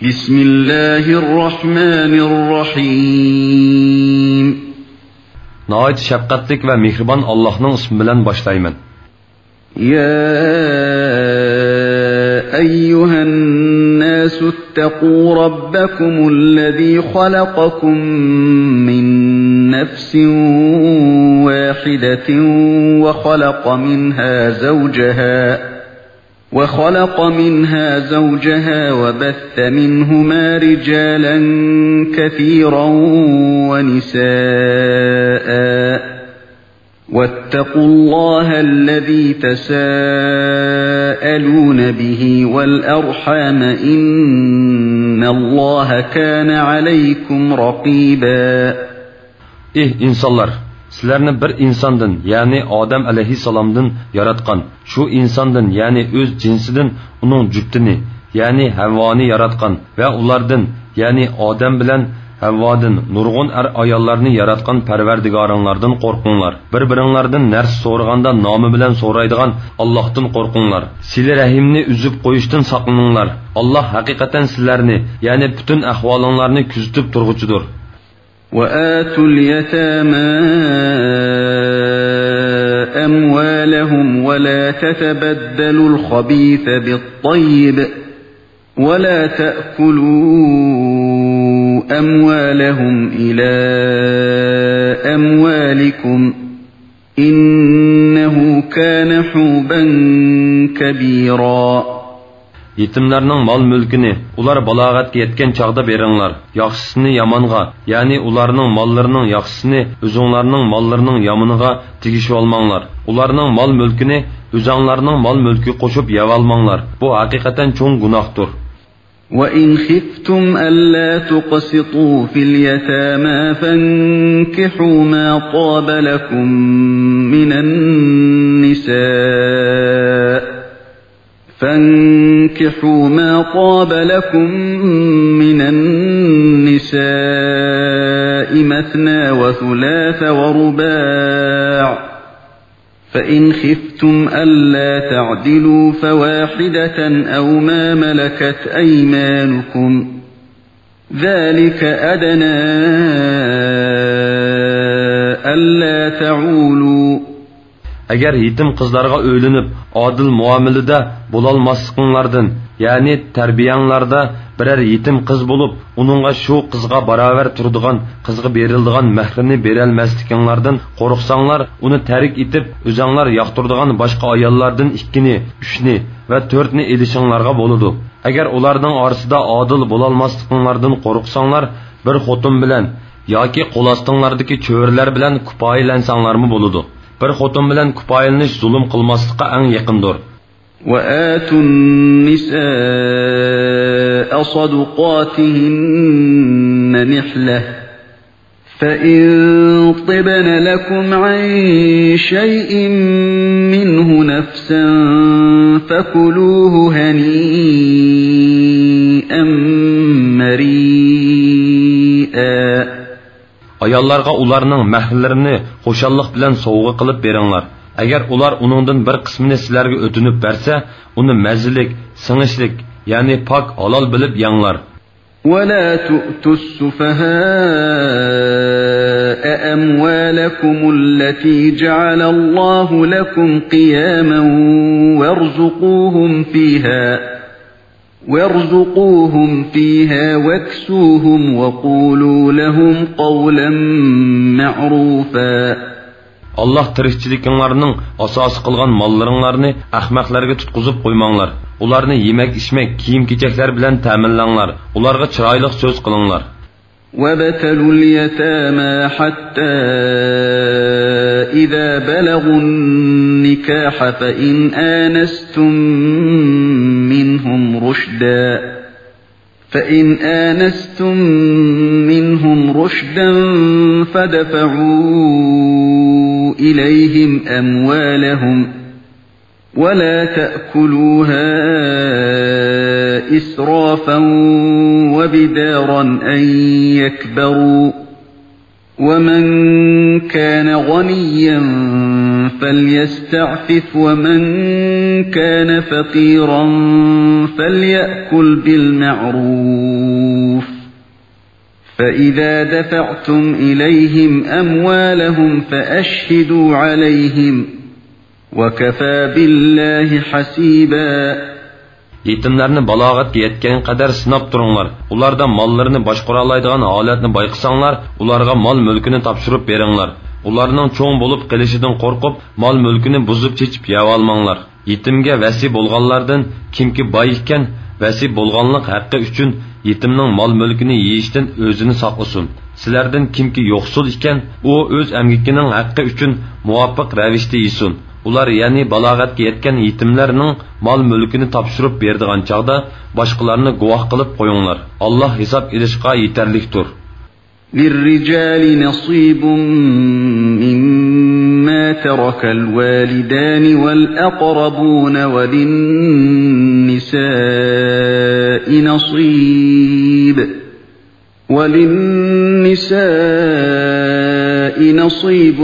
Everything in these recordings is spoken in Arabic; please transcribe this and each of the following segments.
بسم الله الرحمن الرحيم نهايت شفقتlik ve mihriban Allah'ın ismi bilen başlayman. يا أيها الناس اتقوا ربكم الذي خلقكم من نفس واحدة وخلق منها زوجها وبث منهما رجالا كثيرا ونساء واتقوا الله الذي تساءلون به والأرحام إن الله كان عليكم رقيبا. insanlar! Sizlarni bir insondan, ya'ni Odam alayhissalomdan yaratgan. Shu insondan, ya'ni o'z jinsidan uning juftini, ya'ni Havvoni yaratgan va ulardan, ya'ni Odam bilan Havvodan nurg'un ayollarni yaratgan Parvardigoringlardan qo'rqinglar. Bir-biringlardan narsa so'raganda nomi bilan so'raydigan Allohdan qo'rqinglar. Sili rahimni uzib qo'yishdan saqlaninglar. Alloh haqiqatan sizlarni, ya'ni butun ahvolinglarni kuzatib turg'uchidir. وآتوا اليتامى أموالهم ولا تتبدلوا الخبيث بالطيب ولا تأكلوا أموالهم إلى أموالكم إنه كان حوبا كبيرا. Yetimlarning mol-mulkini ular balog'atga yetgan chaqda beringlar. Yaxshisini yomonga, ya'ni ularning mollarining yaxshisini o'zinglarning mollarining yomoniga tegishib olmanglar. Ularning mol-mulkini o'zinglarning mol-mulkiga qo'shib yevolmanglar. Bu haqiqatan cho'ng gunohdir. وَإِنْ خِفْتُمْ أَلَّا تُقْسِطُوا فِي الْيَتَامَى فَانكِحُوا مَا طَابَ لَكُم من النساء مثنى وثلاث ورباع فإن خفتم ألا تعدلوا فواحدة أو ما ملكت أيمانكم ذلك أدنى ألا تعولوا. Agar yetim qizlarga o'ylinib, adil muomalada bo'lolmasliklaringlardan, ya'ni tarbiyanglarda biror yetim qiz bo'lib, uningga shu qizga barobar turadigan, qizga beriladigan mahrini berolmasliklaringlardan qo'rqsanglar, uni tarik etib, o'zinglar yoqtiradigan boshqa ayollardan 2 ni, 3 ni va 4 ni elishinglarga bo'ladi. Agar ularning orasida adil bo'lolmasliklaringlardan qo'rqsanglar, bir xotin bilan yoki qo'lastinglardagi cho'rlar bilan kupoylansanglarmi bo'ladi. Bir xotin bilan kupoylanish zulm qilmaslikqa eng yaqindir. وَآتُوا النِّسَاءَ صَدُقَاتِهِنَّ نِحْلَةً فَإِن طِبْنَ لَكُمْ عَن شَيْءٍ مِّنْهُ نَفْسًا فَكُلُوهُ هَنِيئًا مَرِيئًا. Ayollarga ularning mahrlarini xo'shallik bilan sovg'a qilib beringlar. Agar ular uningdan bir qismini sizlarga o'tinib bersa, uni mazzilik, singishlik, ya'ni pok halol bilib yanglar. وَلَا تُؤْتُوا السُّفَهَاءَ أَمْوَالَكُمُ الَّتِي جَعَلَ اللَّهُ لَكُمْ قِيَامًا وارزقوهم فيها واكسوهم وقولوا لهم قولا معروفا. Allah tirikchiliklarning asosi qilgan mollaringlarni ahmoqlarga tutqizib qo'ymanglar. Ularni yemak-ichmak, kiyim-kechaklar bilan ta'minlanglar. Ularga chiroyli so'z qilinglar. وَابْتَلُوا الْيَتَامَى حَتَّى إِذَا بَلَغُوا النِّكَاحَ فَإِنْ آنستم منهم رشدا فدفعوا إليهم أموالهم ولا تأكلوها إسرافا وبدارا أن يكبروا ومن كان غنيا فليستعفف ومن كان فقيرا فليأكل بالمعروف فإذا دفعتم إليهم أموالهم فأشهدوا عليهم وكفى بالله حسيبا. Yetimlarni balog'atga yetgan qadar sinab turinglar. Ularda mollarini boshqara oladigan holatni bayqasanglar, ularga mol mulkini topshirib beringlar. Ularning cho'ng bo'lib qilishidan qo'rqib, mol mulkini buzib chechib yeb olmanglar. Yetimga vasi bo'lganlardan kimki boy ekan, vasi bo'lganlik haqqi uchun yetimning mol mulkini yeyishdan o'zini saqlasin. Sizlardan kimki yo'qsul ekan, u o'z amgikining haqqi uchun muvofiq ravishda yesin. Ular ya'ni balog'atga yetgan yetimlarning mol mulkini topshirib berdigan chaqda boshqalarni guvoh qilib qo'yinglar. Alloh hisob ilishga yetarlikdir. للرجال نصيب مما ترك الوالدان والأقربون وللنساء نصيب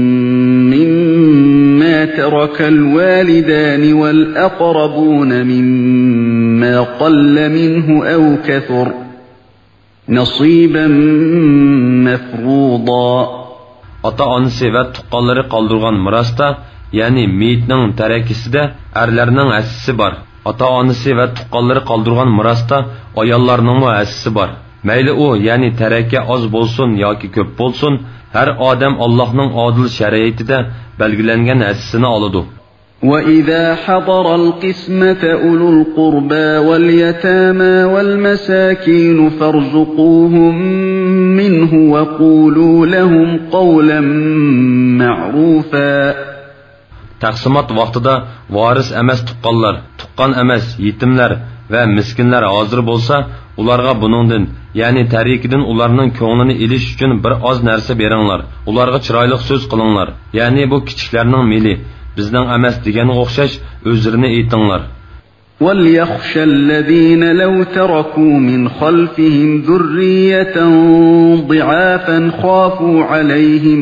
مما ترك الوالدان والأقربون مما قل منه أو كثر نصيبا مفروضا. Ota-onasi va tuqqanlari qoldirgan mirosda, ya'ni meyitning tarakisida erlarning hassisi bor. Ota-onasi va tuqqanlari qoldirgan mirosda ayollarning hassisi bor. Mayli u, ya'ni taraka oz bo'lsin yoki ko'p bo'lsin, har odam Allohning odil shariatida belgilangan hassisini oladi. وَإِذَا حَضَرَ الْقِسْمَةَ أُولُو الْقُرْبَى وَالْيَتَامَى وَالْمَسَاكِينُ فَارْزُقُوهُم مِّنْهُ وَقُولُوا لَهُمْ قَوْلًا مَّعْرُوفًا. Taqsimot vaqtida varis emas tuqqanlar, tuqqan emas yetimlar va miskinlar hozir bo'lsa, ularga buningdan, ya'ni tarikidan ularning ko'nglini elish uchun bir oz narsa beringlar. Ularga chiroyli so'z qilinglar. Ya'ni bu kichiklarning meli bizning emas deganga o'xshash o'zlarini aytinglar. وَلْيَخْشَ الَّذِينَ لَوْ تَرَكُوا مِنْ خَلْفِهِمْ ذُرِّيَّةً ضِعَافًا خَافُوا عَلَيْهِمْ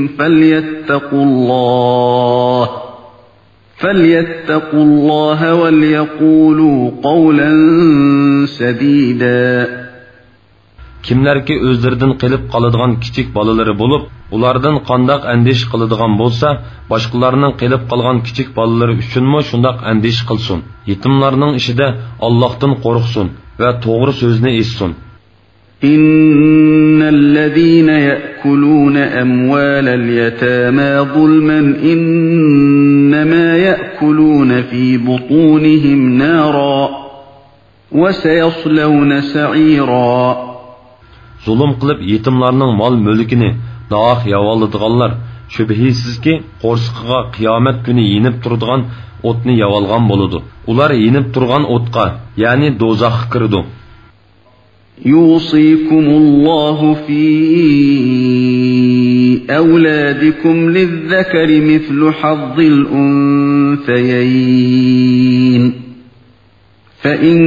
فَلْيَتَّقُوا اللَّهَ وَلْيَقُولُوا قَوْلًا سَدِيدًا. Kimlarki o'zlaridan qilib qoladigan kichik bolalari bo'lib, ulardan qandoq andish qiladigan bo'lsa, boshqalarning qilib qolgan kichik bolalari uchunmi shundoq andish qilsin. Yetimlarning ishida Allohdan qo'rqsin va to'g'ri so'zni aytsin. Innallazina ya'kuluna amwalal yatama zulman innama ya'kuluna fi butunihim nara wa sayaslawna sa'ira. Zulm qilib yetimlarning mol mulkini naq yavoladiganlar shubhisizki qo'rsqiga qiyomat kuni yinib turadigan o'tni yavolgan bo'ladi. Ular yinib turgan o'tqa, ya'ni do'zaxga kirdi. Yusikumullohu fi awladikum lizzakari mithlu hazzil unthayayn. Fa in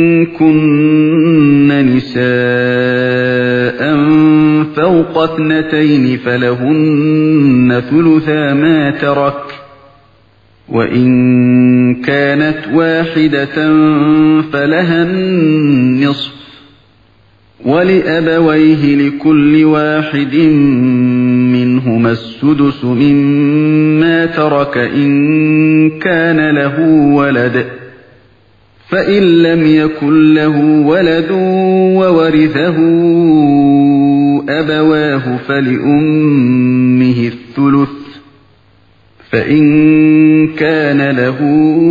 kunna nisaa'an fawqa ithnatayn falahunna thulutha ma tarak. وَإِنْ كَانَتْ وَاحِدَةً فَلَهَا النِّصْفُ وَلِأَبَوَيْهِ لِكُلِّ وَاحِدٍ مِّنْهُمَا السُّدُسُ مِمَّا تَرَكَ إِنْ كَانَ لَهُ وَلَدٌ فَإِنْ لَمْ يَكُنْ لَهُ وَلَدٌ وَوَرِثَهُ أَبَوَاهُ فَلِأُمِّهِ الثُّلُثُ فَإِنْ كَانَ لَهُ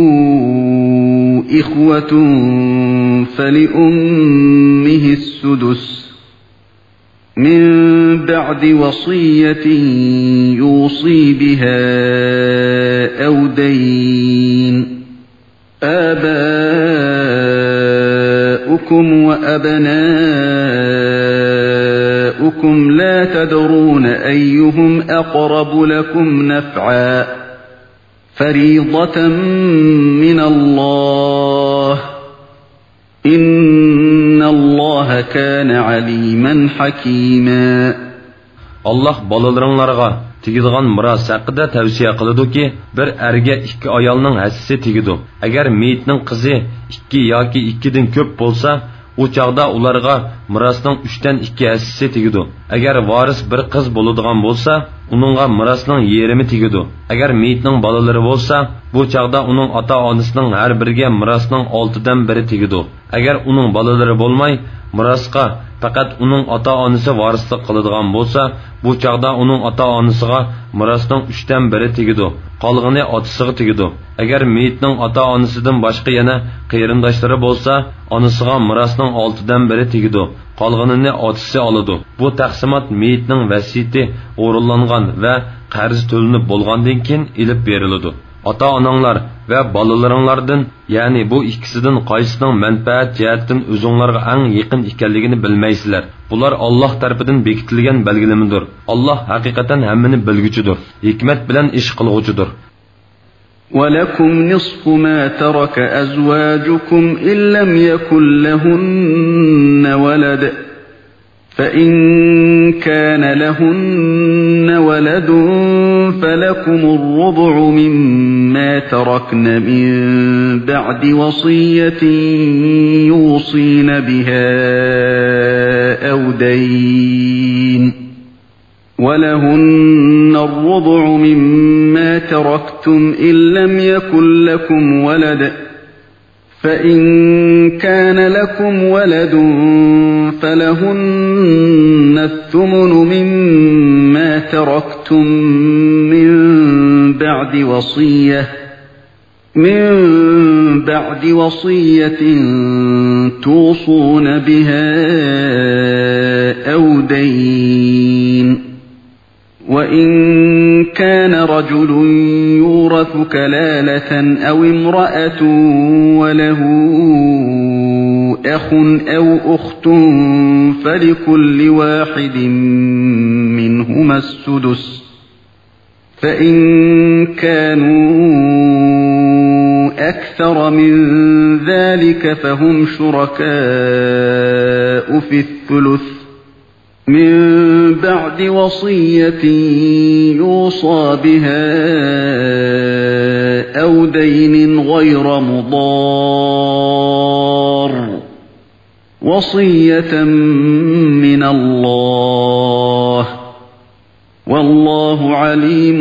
إِخْوَةٌ فَلِأُمِّهِ السُّدُسُ مِنْ بَعْدِ وَصِيَّةٍ يُوصِي بِهَا أَوْ دَيْنٍ. آباؤكم وأبناؤكم لا تدرون أيهم أقرب لكم نفعا فريضة من الله إن الله كان عليما حكيما. Allah balalaringlarga tegadigan miros haqida tavsiya qiladi-ki, bir erga 2 ayolning hassisi tegidi. Agar meyitning qizi 2 yoki 2 dan ko'p bo'lsa, u chaqda ularga mirosning 3 dan 2 hassisi tegidi. Agar varis bir qiz bo'ladigan bo'lsa, uningga mirosning yarmi tegidi. Agar meyitning bolalari bo'lsa, bu chaqda uning ota-onasining har biriga mirosning 6 dan 1 tegidi. Agar uning bolalari bo'lmay, mirosga faqat uning ota-onasi varislik qiladigan bo'lsa, bu chaqda uning ota-onasiga mirosning 3 dan 1 tegidi. Qolg'ini otasiga tegidi. Agar meyitning ota-onasidan boshqa yana qarindoshlari bo'lsa, onasiga mirosning 6 dan 1 tegidi. Qolg'inini otasi oladi. Bu taqsimot meyitning vasiyati o'rinlangan va qarz to'lanib bo'lgandan keyin ilib beriladi. Ota-onanglar va bolalaringlardan, ya'ni bu ikkisidan qaysisining manfaat jihatdan o'zingizlarga eng yaqin ekanligini bilmaysizlar. Bular Alloh tarafidan bekitilgan belgilamidir. Alloh haqiqatan hammani bilguchidir, hikmat bilan ish qilguvchidir. وَلَكُمْ نِصْفُ مَا تَرَكَ أَزْوَاجُكُمْ إِن لَّمْ يَكُن لَّهُنَّ وَلَدٌ فَإِن كَانَ لَهُنَّ وَلَدٌ فَلَكُمُ الرُّبُعُ مِمَّا تَرَكْنَ مِن بَعْدِ وَصِيَّةٍ يُوصِينَ بِهَا أَوْ دَيْنٍ وَلَهُنَّ الرُّبُعُ مِمَّا تَرَكْتُمْ إِن لَّمْ يَكُن لَّكُمْ وَلَدٌ فَإِن كَانَ لَكُمْ وَلَدٌ فَلَهُنَّ الثُّمُنُ مِمَّا تَرَكْتُم من بعد وصية توصون بها أو دين وإن كان رجل يورث كلالة أو امرأة وله أخ أو أخت فلكل واحد منهما السدس فإن كانوا أكثر من ذلك فهم شركاء في الثلث من بعد وصية يوصى بها أو دين غير مضار وصية من الله والله عليم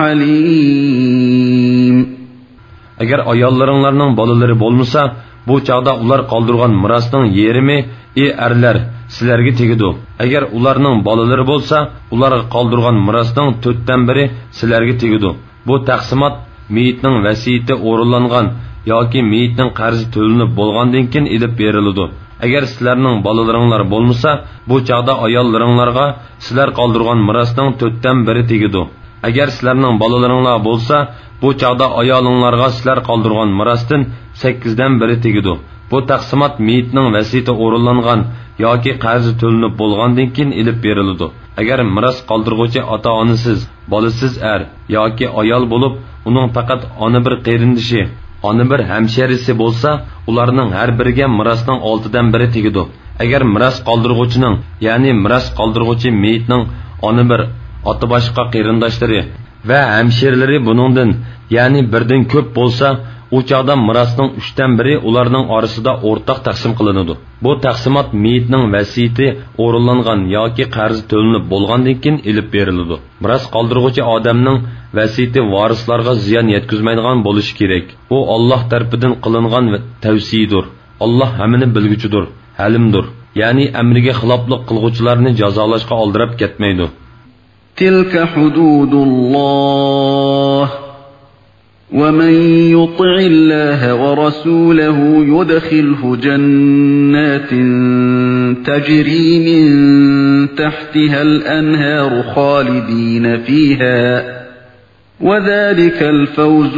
حليم. Agar ayollaringlarning bolalari bo'lmasa, bu chaqda ular qoldirgan mirosning yarmi erlar sizlarga tegadi. Agar ularning bolalari bo'lsa, ularga qoldirgan mirosning 4 dan 1 sizlarga tegadi. Bu taqsimot meyitning vasiyati o'rinlangan yoki meyitning qarzi to'lanib bo'lgandan keyin ilib beriladi. Agar sizlarning bolalaringlar bo'lmasa, bu chaqda ayollaringlarga sizlar qoldirgan mirosning 4 dan 1 tegadi. Agar sizlarning bolalaringlar bo'lsa, bu chaqda ayolinglarga sizlar qoldirgan mirosdan 8 dan 1 tegadi. Bu taqsimot meyitning vasiyati o'rinlangan yoki qarzi to'lanib bo'lgandan keyin ilib beriladi. Agar miros qoldiruvchi ota-onasiz, bolasiz er yoki ayol bo'lib, uning faqat ona bir qarindishi, ona bir hamsharisi bo'lsa, ularning har biriga mirosning 6 dan 1 tegadi. Agar miros qoldiruvchining, ya'ni miros qoldiruvchi meyitning ona bir ota boshqa qarindoshlari va hamshirlari buningdan, ya'ni birdan ko'p bo'lsa, u chaqda mirosning 3 dan 1 ularning orasida o'rtaq taqsim qilinadi. Bu taqsimot meyitning vasiyati o'rinlangan yoki qarzi to'lanib bo'lgandan keyin ilib beriladi. Miros qoldiruvchi odamning vasiyati varislarga ziyon yetkazmaydigan bo'lishi kerak. U Alloh tarafidan qilingan tavsiyadir. Alloh hammani bilguchidir, halimdir. Ya'ni amriga xiloflik qilguvchilarni jazolashga oldirib ketmaydi. Tilka hududulloh ومن يطع الله ورسوله يدخله جنات تجري من تحتها الأنهار خالدين فيها وذلك الفوز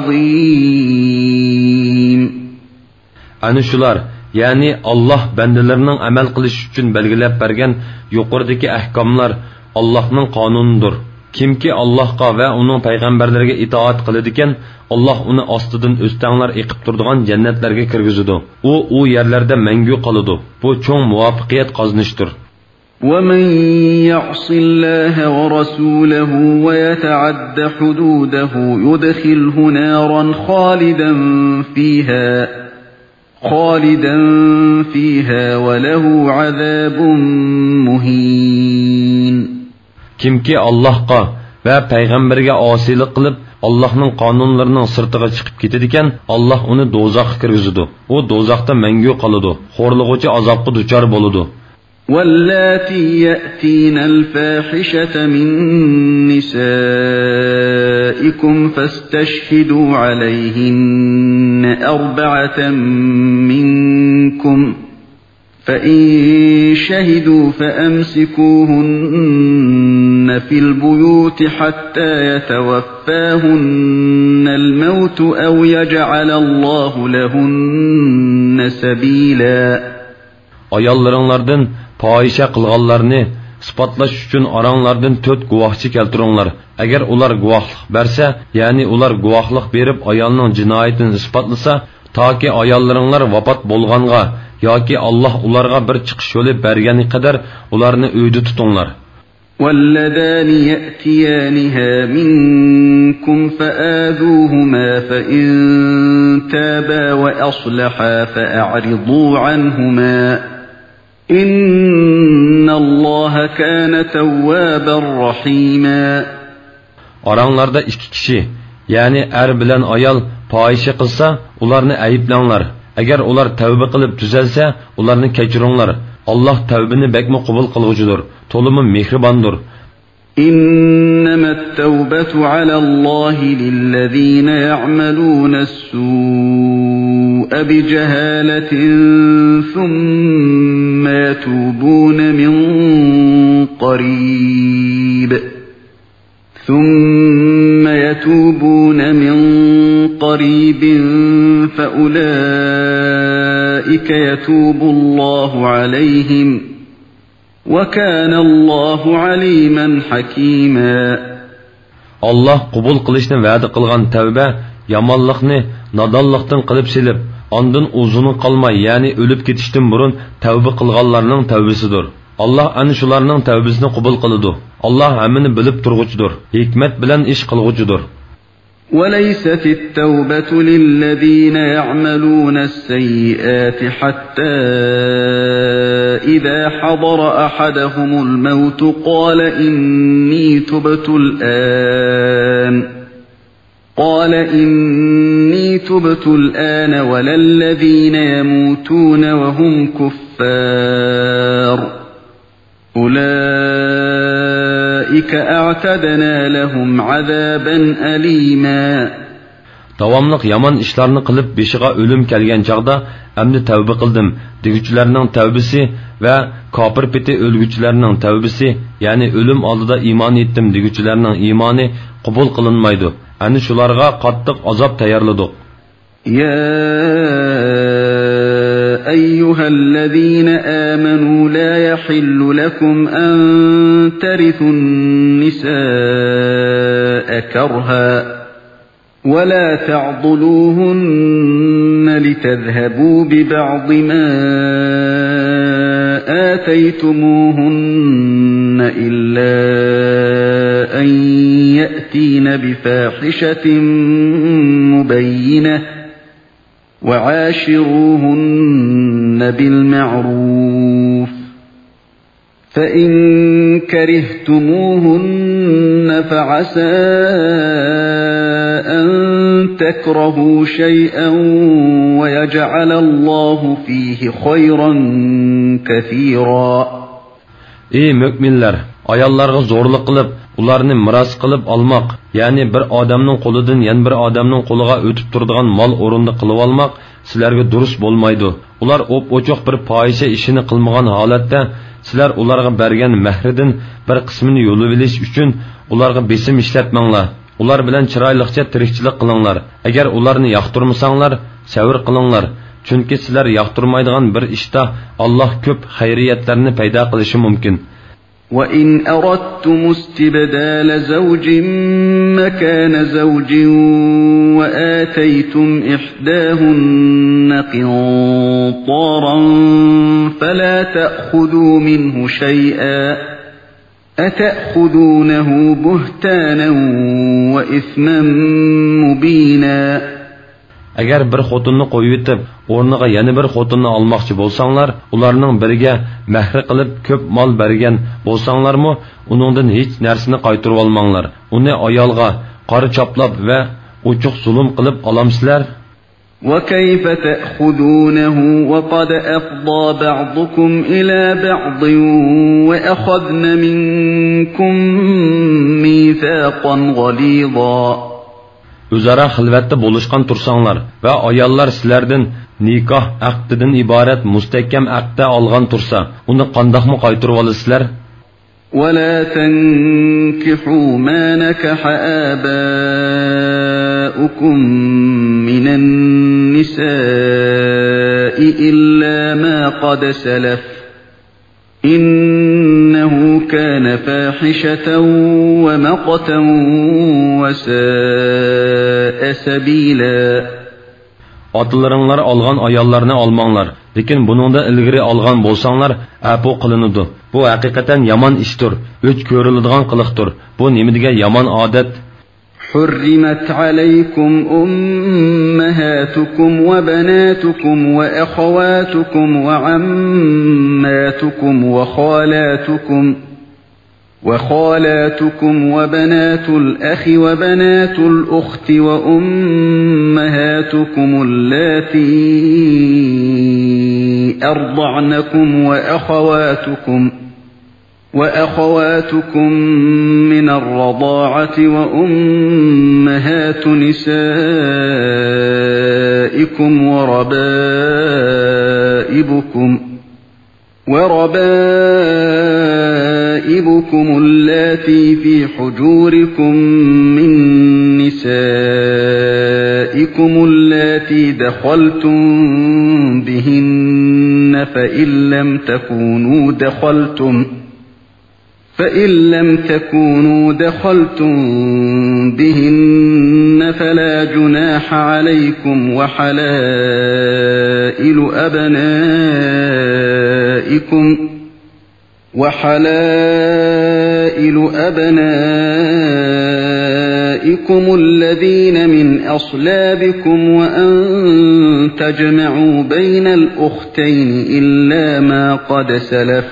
العظيم. Ana shular, ya'ni Alloh bandalarning amal qilish uchun belgilab bergan yuqoridagi ahkomlar Allohning qonunidir. Kimki Allohga va uning payg'ambarlariga itoat qiladigan, Alloh uni ostidan o'stanglar eqib turadigan jannatlarga kirgizadi. U yerlarda mangu qoladi. Bu cho'ng muvaffaqiyat qozonishdir. وَمَنْ يَعْصِ اللَّهَ وَرَسُولَهُ وَيَتَعَدَّ حُدُودَهُ يُدْخِلْهُ نَارًا خَالِدًا فِيهَا وَلَهُ عَذَابٌ مُهِينٌ. Kimki Allahqa va payg'ambarga osiylik qilib Allah'ның qonunlarining sirtiga chiqib ketadigan, Allah uni do'zaxga kirgizadi. U do'zaxda mangu qoladi. Xo'rlig'uvchi azobga duchor bo'ladi. واللاتي يأتين الفاحشة من نسائكم فاستشهدوا عليهن 4 منكم فإن شهدوا فأمسكوهن في البيوت حتى يتوفاهن الموت أو يجعل الله لهن سبيلا. Ayollarınlardan fahişe qilganlarni isbotlash uchun oranglardan 4 guvohchi keltiringlar. Agar ular guvohlik bersa, ya'ni ular guvohlik berib ayolning jinoyatini isbotlasa, toki ayollaringlar vafot bo'lganga yoki Alloh ularga bir chiqish yo'li bergani qadar ularni uyda tutinglar. واللذان يأتيانها منكم فآذوهما فإن تابا وأصلحا فأعرضوا عنهما إن الله كان توابا رحيما. Aranglarda 2 kishi, ya'ni er bilan ayol fahişe qilsa, ularni ayıplanglar. Agar ular tavba qilib tuzalsa, ularni kechiringlar. Allah tavbini bekmi qabul qilguchidir, to'limi mehribondir. إنما التوبة على الله للذين يعملون السوء بجهالة ثم يتوبون من قريب فأولئك يتوب الله عليهم وكان الله عليما حكيما. Allah qabul qilishni va'da qilgan tavba yomonlikni nodonlikdan qilib silib, ondan uzun qolmay, ya'ni o'lib ketishdan burun tavba qilganlarning tavbasidir. Allah ana shularning tavbasini qabul qiladi. Allah hammani bilib turg'uchidir, hikmat bilan ish qilg'uchidir. وليست التوبة للذين يعملون السيئات حتى إذا حضر أحدهم الموت قال إني تبت الآن ولا الذين يموتون وهم كفار أولئك أعتدنا لهم عذابا أليما. Davamlıq yaman işlerini qilib beshiga o'lim kelgan chaqda amni tavba qildim deguchilarning tavbasi va kofir peti o'lguchilarning tavbasi, ya'ni o'lim oldida iymon etdim deguchilarning iymoni qabul qilinmaydi. Ani shularga qattiq azob tayyorladik. يا أيها الذين آمنوا لا يحل لكم أن ترثوا النساء كرها ولا تعضلوهن لتذهبوا ببعض ما آتيتموهن إلا أن يأتين بفاحشة مبينة وعاشروهن بالمعروف فإن كرهتموهن فعسى أن تكرهوا شيئا ويجعل الله فيه خيرا كثيرا. Ey müminler, ayollarga zo'rlik qilib, ularni miros qilib olmoq, ya'ni bir odamning qo'lidan yana bir odamning qo'liga o'tib turadigan mol o'rinda qilib olmoq sizlarga durust bo'lmaydi. Ular o'p-o'choq bir fohisha ishini qilmagan holatda sizlar ularga bergan mahridan bir qismini yo'lib olish uchun ularga besim ishlatmanglar. Ular bilan chiroyliqcha tirikchilik qilinglar. Agar ularni yoqtirmasanglar, sabr qilinglar. Chunki sizlar yoqtirmaydigan bir ishda Alloh ko'p xayriyatlarni paydo qilishi mumkin. وَإِنْ أَرَدْتُمُ اسْتِبْدَالَ زَوْجٍ مَّكَانَ زَوْجٍ وَآتَيْتُمْ إِحْدَاهُنَّ قِنطَارًا فَلَا تَأْخُذُوا مِنْهُ شَيْئًا أَتَأْخُذُونَهُ بُهْتَانًا وَإِثْمًا مُبِينًا. Agar bir xotinni qo'yib etib, o'rniga yana bir xotinni olmoqchi bo'lsanglar, ularning biriga mahr qilib ko'p mol bergan bo'lsanglarmi, uningdan hech narsani qaytarib olmanglar. Uni ayolga qora choplab va ochiq zulm qilib olamsizlar. وَكَيْفَ تَأْخُذُونَهُ وَقَدْ أَفْضَى بَعْضُكُمْ إِلَى بَعْضٍ وَأَخَذْنَ مِنكُم مِّيثَاقًا غَلِيظًا. O'zaro xilvatda bo'lishgan tursanglar va ayollar sizlardan nikoh aqdidan iborat mustahkam aqda olgan tursa, uni qandoqmi qaytarib olasizlar? وَلَا تَنكِحُوا مَا نَكَحَ آبَاؤُكُم مِّنَ النِّسَاءِ إِلَّا مَا قَدْ سَلَفَ إِنَّهُ كَانَ فَاحِشَةً وَمَقْتًا وَسَاءَ سَبِيلًا. Atalaringlar olgan ayollarni olmanglar. Lekin buningda ilgari olgan bo'lsanglar, afu qilinadi. Bu haqiqatan yomon ishdir. O'ch ko'riladigan qiliqdir. Bu nima degan yomon odat? حُرِّمَتْ عَلَيْكُمْ أُمَّهَاتُكُمْ وَبَنَاتُكُمْ وَأَخَوَاتُكُمْ وَعَمَّاتُكُمْ وَخَالَاتُكُمْ وَبَنَاتُ الْأَخِ وَبَنَاتُ الْأُخْتِ وَأُمَّهَاتُكُمُ اللَّاتِي أَرْضَعْنَكُمْ وَأَخَوَاتُكُمْ مِنَ الرَّضَاعَةِ وَأُمَّهَاتُ نِسَائِكُمْ وربائبكم اللاتي في حجوركم من نسائكم اللاتي دخلتم بهن فإن لم تكونوا دخلتم بهن فلا جناح عليكم وحلائل أبنائكم الذين من أصلابكم وأن تجمعوا بين الأختين إلا ما قد سلف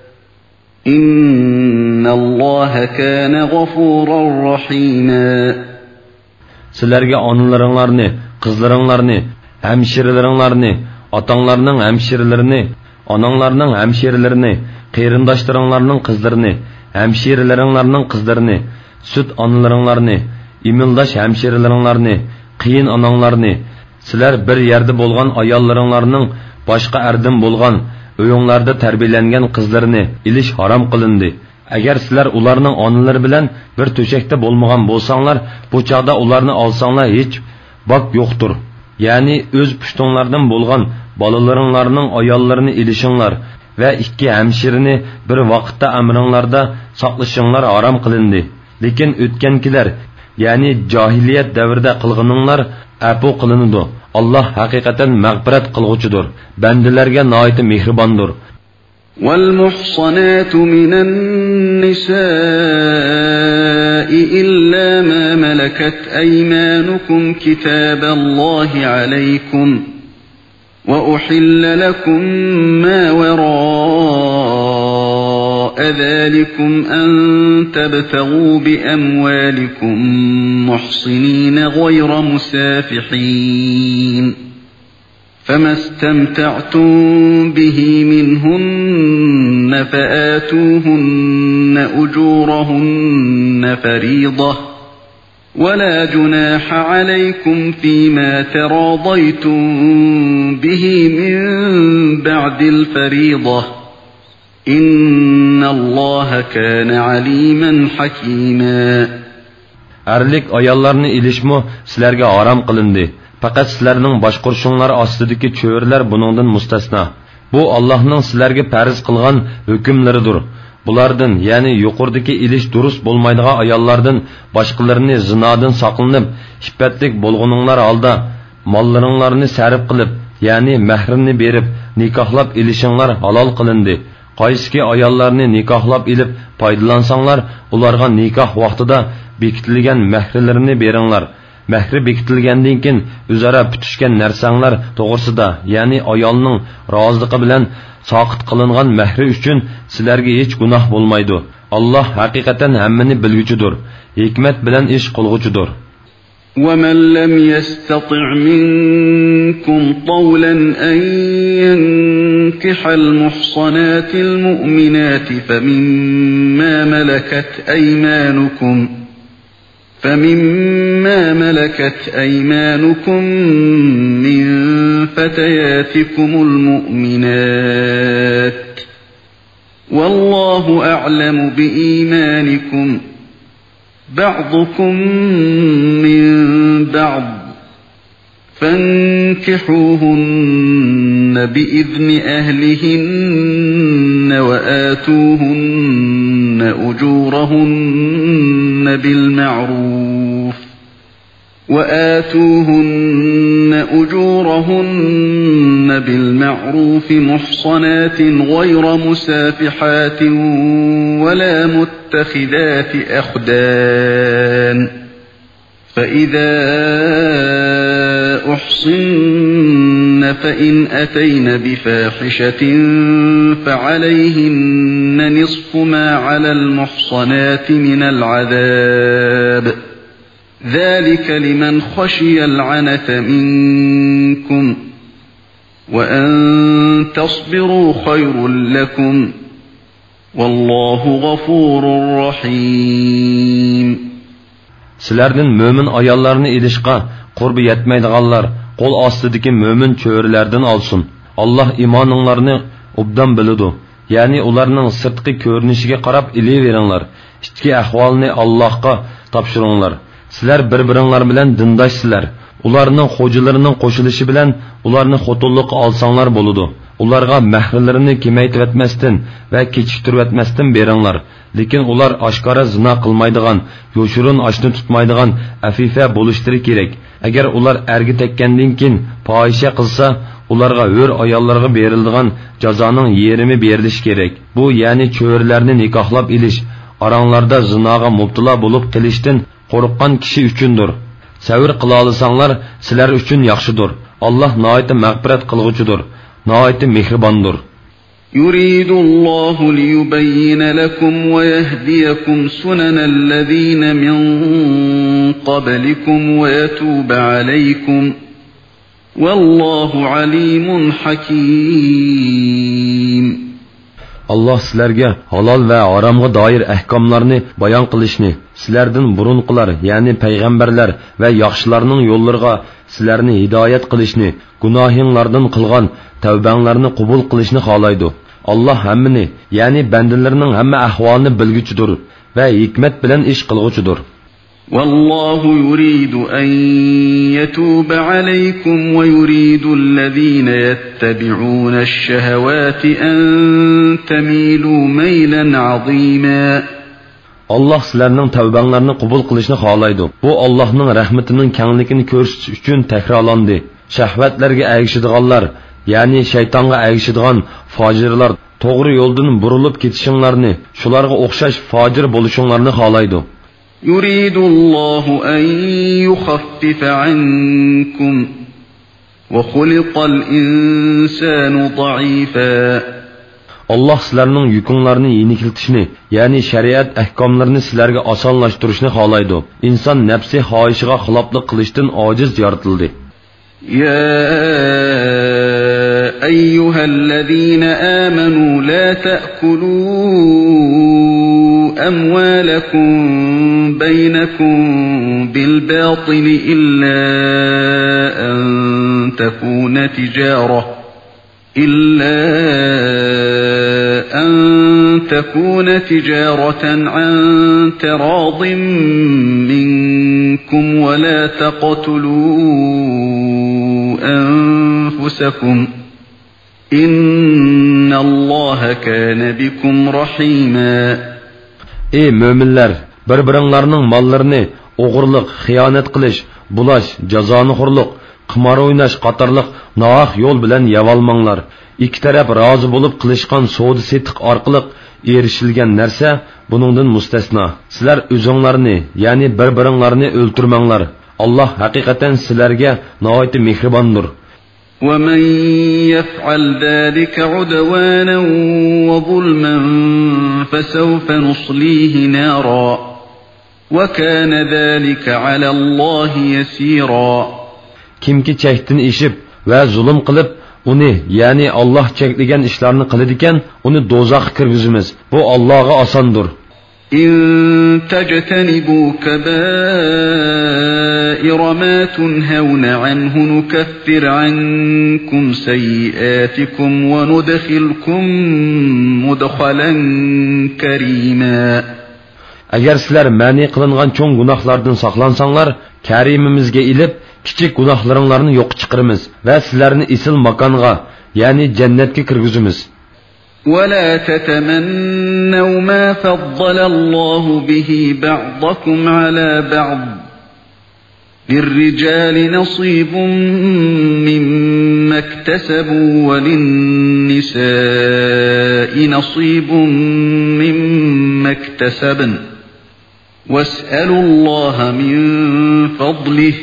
إن الله كان غفورا رحيما. Sizlarga onalaringlarni, qizlaringlarni, hamshiralaringlarni, otanglarning hamshiralarini, onanglarning hamshiralarini, qarindoshlaringlarning qizlarini, hamshiralaringlarning qizlarini, sut onalaringlarni, imildosh hamshiralaringlarni, qiyin onanglarni, sizlar bir yerda bo'lgan ayollaringlarning boshqa erdan bo'lgan uyinglarda tarbiyalangan qizlarini ilish harom qilindi. Agar sizlar ularning onalari bilan bir to'shakda bo'lmagan bo'lsanglar, bu chaqda ularni olsanglar hech bak yo'qdir. Ya'ni o'z pushtinglardan bo'lgan bolalaringlarning ayollarini ilishinglar va ikki hamshirini bir vaqtda amringlarda saqlashinglar harom qilindi. Lekin o'tgankilar, ya'ni jahiliyat davrida qilganinglar afu qilinadi. Allah haqiqatan mag'firat qilg'uchidir. Bandalarga nihoyat mehribondir. وَالْمُحْصَنَاتُ مِنَ النِّسَاءِ إِلَّا مَا مَلَكَتْ أَيْمَانُكُمْ كِتَابَ اللَّهِ عَلَيْكُمْ وَأُحِلَّ لَكُمْ مَا وَرَاءَ ذَلِكُمْ أَن تَبْتَغُوا بِأَمْوَالِكُمْ مُحْصِنِينَ غَيْرَ مُسَافِحِينَ فَمَا اسْتَمْتَعْتُمْ بِهِ مِنْهُنَّ فَآتُوهُنَّ أُجُورَهُنَّ فَرِيضَةً وَلَا جُنَاحَ عَلَيْكُمْ فِيمَا تَرَاضَيْتُمْ بِهِ مِنْ بَعْدِ الْفَرِيضَةِ إِنَّ اللَّهَ كَانَ عَلِيمًا حَكِيمًا. Erlik ayollarni ilishmi sizlarga harom qilindi. Faqat sizlarning boshqurishinglar ostidagi cho'rlar buningdan mustasno. Bu Allohning sizlarga farz qilgan hukmlaridir. Bulardan, yani yuqoridagi ilish durust bo'lmaydigan ayollardan boshqalarini zinodan saqlanib, iffetlik bo'lguninglar holda mollaringlarni sarf qilib, yani mahrimni berib, nikohlab ilishinglar halol qilindi. Qaysiki ayollarni nikohlab ilib foydalansanglar, ularga nikoh vaqtida bekitilgan mahrlarini beringlar. Mahri bekitilgandan keyin o'zaro putishgan narsanglar to'g'risida, ya'ni ayolning roziligi bilan soqit qilingan mahri uchun sizlarga hech gunoh bo'lmaydi. Alloh haqiqatan hammani bilguchidir, hikmat bilan ish qilguchidir. وَمَنْ لَمْ يَسْتَطِعْ مِنْكُمْ طَوْلًا أَنْ يَنْكِحَ الْمُحْصَنَاتِ الْمُؤْمِنَاتِ فَمِمَّا مَلَكَتْ أَيْمَانُكُمْ مِنْ فَتَيَاتِكُمُ الْمُؤْمِنَاتِ وَاللَّهُ أَعْلَمُ بِإِيمَانِكُمْ بَعْضُكُمْ مِنْ بَعْضٍ فَانكِحُوهُنَّ بِإِذْنِ أَهْلِهِنَّ وَآتُوهُنَّ أُجُورَهُنَّ بِالْمَعْرُوفِ مُحْصَنَاتٍ غَيْرَ مُسَافِحَاتٍ وَلَا مُتَّخِذَاتِ أَخْدَانٍ فَإِذَا أُحْصِنَّ فَإِنْ أَتَيْنَ بِفَاحِشَةٍ فَعَلَيْهِنَّ نِصْفُ مَا عَلَى الْمُحْصَنَاتِ مِنَ الْعَذَابِ ذَلِكَ لِمَنْ خَشِيَ الْعَنَتَ مِنْكُمْ وَأَنْ تَصْبِرُوا خَيْرٌ لَكُمْ وَاللَّهُ غَفُورٌ رَحِيمٌ. Sizlardan mömin ayollarni ilishqa qurbi yetmaydiganlar qo'l ostidagi mömin cho'rilardan olsin. Alloh iymoninglarni obdan biladi. Ya'ni ularning sirtqi ko'rinishiga qarab ileveringlar. Ichki ahvolni Allohga topshiringlar. Sizlar bir-biringlar bilan dindoshsizlar. Ularning xo'jalarining qo'shilishi bilan ularni xotinlikqa olsanglar bo'ladi. Ularga mahrlarini kemaytirmasdan va kechiktirmasdan beringlar. Lekin ular oshkora zina qilmaydigan, yo'shirin oshni tutmaydigan afifa bo'lishlari kerak. Agar ular erga tekkandan keyin fohisha qilsa, ularga hur ayollarga beriladigan jazoning yerimi berilishi kerak. Bu ya'ni cho'rilarni nikohlab ilish, oranglarda zinoga mubtalo bo'lib qilishdan qo'rqqan kishi uchundir. Savr qila olsanglar, sizlar uchun yaxshidir. Alloh nihoyat mag'firat qilg'uchidir, nihoyat mehribondir. يريد الله ليبين لكم ويهديكم سنن الذين من قبلكم ويتوب عليكم والله عليم حكيم. Allah sizlarga halol va haromga doir ahkomlarni bayon qilishni, sizlardan burunqilar, ya'ni payg'ambarlar va yaxshilarning yo'llariga sizlarni hidoyat qilishni, gunohinglardan qilgan tavbanglarni qabul qilishni xohlaydi. Allah hammani, ya'ni bandalarning hamma ahvolini bilguchidir va hikmat bilan ish qilguchidir. والله يريد أن يتوب عليكم ويريد الذين يتبعون الشهوات أن تميلوا ميلا عظيما. Allah sizlarning tavbanglarni qabul qilishni xohlaydi. Bu Allohning rahmatining kengligini ko'rsatish uchun takrorlandi. Shahvatlarga ergishadiganlar, ya'ni shaytonga ergishadigan fojirlar to'g'ri yo'ldan burilib ketishinglarni, shularga o'xshash fojir bo'lishinglarni xohlaydi. يريد الله أن يخفف عنكم وخلق الإنسان ضعيفا. Allah sizlarning yukinglarni yengiltishni, ya'ni shariat ahkomlarini sizlarga osonlashtirishni xohlaydi. İnson nafsi xohishiga xiloflik qilishdan ojiz yaratildi. يا أيها الذين آمنوا لا تأكلوا أموالكم بينكم بالباطل إلا أن تكون تجارة عن تراض منكم ولا تقتلوا أنفسكم إن الله الله كان بكم رحيما. Ey müminler, bir-biringlarning mollarini o'g'irlik, xiyonat qilish, bulash, jazonixo'rlik, qimor o'ynash qatorliq nohaq yo'l bilan yavolmanglar. Ikki taraf rozi bo'lib qilishgan savdo-setiq orqali erishilgan narsa buningdan mustasno. Sizlar o'zinglarni, ya'ni bir-biringlarni o'ltirmanglar. Alloh haqiqatan sizlarga nihoyat mehribondir. ومن يفعل ذلك عدوانا وظلما فسوف نصليه نارا وكان ذلك على الله يسيرا. Kimki chekdan eshib va zulm qilib uni, ya'ni Alloh cheklagan ishlarni qiladigan, uni do'zaxga kirgizamiz. Bu Allohga osondir. إن تجتنبوا كبائر ما تنهون عنه نكفر عنكم سيئاتكم وندخلكم مدخلا كريما. Agar sizlar ma'ni qilingan cho'ng gunohlardan saqlansanglar, Karimimizga ilib, kichik gunohlaringlarni yo'q chiqaramiz va sizlarni isil makonga, ya'ni jannatga kirgizamiz. ولا تتمنوا ما فضل الله به بعضكم على بعض للرجال نصيب مما اكتسبوا وللنساء نصيب مما اكتسبن واسألوا الله من فضله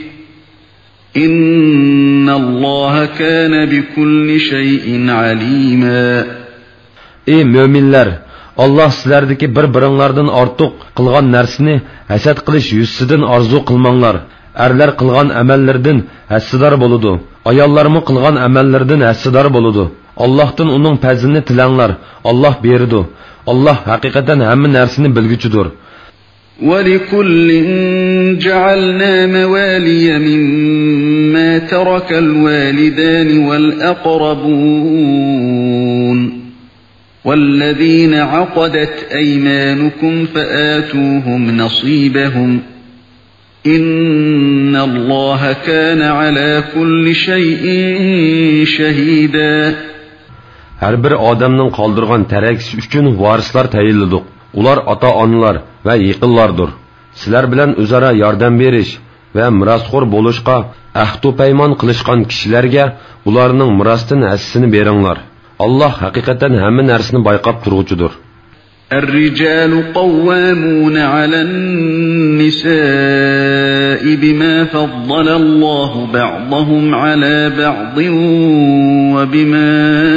إن الله كان بكل شيء عليما. Ey müminler, Allah sizlerdeki bir-biringlardan ortiq qilgan narsani hasad qilish yuzidan arzu qilmanglar. Erler qilgan amallardan hassador bo'ladi. Ayollarmi qilgan amallardan hassador bo'ladi. Allohdan uning fazlini tilanglar. Allah beradi. Allah haqiqatan hamma narsani bilguchidir. وَلِكُلٍّ جَعَلْنَا مَوَالِيَ مِمَّا تَرَكَ الْوَالِدَانِ وَالْأَقْرَبُونَ والذين عقدت أيمانكم فآتوهم نصيبهم إن الله كان على كل شيء شهيدا. Her bir adamның qaldırğan tərəksi üçün varislar təyinlidik. Ular ata-analar və yaqinlardır. Sizlər bilan özara yardım beriş və mirasxo'r bo'lishqa ahd-u paymon qilishgan kishilarga ularning mirosdan hissini beringlar. Allah haqiqatan hamma narsani bayqab turguchidir. الرجال قوامون على النساء بما فضل الله بعضهم على بعض وبما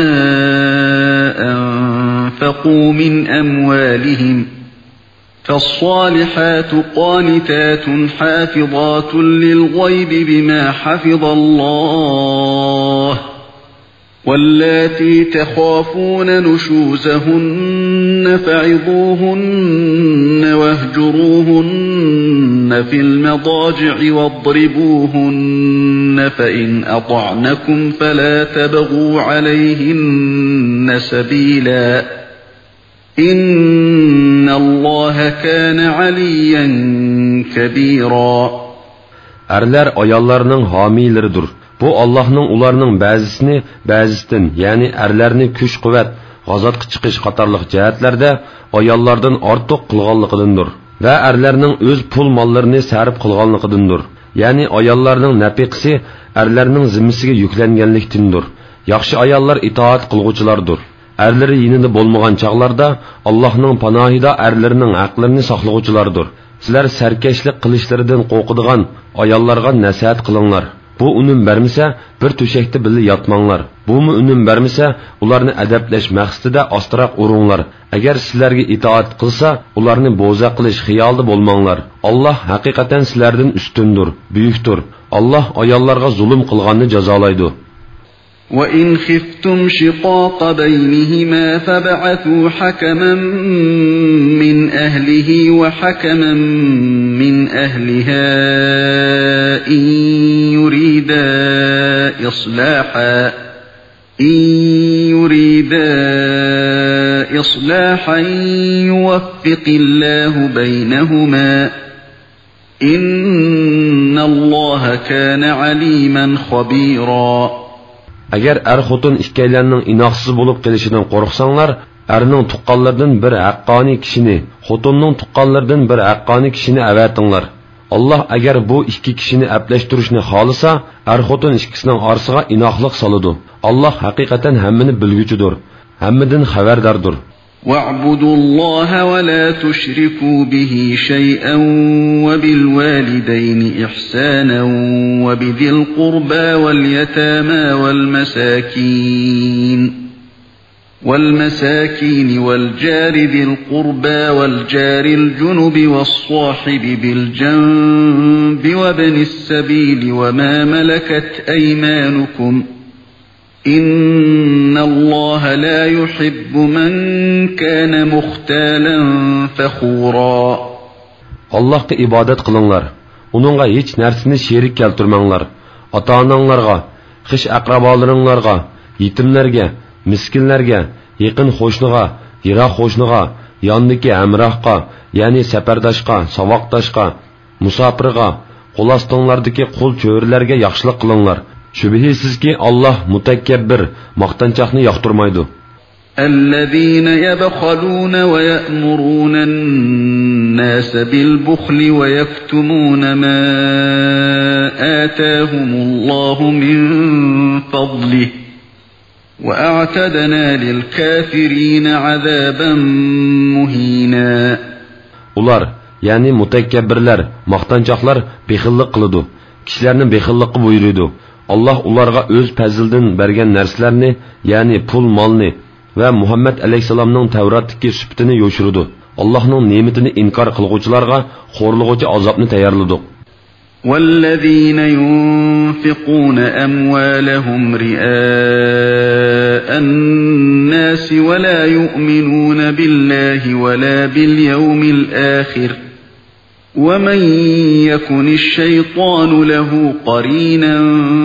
أنفقوا من أموالهم فالصالحات قانتات حافظات للغيب بما حفظ الله واللاتي تخافون نشوزهن فعظوهن واهجروهن في المضاجع واضربوهن فإن أطعنكم فلا تبغوا عليهن سبيلا إن الله كان عليا كبيرا. Erler ayallarının hamileridir. Bu Allah'ның ularının bəzisini bəzisindən, yəni ərlərini küş qüvvət, g'azotga chiqish qatorliq jihatlarda ayollardan ortiq qilganligidandir va erlarning o'z pul mollarini sarf qilganligidandir. Ya'ni ayollarning nafiqasi erlarning zimmasiga yuklanganlikdandir. Yaxshi ayollar itoat qilguvchilardir. Erlari yinida bo'lmagan chaqlarda Allohning panohida erlarining haqlarini saqlaguvchilardir. Sizlar sarkashlik qilishlaridan qo'rqadigan ayollarga nasihat qilinglar. Bu unum vermese bir töşekte bile yatmanglar. Bu mu unum vermese ularını adablash maqsadida ostroq urunglar. Agar sizlarga itoat qilsa, ularni bo'za qilish xiyolida bo'lmanglar. Allah haqiqatan sizlardan ustundir, buyukdir. Allah ayollarga zulm qilganni jazolaydi. وَإِنْ خِفْتُمْ شِقَاقَ بَيْنِهِمَا فَابْعَثُوا حَكَمًا مِنْ أَهْلِهِ وَحَكَمًا مِنْ أَهْلِهَا إِنْ يُرِيدَا إِصْلَاحًا يُوَفِّقِ اللَّهُ بَيْنَهُمَا إِنَّ اللَّهَ كَانَ عَلِيمًا خَبِيرًا. Agar er-xotin ikkalarning inoqsiz bo'lib kelishidan qo'rqsanglar, Erning tuqqanlardan bir haqqoniy kishini, xotinning tuqqanlardan bir haqqoniy kishini avatinglar. Allah agar bu ikki kishini aplashtirishni xolisa, xotin ikkisining orasiga inoqlik soladi. Allah haqiqatan hammani bilguchidir, hammadan xabardordir. وَاعْبُدُوا اللَّهَ وَلَا تُشْرِكُوا بِهِ شَيْئًا وَبِالْوَالِدَيْنِ إِحْسَانًا وَبِذِي الْقُرْبَى وَالْيَتَامَى وَالْمَسَاكِينِ وَالْجَارِ ذِي الْقُرْبَى وَالْجَارِ الْجُنُبِ وَالصَّاحِبِ بِالْجَنبِ وَابْنِ السَّبِيلِ وَمَا مَلَكَتْ أَيْمَانُكُمْ إِنَّ اللَّهَ لَا يُحِبُّ مَنْ كَانَ مُخْتَالًا فَخُورًا. Allah'a ibadet kılınlar. Onunla hiç nersini şerik keltirmanglar. Ata-ananglarga, xish aqrabolaringlarga, yetimlarga, miskinlarga, yaqin qo'shniga, yiroq qo'shniga, yondagi hamrohga, ya'ni safardoshga, savoqdoshga, musofirga, qo'lastonlardagi qul cho'rilarga yaxshilik qilinglar. Shubhisizki Allah mutakabbir, maqtanchoqni yoqtirmaydi. الذين يبخلون ويأمرون الناس بالبخل ويكتمون ما آتاهم الله من فضله وأعتدنا للكافرين عذابا مهينا. Ular, yani mutakabbirlar, maqtanchoqlar bexillik qiladi. Kishilarni bexillikqa buyuradi. Allah ularga o'z fazlidan bergan narsalarni, ya'ni pul, molni va Muhammad alayhisalomning Tavratdagi sifatini yo'shirdi. Allohning ne'matini inkor qilguvchilarga xo'rlig'uvchi azobni tayyorladi. والذين ينفقون أموالهم رئاء الناس ولا يؤمنون بالله ولا باليوم الآخر ومن يكن الشيطان له قرينا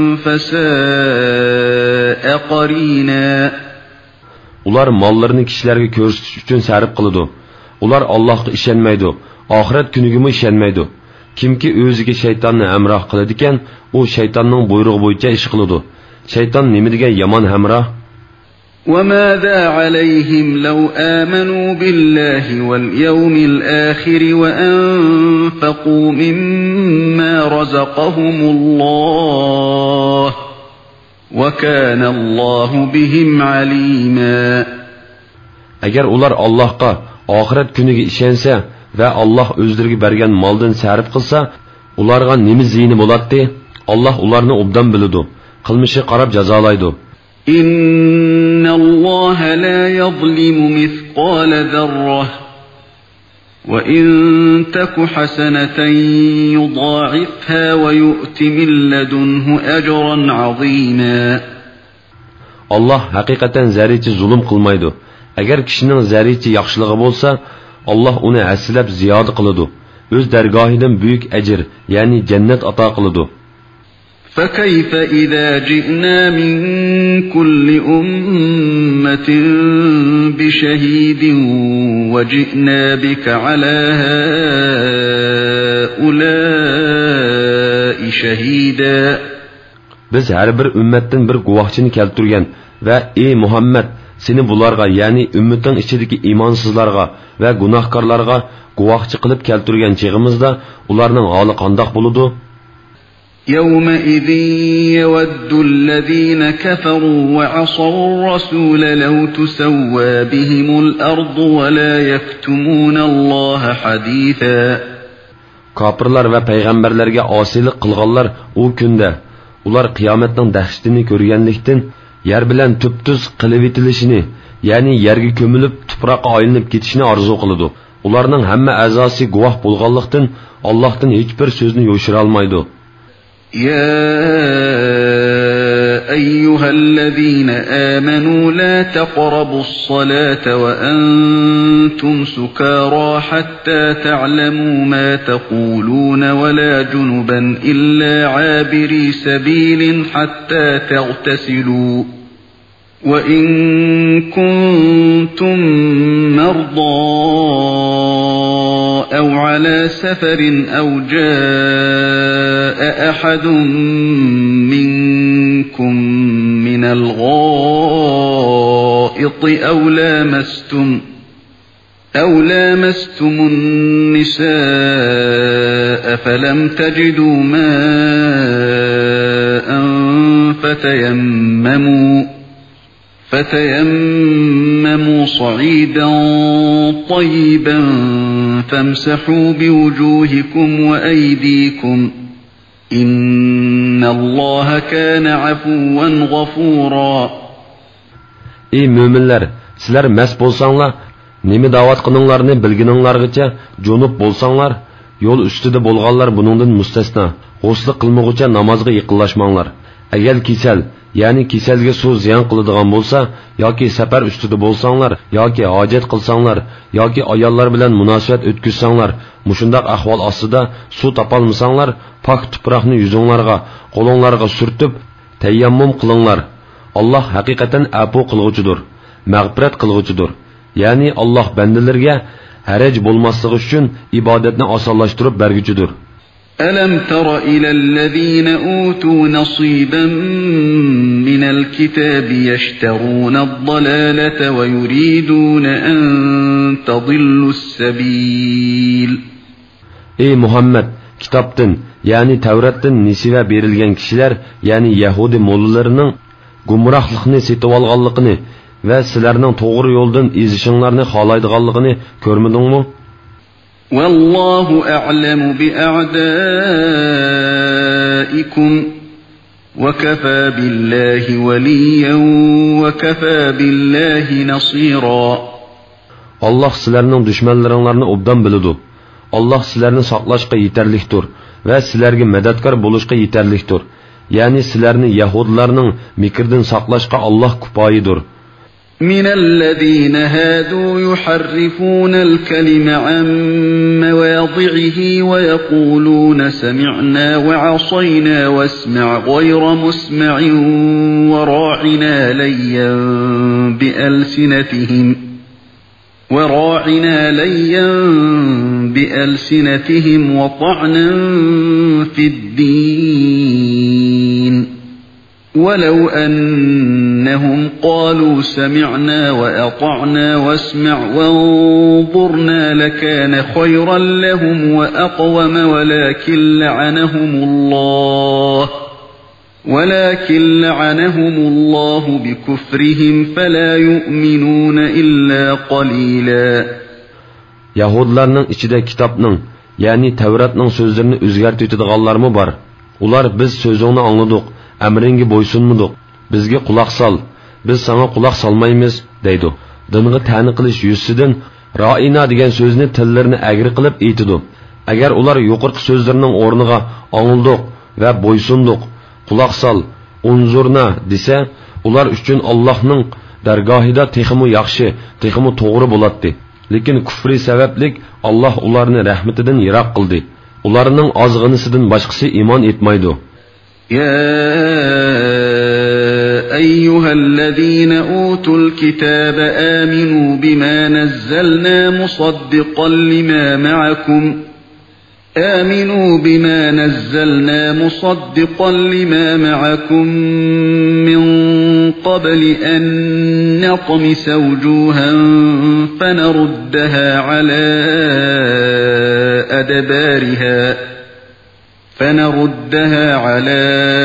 فساء قرينا. Ular mallarını kişilerge ko'rsatish uchun sarf qiladi. Ular Allohga ishonmaydi, oxirat kuniga ishonmaydi. Kimki o'ziga shaytonni hamroh qiladi ekan, u shaytonning buyrug'i bo'yicha ish qiladi. Shayton nima degan yomon hamroh? وَمَاذَا عَلَيْهِمْ لَوْ آمَنُوا بِاللَّهِ وَالْيَوْمِ الْآخِرِ وَأَنفَقُوا مِمَّا رَزَقَهُمُ اللَّهُ وَكَانَ اللَّهُ بِهِمْ عَلِيمًا. Agar ular Allohga, oxirat kuniga ishonsa va Alloh o'zlariga bergan moldan sarf qilsa, ularga nima ziyni bo'ladi? Alloh ularni obdan biladi. Qilmishi qarab jazolaydi. Innalloha la yuzlimu mithqala zarrah wa in taku hasanatan yudha'ifha wa yu'ti min ladunhu ajran 'azima. Allah haqiqatan zarichi zulm qilmaydi. Agar kishining zarichi yaxshiligi bo'lsa, Allah uni aslab ziyoda qiladi. O'z dargohidan buyuk ajr, ya'ni jannat ato qiladi. فَكَيْفَ إِذَا جِئْنَا مِنْ كُلِّ أُمَّةٍ بِشَهِيدٍ وَجِئْنَا بِكَ عَلَى هَؤُلَاءِ شَهِيدًا. Biz her bir ümmetten bir guvahçını keltirgen ve ey Muhammed seni bularga yani ümmetin içindeki imansızlarga ve günahkarlarga guvahçı kılıp keltirgen çağımızda ularning hali qandoq buludu? يَوْمَئِذٍ يَوَدُّ الَّذِينَ كَفَرُوا وَعَصَوُا الرَّسُولَ لَوْ تُسَوَّى بِهِمُ الْأَرْضُ وَلَا يَكْتُمُونَ اللَّهَ حَدِيثًا. Kapırlar ve peygamberlerge asilik kılganlar o günde ular kıyametning dahshatini ko'rganlikdan yer bilan tüptüz qilib etilishini, ya'ni yerga ko'milib tuproqqa aylanib ketishini orzu qiladi. Ularning hamma a'zosi guvoh bo'lganlikdan Allohdan hech bir so'zni yo'shira olmaydi. يا أيها الذين آمنوا لا تقربوا الصلاة وأنتم سكارى حتى تعلموا ما تقولون ولا جنبا إلا عابري سبيل حتى تغتسلوا وإن كنتم مرضى أو على سفر أو جاء أحد منكم من الغائط الغائط أو لامستم النساء فلم تجدوا ماء فتيمموا صعيدا طيبا فامسحوا بوجوهكم وأيديكم إن الله كان عفوا غفورا. Ey müminler, sizler mest bolsanglar, nemi davat qılınlarını bilgininglargacha junub bolsanglar, yol üstüde bolganlar buningdan mustasno. G'usl qilmoqcha namozga yiqinlashmanglar. Agar kesal, ya'ni kesalga suv ziyon qiladigan bo'lsa, yoki safar ustida bo'lsanglar, yoki hojat qilsanglar, yoki ayollar bilan munosabat o'tkazsanglar, mushundaq ahvol ostida suv topolmasanglar, pok tuproqni yuzinglarga, qo'linglarga surtib tayammum qilinglar. Allah haqiqatan afu qilg'uchidir, mag'firat qilg'uchidir. Ya'ni Allah bandalarga haraj bo'lmasligi uchun ibodatni osonlashtirib berguchidir. ألم تر إلى الذين أوتوا نصيبا من الكتاب يشترون الضلالة ويريدون أن تضلوا السبيل. Ey Muhammed, kitaptan, yani Tevrat'tan nisive berilgen kişiler, yani Yahudi mollalarının gumrahlıkını setip alganlıkını ve sizlerinin doğru yoldan izişinlerini halaydıganlıkını görmedin mi? والله أعلم بأعدائكم وكفى بالله وليا وكفى بالله نصيرا. Allah sizlerinin düşmanlarını obdan bilidu. Allah sizlerini saqlashqa yeterlikdir ve sizlerge medatkar buluşqa yeterlikdir. Yani sizlerini Yahudilarning mikirden saqlashqa Allah kupayidir. من الذين هادوا يحرفون الكلم عن مواضعه ويقولون سمعنا وعصينا واسمع غير مسمع وراعنا ليا بألسنتهم وطعنا في الدين ولو أنهم قالوا سمعنا وأطعنا واسمع وانظرنا لكان خيرا لهم وأقوم ولكن لعنهم الله بكفرهم فلا يؤمنون إلا قليلا. Yahudilarning ichida kitobning, ya'ni Tavratning so'zlarini o'zgartiradiganlarmi bor? Ular biz so'zingni angladik, amringga bo'ysunmadik, bizga quloq sol, biz sana quloq solmaymiz deydi. Dinga ta'ni qilish yuzidan ra'ina degan so'zni tillarini agri qilib aytidi. Agar ular yuqorqi so'zlarining o'rniga angladik va bo'ysundik, quloq sol, unzurna desa, ular uchun Allohning dargohida texmi yaxshi, texmi to'g'ri bo'ladi. Lekin kufri sabablik Allah ularni rahmatidan yiroq qildi. Ularning ozg'inisidan boshqasi iymon etmaydi. يا أيها الذين أوتوا الكتاب آمنوا بما نزلنا مصدقا لما معكم من قبل أن نطمس وجوها فنردها على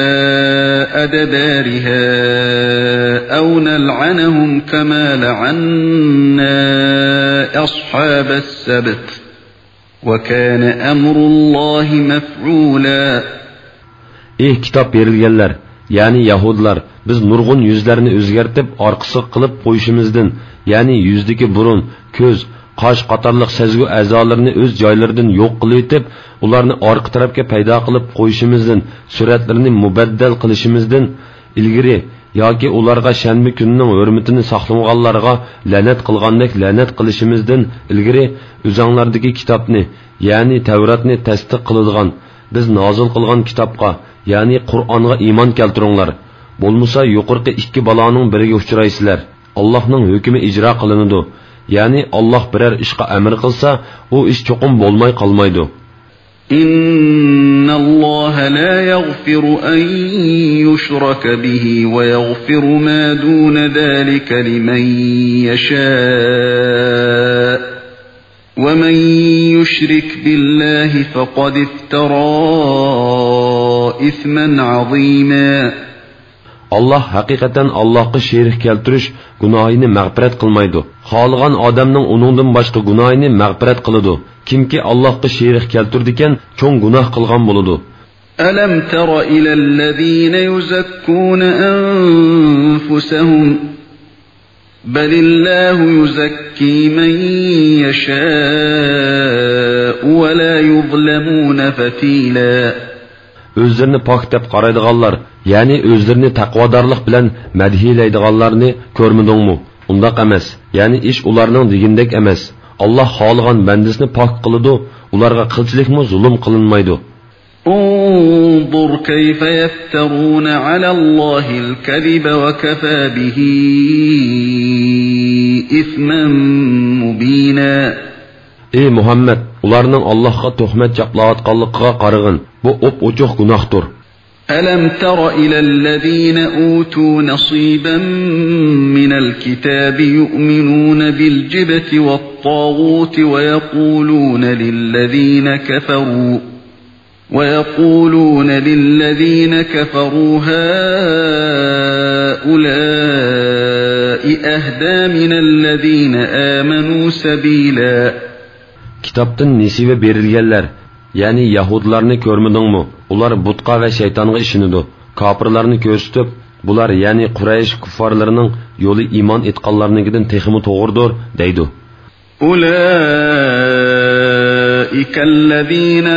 أدبارها أو نلعنهم كما لعنا أصحاب السبت وكان أمر الله مفعولا. Ey kitap verilgenler, yani Yahudiler, biz nurgun yüzlerini özgertip arkısı kılıp koyuşumuzdan, yani yüzdeki burun, köz, qash qatorliq sezgu a'zolarini o'z joylaridan yo'q qilib etib, ularni orqa tarafga paydo qilib qo'yishimizdan, suratlarini mubaddal qilishimizdan ilgari yoki ularga shanba kunining hurmatini saqlamaganlarga la'nat qilgandek la'nat qilishimizdan ilgari o'zinglardagi kitobni, ya'ni Tavratni tasdiq qiladigan, biz nozil qilgan kitobga, ya'ni Qur'onga iymon keltiringlar. Bo'lmasa yuqorqi ikki baloning biriga uchraysizlar. Allohning hukmi ijro qilinadi. Yani Allah birer işqa emir kılsa, o iş çokum bolmay kalmaydı. إن الله لا يغفر أن يشرك به ويغفر ما دون ذلك لمن يشاء ومن يشرك بالله فقد افترى إثما عظيما. Allah haqiqatan Allah'a şerik keltirish gunohini mag'firat qilmaydi. Xohlagan odamning uningdan boshqa gunohini mag'firat qiladi. Kimki Allohga sherik keltirdikan, cho'ng gunoh qilgan bo'ladi. Alam tara ilal ladina yuzakkuna anfusahum balillahu yuzakki man yasha'u wa la yuzlamuna fatila. Özlerini pak deb qaraydiganlar, ya'ni özlerini taqvodorlik bilan madhiylaydiganlarni ko'rmidingmi? Undaq emas. Ya'ni ish ularning degindek emas. Allah xohlagan bandasini pak qiladi, ularga qilchilikmi zulm qilinmaydi. Unzur kayfa yaftaruna ala Allahil kadhiba wa kafa bihi ithman mubina. Ey Muhammed, ularning Allohga tuhmat chaplayotganligiga qarag'in. Bu ochiq gunohdir. Alam tara ilal ladina utu nasiban minal kitabi yu'minuna bil jibti wat taghut wa yaquluna lil ladina kafaru haula'i ahda minal ladina amanu sabila. Kitaptan nesibe berilganlar, yani Yahudlarni ko'rmidingmi? Ular butqa va shaytonga ishinidu. Kofirlarni ko'rsatib, bular yani Quraysh kuffarlarining yo'li iymon etganlarnikidan texmi to'g'ridir deydi. Ulaikallazina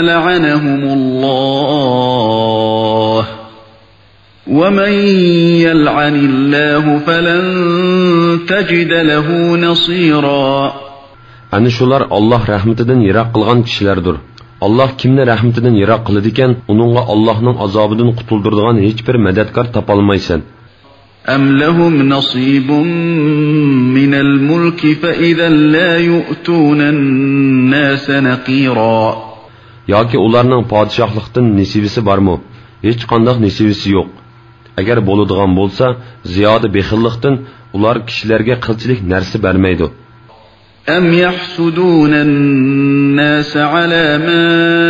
la'anahumulloh wa man yal'anillahu falan tajida lahu nasira. Ani shular Alloh rahmatidan yiroq qilgan kishilardir. Allah kimni rahmatidan yiroq qiladi ekan, uningga Allohning azobidan qutuldiradigan hech bir madadkor topolmaysan. Am lahum nasibun minal mulki fa idan la yu'tuna an-nasa naqira. Yoki ularning podshohlikdan nasibisi bormi? Hech qanday nasibisi yo'q. Agar bo'ladigan bo'lsa, ziyoda bexillikdan ular kishilarga qilchilik narsa bermaydi. أم يحسدون الناس على ما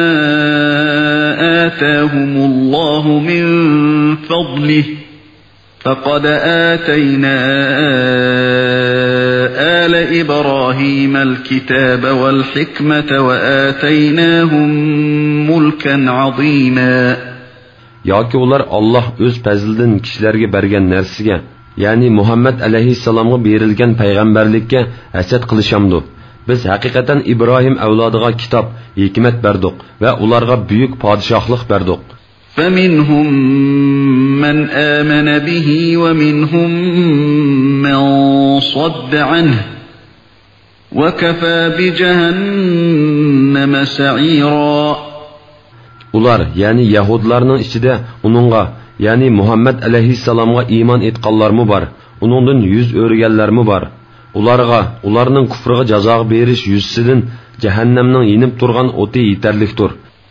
آتاهم الله من فضله فقد آتينا آل إبراهيم الكتاب والحكمة وآتيناهم ملكا عظيما. Yoki ular Allah öz fazlidan kishilarga bergan narsaga, yani Muhammed aleyhisselam'a berilgan payg'ambarlikka hasad qilishamdi. Biz haqiqatan İbrahim avlodiga kitob, hikmat berdik va ularga buyuk podshohlik berdik. فَمِنْهُمْ مَنْ آمَنَ بِهِ وَمِنْهُمْ مَنْ صَدَّ عَنْهُ وَكَفَى بِجَهَنَّمَ سَعِيرًا. Ular, yani Yahudlarning ichida uningga, yani Muhammed aleyhisselam'a iman etqanlarmı var, uningdan yüz o'rganlarmı var. Ularga, ularning kufriga jazo berish yuzsidan jahannamning yenib turgan o'ti yetarlikdir.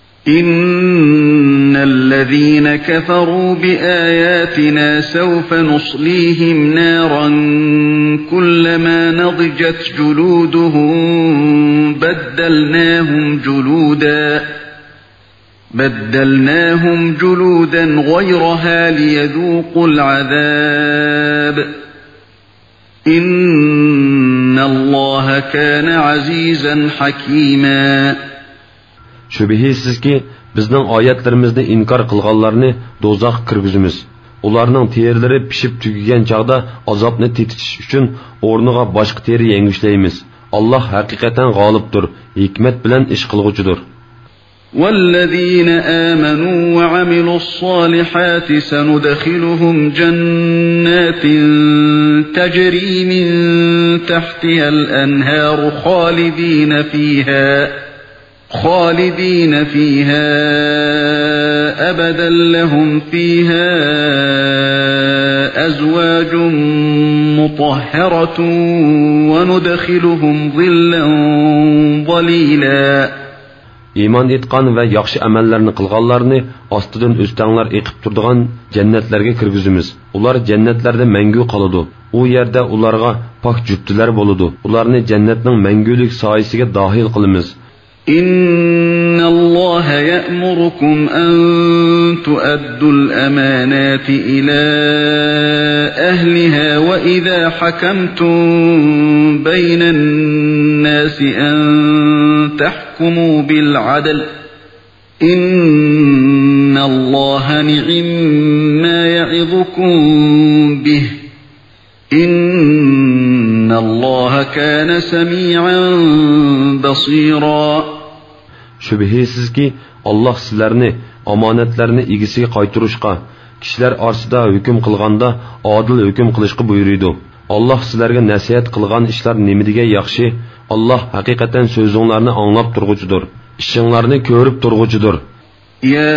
Innallazina kafaru biayatina sawfa nuslihim naran kullama nadijat juluduhum بدلناهم جلودا غيرها ليذوقوا العذاب إن الله كان عزيزا حكيما. Şübihisiz ki bizning oyatlarimizni inkor qilganlarni do'zax kirgizimiz. Ularning terlari pishib tugagan chaqda azobni tetish uchun o'rniga boshqa teri yengishlaymiz. Alloh haqiqatan g'olibdir, hikmat bilan ish qilg'uchidir. والذين آمنوا وعملوا الصالحات سندخلهم جنات تجري من تحتها الأنهار خالدين فيها أبدا لهم فيها أزواج مطهرة وندخلهم ظلا ظليلا. iymon etgan va yaxshi amallarni qilganlarni ostidan o'stanglar eqib turadigan jannatlarga kirgizamiz. Ular jannatlarda mangu qoladi. U yerda ularga pok juftilar bo'ladi. Ularni jannatning mangulik soyasiga dahil qilamiz. إن الله يأمركم أن تؤدوا الأمانات إلى أهلها وإذا حكمتم بين الناس أن تحكموا بالعدل إن الله نعم ما يعظكم به إن الله كان سميعا بصيرا. Şübihəsizki Allah sizlərni amanətlərini igisiga qaytarışqa, kişilər arasında hüküm qılğanda adil hüküm qilishqa buyuruydu. Allah sizlərə nəsihət qılğan işlər nimidige yaxşı. Allah həqiqətən sözünlərni anlab turğucudur. İşinlərni görüb turğucudur. Ya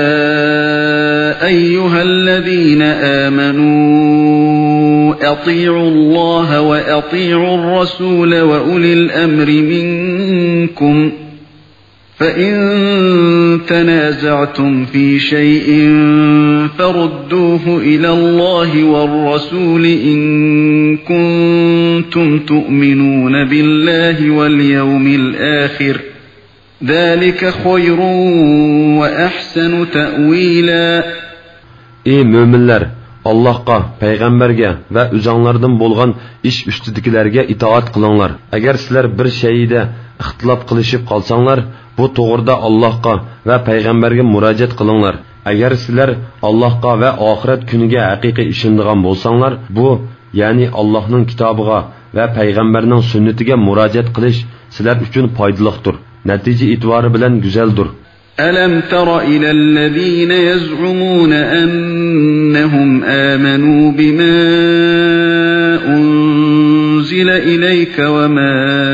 eyyuhellezine amanu ati'u Allah ve ati'ur Rasul ve ulil emri minkum. فَإِن تَنَازَعْتُمْ فِي شَيْءٍ فَرُدُّوهُ إِلَى اللَّهِ وَالرَّسُولِ إِن كُنتُمْ تُؤْمِنُونَ بِاللَّهِ وَالْيَوْمِ الْآخِرِ ذَلِكَ خَيْرٌ وَأَحْسَنُ تَأْوِيلًا. Ey müminler! Allah'a, peygamberge ve üzanlardan bolgan iş üstüdikilerge itaat kılınlar. Eğer sizler bir şeyde ixtilaf qilishib qalsanglar, bu to'g'rida Allohga va payg'ambarga murojaat qilinglar. Agar sizlar Allohga va oxirat kuniga haqiqiy ishonadigan bo'lsanglar, bu ya'ni Allohning kitobiga va payg'ambarning sunnatiga murojaat qilish sizlar uchun foydalidir. Natija e'tibori bilan go'zaldir. ألم تر إلى الذين يزعمون أنهم آمنوا بما أنزل إليك وما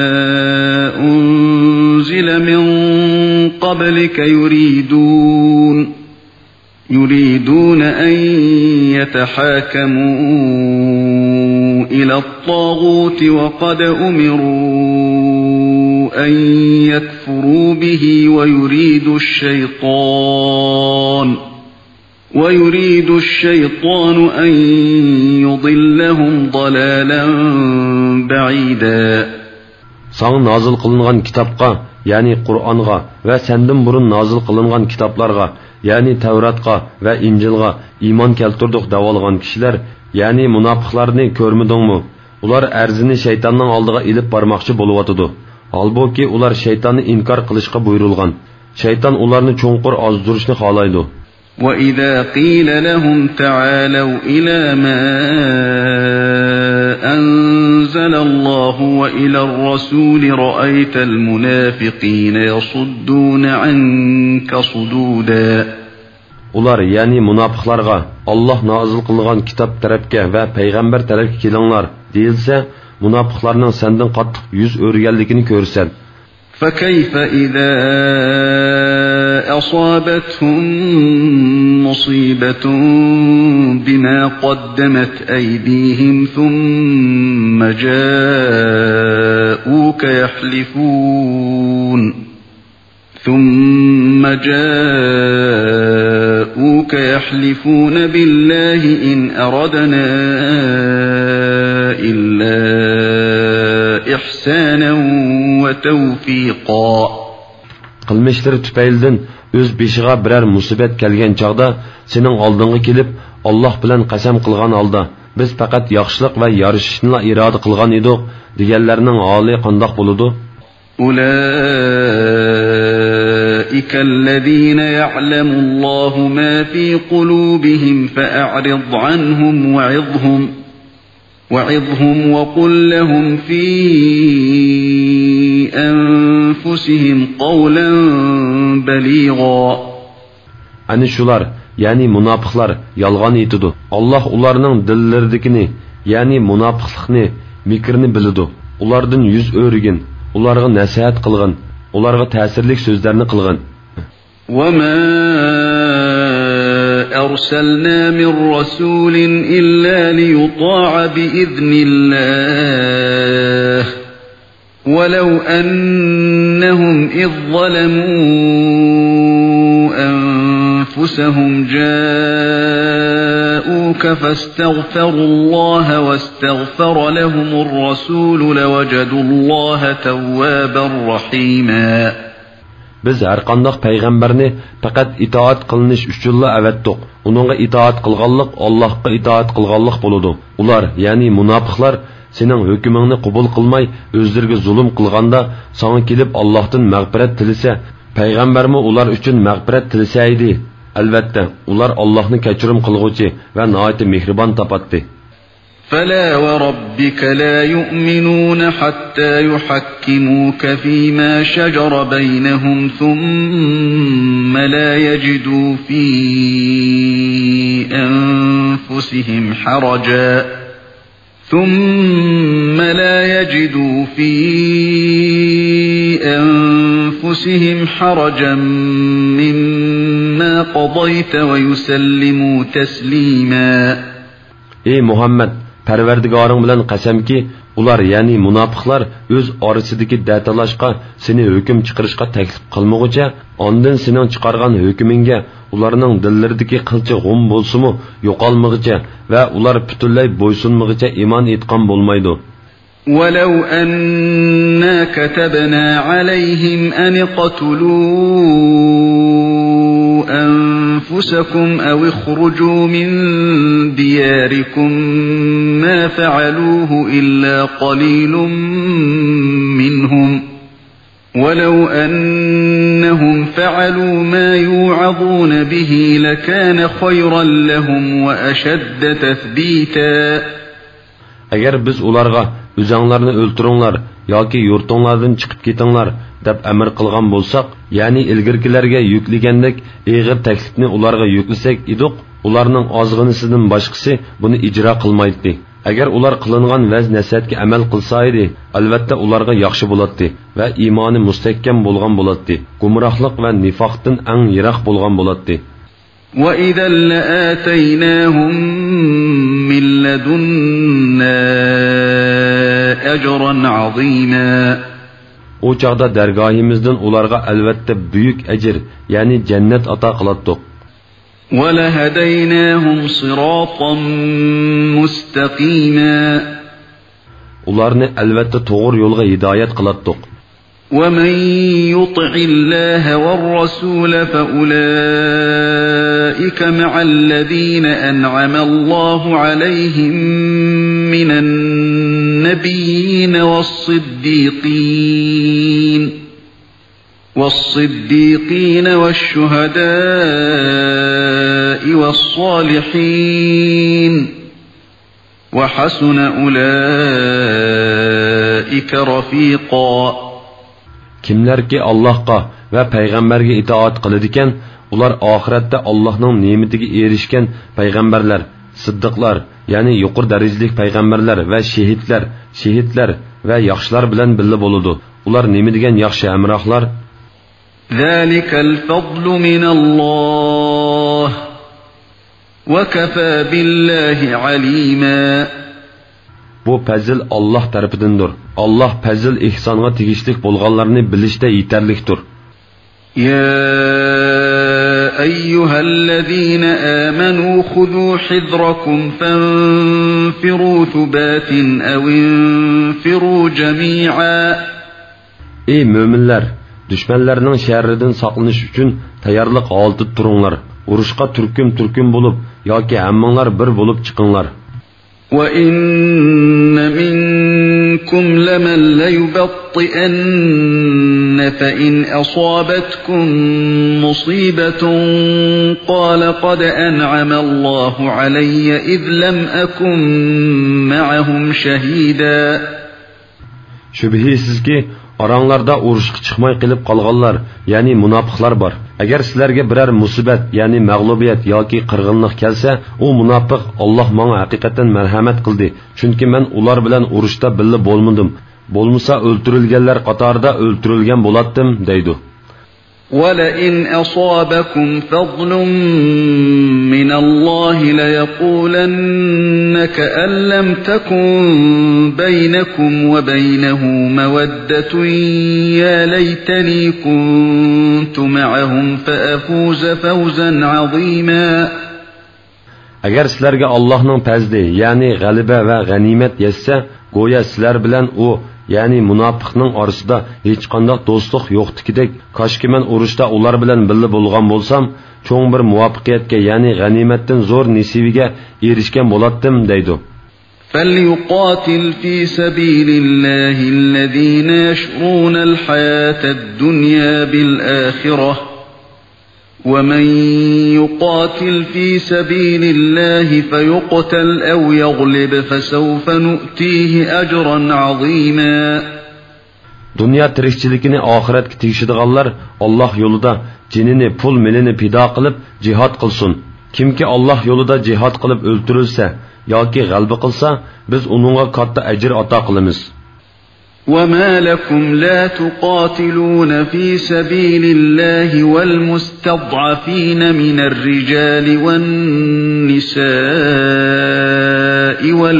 أنزل من قبلك يريدون أن يتحاكموا إلى الطاغوت وقد أمروا أن يكفروا به ويريد الشيطان أن يضلهم ضلالا بعيدا. Sana nazil kılıngan kitapka, yani Kur'an'a ve senden burun nazil kılıngan kitaplarga, yani Tevrat'a ve İncil'a iman keltirdik davalgan kişiler, yani münafıklarını görmedin mi? Ular erzini şeytanın aldığa ilip barmakçı buluvatıdı. Halbuki ular şeytanı inkar kılışqa buyurulgan. Şeytan ularını çonqur azdırışını halaydı. وَإِذَا قِيلَ لَهُمْ تَعَالَوْا إِلَى مَا أَنزَلَ اللَّهُ وَإِلَى الرَّسُولِ رَأَيْتَ الْمُنَافِقِينَ يَصُدُّونَ عَنكَ صُدُودًا. Ular yani münafıklarga Allah nazil kılgan kitap tarafga ve peygamber tarafga kelinglar deyilse, münafıklarning senden qattiq yüz örgenligini görsen. فَكَيْفَ إِذَا أَصَابَتْهُمْ مُصِيبَةٌ بِمَا قَدَّمَتْ أَيْدِيهِمْ ثُمَّ جاءوك يحلفون بالله إن أردنا إلا إحسانا وتوفيقا. Qilmishlari tüpaylidan öz beshiga birer musibet kelgan chaqda sening oldinga kelib Alloh bilan qasam qilgan holda biz faqat yaxshilik va yarashishni iroda qilgan edik deganlarning holi qandoq bo'ladi? أولئك الذين يعلم الله ما في قلوبهم فأعرض عنهم وعظهم وقل لهم في أنفسهم قولا بليغا. Ani şular, yani münafıklar yalgan etidu. Allah ularning dillerdikini, yani münafıklıkni, mikrini bilidu. Ulardan yüz örgün, ularga nasihat qilgin, ularga ta'sirlik so'zlarni qilgin. وَمَا أَرْسَلْنَا مِنْ رَسُولٍ إِلَّا لِيُطَاعَ بِإِذْنِ اللَّهِ ولو أنهم إذ ظلموا أنفسهم جاءوك فاستغفروا الله واستغفر لهم الرسول لوجدوا الله توابا رحيما. Biz har qanday payg'ambarni faqat itoat qilinish uchunla avatdiq. Uningga itoat qilganlik Allohga itoat qilganlik bo'ladi. Ular, ya'ni munofiqlar sening hukmingni qabul qilmay, o'zlariga zulm qilganda, sana kelib Allohdan mag'firat tilasa, payg'ambarmi ular uchun mag'firat tilasa edi. Albatta, ular Allohni kechirim qilguvchi va nihoyat mehribon topatdi. فلا وربك لا يؤمنون حتى يحكموك فيما شجر بينهم ثم لا يجدوا في أنفسهم حرجا مما قضيت ويسلموا تسليما. Ey Muhammed, Parvardigoring bilan qasamki, ular ya'ni munofiqlar o'z orasidagi datalashqa seni hukm chiqarishga taklif qilmoqcha, ondan sening chiqargan hukmingga ularning dillaridagi qilchi g'um bo'lsa-mu yo'qolmoqcha va ular butunlay bo'ysunmoqcha iymon etgan bo'lmaydi. ولو أننا كتبنا عليهم أن اقتلوا أنفسكم أو اخرجوا من دياركم ما فعلوه إلا قليل منهم ولو أنهم فعلوا ما يوعظون به لكان خيرا لهم وأشد تثبيتا. Agar biz ularga o'zinglarni o'ltiringlar yoki yurtinglardan chiqib ketinglar deb amr qilgan bo'lsak, ya'ni ilgirkilarga yuklagandek og'ir taklifni ularga yuklasak edik, ularning ozg'inisidan boshqasi buni ijro qilmaydi. Agar ular qilingan vaz nasihatga amal qilsa edi, albatta ularga yaxshi bo'ladi va iymoni mustahkam bo'lgan bo'ladi. Gumrohlik va nifoqdan eng yiroq bo'lgan bo'ladi. وَإِذًا لَآتَيْنَاهُمْ مِنْ لَدُنَّا أَجْرًا عَظِيمًا. O çağda dergahimizden ularga elbette büyük ecir, yani cennet ata kılattık. وَلَهَدَيْنَاهُمْ صِرَاطًا مُسْتَقِيمًا. Ularni elbette doğru yolga hidayet kılattık. وَمَنْ يُطِعِ اللَّهَ وَالرَّسُولَ فَأُولَئِكَ مَعَ الَّذِينَ أَنْعَمَ اللَّهُ عَلَيْهِمْ مِنَ النَّبِيِّينَ وَالصِّدِّيقِينَ وَالشُّهَدَاءِ وَالصَّالِحِينَ وَحَسُنَ أُولَئِكَ رَفِيقًا. Kimlerki Allah'a ve peygamberge itaat kılıdiken, ular ahiretde Allah'ın nimetiga erişken peygamberler, sıddıklar, yani yuqur dereceli peygamberler ve şehitler ve yaxşılar bilen birli boludu. Ular nemi degen yaxşı emrahlar? ذَلِكَ الْفَضْلُ مِنَ اللّٰهِ وَكَفَى بِاللّٰهِ عَلِيمًا. Bu pezil Allah tarafıdındır. Allah pezil ihsanına tegişlik bolğanlarını bilişte yeterliktir. يَا أَيُّهَا الَّذ۪ينَ آمَنُوا خُذُوا حِذْرَكُمْ فَانْفِرُوا ثُبَاتٍ أَوْ انْفِرُوا جَمِيعًا. Ey müminler! Düşmanlarının şerrinden saklanış için tayarlık altıp durunlar. Uruşqa türküm bulup, yoki hammanlar bir bulup çıkınlar. وَإِنَّ مِنْكُمْ لَمَنْ لَيُبَطِّئَنَّ فَإِنْ أَصَابَتْكُمْ مُصِيبَةٌ قَالَ قَدْ أَنْعَمَ اللَّهُ عَلَيَّ إِذْ لَمْ أَكُنْ مَعَهُمْ شَهِيدًا. Şübhisiz ki, aranglarda urushga chiqmay qilib qolganlar, ya'ni munofiqlar bor. Agar sizlarga biror musibat, ya'ni mag'lubiyat yoki qirg'inlik kelsa, u munofiq Alloh menga haqiqatan marhamat qildi, chunki men ular bilan urushda birga bo'lmadim. Bo'lmasa o'ltirilganlar qatorida o'ltirilgan bo'latdim deydi. وَلَئِنْ أَصَابَكُمْ فَضْلٌ مِّنَ اللَّهِ لَيَقُولَنَّ كَأَن لَّمْ تَكُن بَيْنَكُمْ وَبَيْنَهُ مَوَدَّةٌ يَا لَيْتَنِي كُنتُ مَعَهُمْ فَأَفُوزَ فَوْزًا عَظِيمًا. Agar sizlarga Allohning fazli, ya'ni g'alaba va g'animat yetsa, go'yo sizlar bilan u, ya'ni munofiqning orasida hech qanday do'stlik yo'qdikidek, koshki men urushda ular bilan birga bo'lgan bo'lsam, cho'ng bir muvaffaqiyatga, ya'ni g'animatdan zo'r nasibiga erishgan bo'lardim deydi. فَلْيُقَاتِلْ فِي سَبِيلِ اللَّهِ الَّذِينَ يَشْرُونَ الْحَيَاةَ الدُّنْيَا بِالْآخِرَةِ وَمَنْ يُقَاتِلْ فِي سَبِيلِ اللَّهِ فَيُقْتَلْ أَوْ يَغْلِبْ فَسَوْفَ نُؤْتِيهِ أَجْرًا عَظِيمًا. Dünya tirikçilikini ahiretke tegişidiganlar Allah yolunda cinini, pul milini pida qilib jihad qilsin. Kimki Allah yolunda jihad qilib öldürülse yoki g'alba qilsa, biz uningga katta ajr ato qilamiz. وَمَا لَكُمْ لَا تُقَاتِلُونَ فِي سَبِيلِ اللَّهِ وَالْمُسْتَضْعَفِينَ مِنَ الرِّجَالِ وَالنِّسَاءِ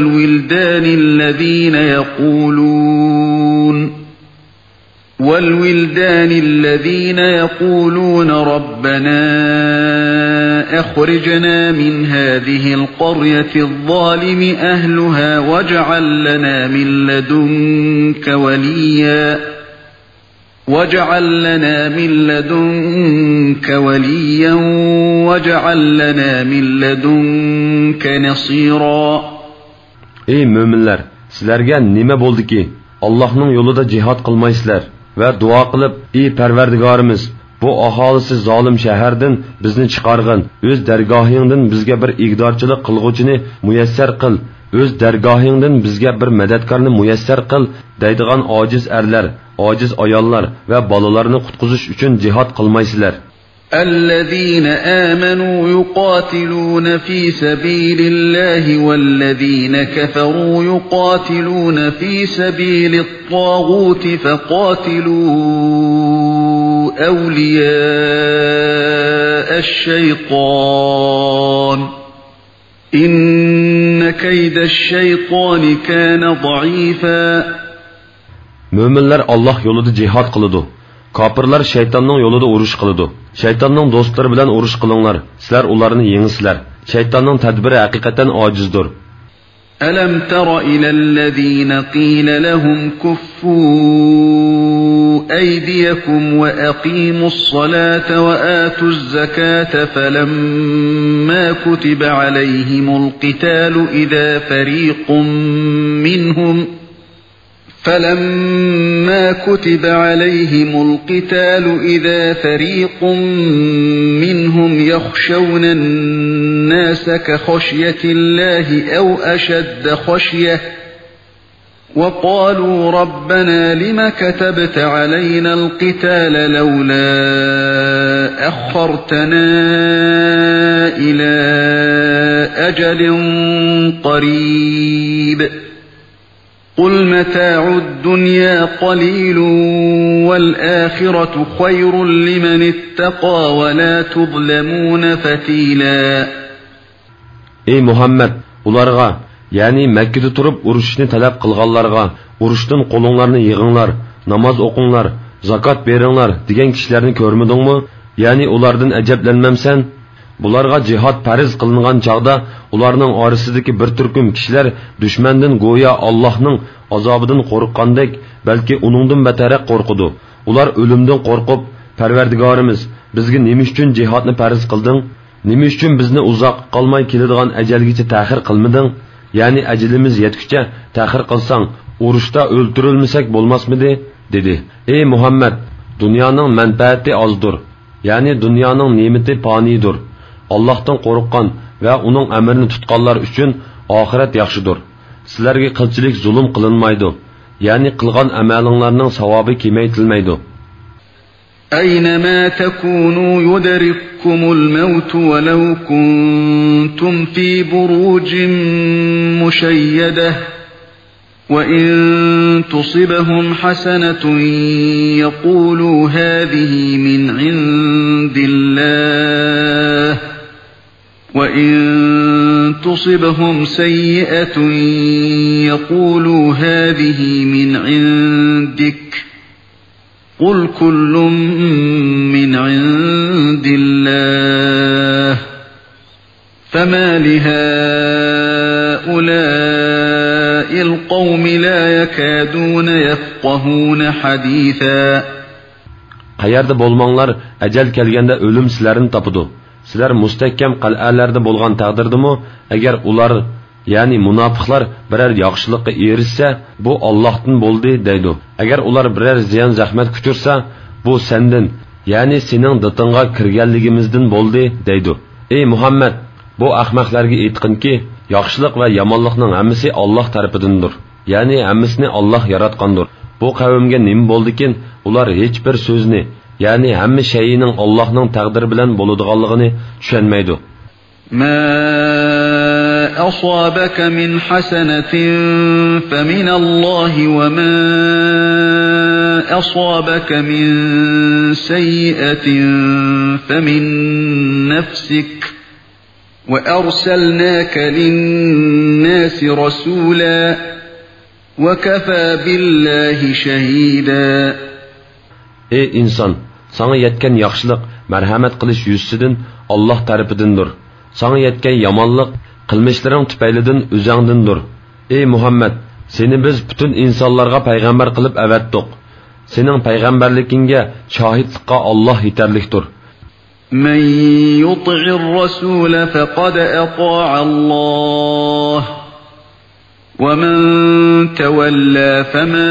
وَالْوِلْدَانِ الَّذِينَ يَقُولُونَ رَبَّنَا أَخْرِجْنَا مِنْ هَذِهِ الْقَرْيَةِ الظَّالِمِ أَهْلُهَا وَاجْعَل لَّنَا مِن لَّدُنكَ وَلِيًّا وَاجْعَل لَّنَا مِن لَّدُنكَ نَصِيرًا. Ey müminler, sizlerge nime boldu ki Allah'ın yolunda jihad qilmaysizlar ve dua qilib, ey Parvardigarimiz, bu aholisi zolim shahardan bizni chiqargin, o'z dargohingdan bizga bir igdorchilik qilg'uvchini muyassar qil, o'z dargohingdan bizga bir madadkorni muyassar qil deydigan ojiz erlar, ojiz ayollar va bolalarni qutqizish uchun jihad qilmaysizlar. الذين آمنوا يقاتلون في سبيل الله والذين كفروا يقاتلون في سبيل الطاغوت فقاتلوا أولياء الشيطان إن كيد الشيطان كان ضعيفا. Müminler Allah yolunda jihad qılıdı. Kapırlar şeytanның yolunda uruş qılıdı. Şeytanның dostları bilen uruş qılınlar. Sizler ularını yengsizler. Şeytanның tədbiri hakikaten acizdir. أَلَمْ تَرَ إِلَى الَّذِينَ قِيلَ لَهُمْ كُفُّوا أَيْدِيَكُمْ وَأَقِيمُوا الصَّلَاةَ وَآتُوا الزَّكَاةَ فَلَمَّا كُتِبَ عَلَيْهِمُ الْقِتَالُ إِذَا فَرِيقٌ مِّنْهُمْ يَخْشَوْنَ النَّاسَ كَخَشْيَةِ اللَّهِ أَوْ أَشَدَّ خَشْيَةً وَقَالُوا رَبَّنَا لِمَ كَتَبْتَ عَلَيْنَا الْقِتَالَ لَوْلَا أَخَّرْتَنَا إِلَى أَجَلٍ قَرِيبٍ قُلْ مَتَاعُ الدُّنْيَا قَلِيلٌ وَالْآخِرَةُ خَيْرٌ لِمَنِ اتَّقَى وَلَا تُظْلَمُونَ فَتِيلًا. Ey Muhammed, ularga, yani Mekke'de turup uruşni talep kılganlarga, uruştun kolunlarını yığınlar, namaz okunlar, zakat veringlar degan kişilerini görmedin mi? Yani ulardan eceblenmemsen, bularga jihad fariz kılıngan çağda ularning orasidagi bir turkum kishilar dushmandan go'yo Allohning azobidan qo'rqqandek, balki uningdan bataraq qo'rqidi. Ular o'limdan qo'rqib, Parvardigorimiz, bizga nima uchun jihadni farz qilding? Nima uchun bizni uzoq qolmay keladigan ajalgacha ta'xir qilmading? Ya'ni ajalimiz yetguncha ta'xir qilsang, urushda o'ldirilmasak bo'lmasmidi? dedi. Ey Muhammad, dunyoning manfaati ozdir. Ya'ni dunyoning ne'mati fanidir. Allohdan qo'rqqan ve onun emrini tutqanlar üçün ahiret yaxşıdır. Sizlerge qilchilik zulüm qılınmaydı. Yani qılgan amalinglarning savobi kemaytilmaydi. أينما تكونوا يدرككم الموت ولو كنتم في بروج مشيدة وَإِن تُصِبْهُمْ حَسَنَةٌ يَقُولُوا هَذِهِ مِنْ عِندِ اللَّهِ وَإِن تُصِبْهُمْ سَيِّئَةٌ يَقُولُوا هَذِهِ مِنْ عِندِكَ قُلْ كُلٌّ مِنْ عِندِ اللَّهِ فَمَا لِهَؤُلَاءِ الْقَوْمِ لَا يَكَادُونَ يَفْقَهُونَ حَدِيثًا. Qayerda bo'lmanglar, ajal kelganda o'lim sizlarni topadi. Sizlar mustahkam qal'alarda bo'lgan taqdirdimi, agar ular, ya'ni munofiqlar biror yaxshilikka erishsa, bu Allohdan bo'ldi deydi. Agar ular biror ziyon zahmat kuchirsa, bu sendan, ya'ni sening ditinga kirganligimizdan bo'ldi deydi. Ey Muhammad, bu ahmoqlarga aytqinki, yaxshilik va yomonlikning hammasi Alloh tarafidandir. Ya'ni hammasini Alloh yaratgandir. Bu qavmga nima bo'ldikin, ular hech bir so'zni, ya'ni hamma shayning Allohning taqdiri bilan bo'ladiganligini tushunmaydi. Ma asabaka min hasanatin famin Alloh va ma asabaka min sayyi'atin famin nafsik. وَأَرْسَلْنَاكَ لِلنَّاسِ رَسُولًا وَكَفَى بِاللَّهِ شَهِيدًا. Ey inson, sana yetken yaxshilik merhamet qilish yuzidan Alloh tarafidandir. Sana yetken yomonlik qilmishlaring tufaylidan o'zingdandir. Ey Muhammad, seni biz butun insonlarga payg'ambar qilib avatdik. Sening payg'ambarligingga shohidlikqa Alloh yetarlikdir. من يطع الرسول فقد أطاع الله ومن تولى فما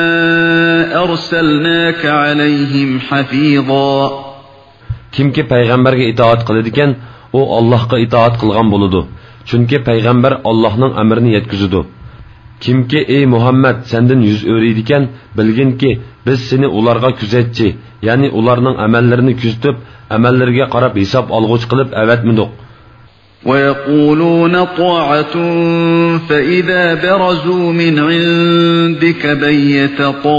أرسلناك عليهم حفيظا. Kimki payg'ambarga itoat qiladigan, u Allohga itoat qilgan bo'ladi. Chunki payg'ambar Allohning amrini yetkazadi. Kimki ey Muhammad sendan yuz o'riydigan, bilginki biz seni ularga kuzatchi, ya'ni ularning amallarini kuzatib, amallariga qarab hisob olg'uch qilib avatmidik. وَيَقُولُونَ طَاعَةٌ فَإِذَا بَرَزُوا مِنْ عِنْدِكَ بَيَّتَ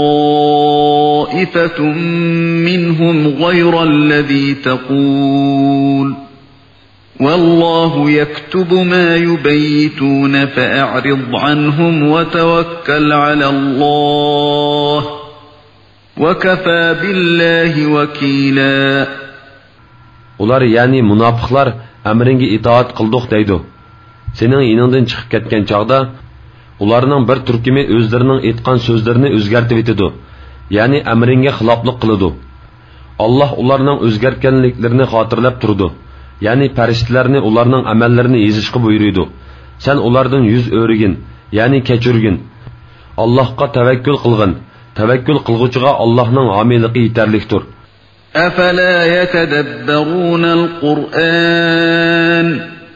طَائِفَةٌ مِّنْهُمْ غَيْرَ الَّذِي تَقُولُ وَاللَّهُ يَكْتُبُ مَا يُبَيِّتُونَ فَأَعْرِضْ عَنْهُمْ وَتَوَكَّلْ عَلَى اللَّهِ وَكَفَى بِاللَّهِ وَكِيلًا. Ular yani munofiqlar amringa itoat qildik deydi. Sening yiningdan chiqib ketgan chaqda ularning bir turkumi o'zlarining aytgan so'zlarini o'zgartib etadi. Ya'ni amringa xiloflik qiladi. Alloh ularning o'zgarganliklarini xotirlab turdi. Ya'ni farishtalarni ularning amallarini yezishga buyurdi. Sen ulardan yuz o'rigin, ya'ni kechirgin. Allohga tavakkul qilgin. Tavakkul qilguvchiga Allohning homiligi yetarlikdir. أَفَلَا يَتَدَبَّرُونَ الْقُرْآنَ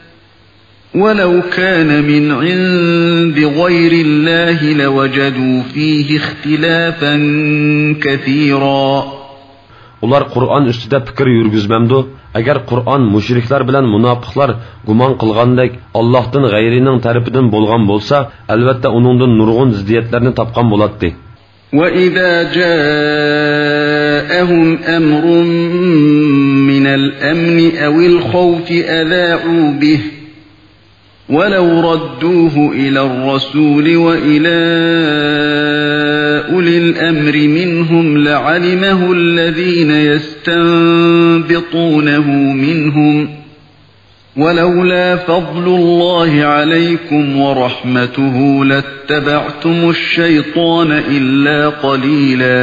وَلَوْ كَانَ مِنْ عِنْدِ غَيْرِ اللَّهِ لَوَجَدُوا فِيهِ اخْتِلَافًا كَثِيرًا. Ular Qur'on ustida fikr yurgizmamdi. Agar Qur'on mushriklar bilan munofiqlar gumon qilgandek Allohdan g'ayrining tarafidan bo'lgan bo'lsa, albatta uningdan nurg'un ziddiyatlarni topgan bo'lardi. وَإِذَا جَاءَهُمْ أَمْرٌ مِّنَ الْأَمْنِ أَوِ الْخَوْفِ أَذَاعُوا بِهِ وَلَوْ رَدُّوهُ إِلَى الرَّسُولِ وَإِلَى أُولِي الْأَمْرِ مِنْهُمْ لَعَلِمَهُ الَّذِينَ يَسْتَنبِطُونَهُ مِنْهُمْ وَلَوْلَا فَضْلُ اللَّهِ عَلَيْكُمْ وَرَحْمَتُهُ لَاتَّبَعْتُمُ الشَّيْطَانَ إِلَّا قَلِيلًا.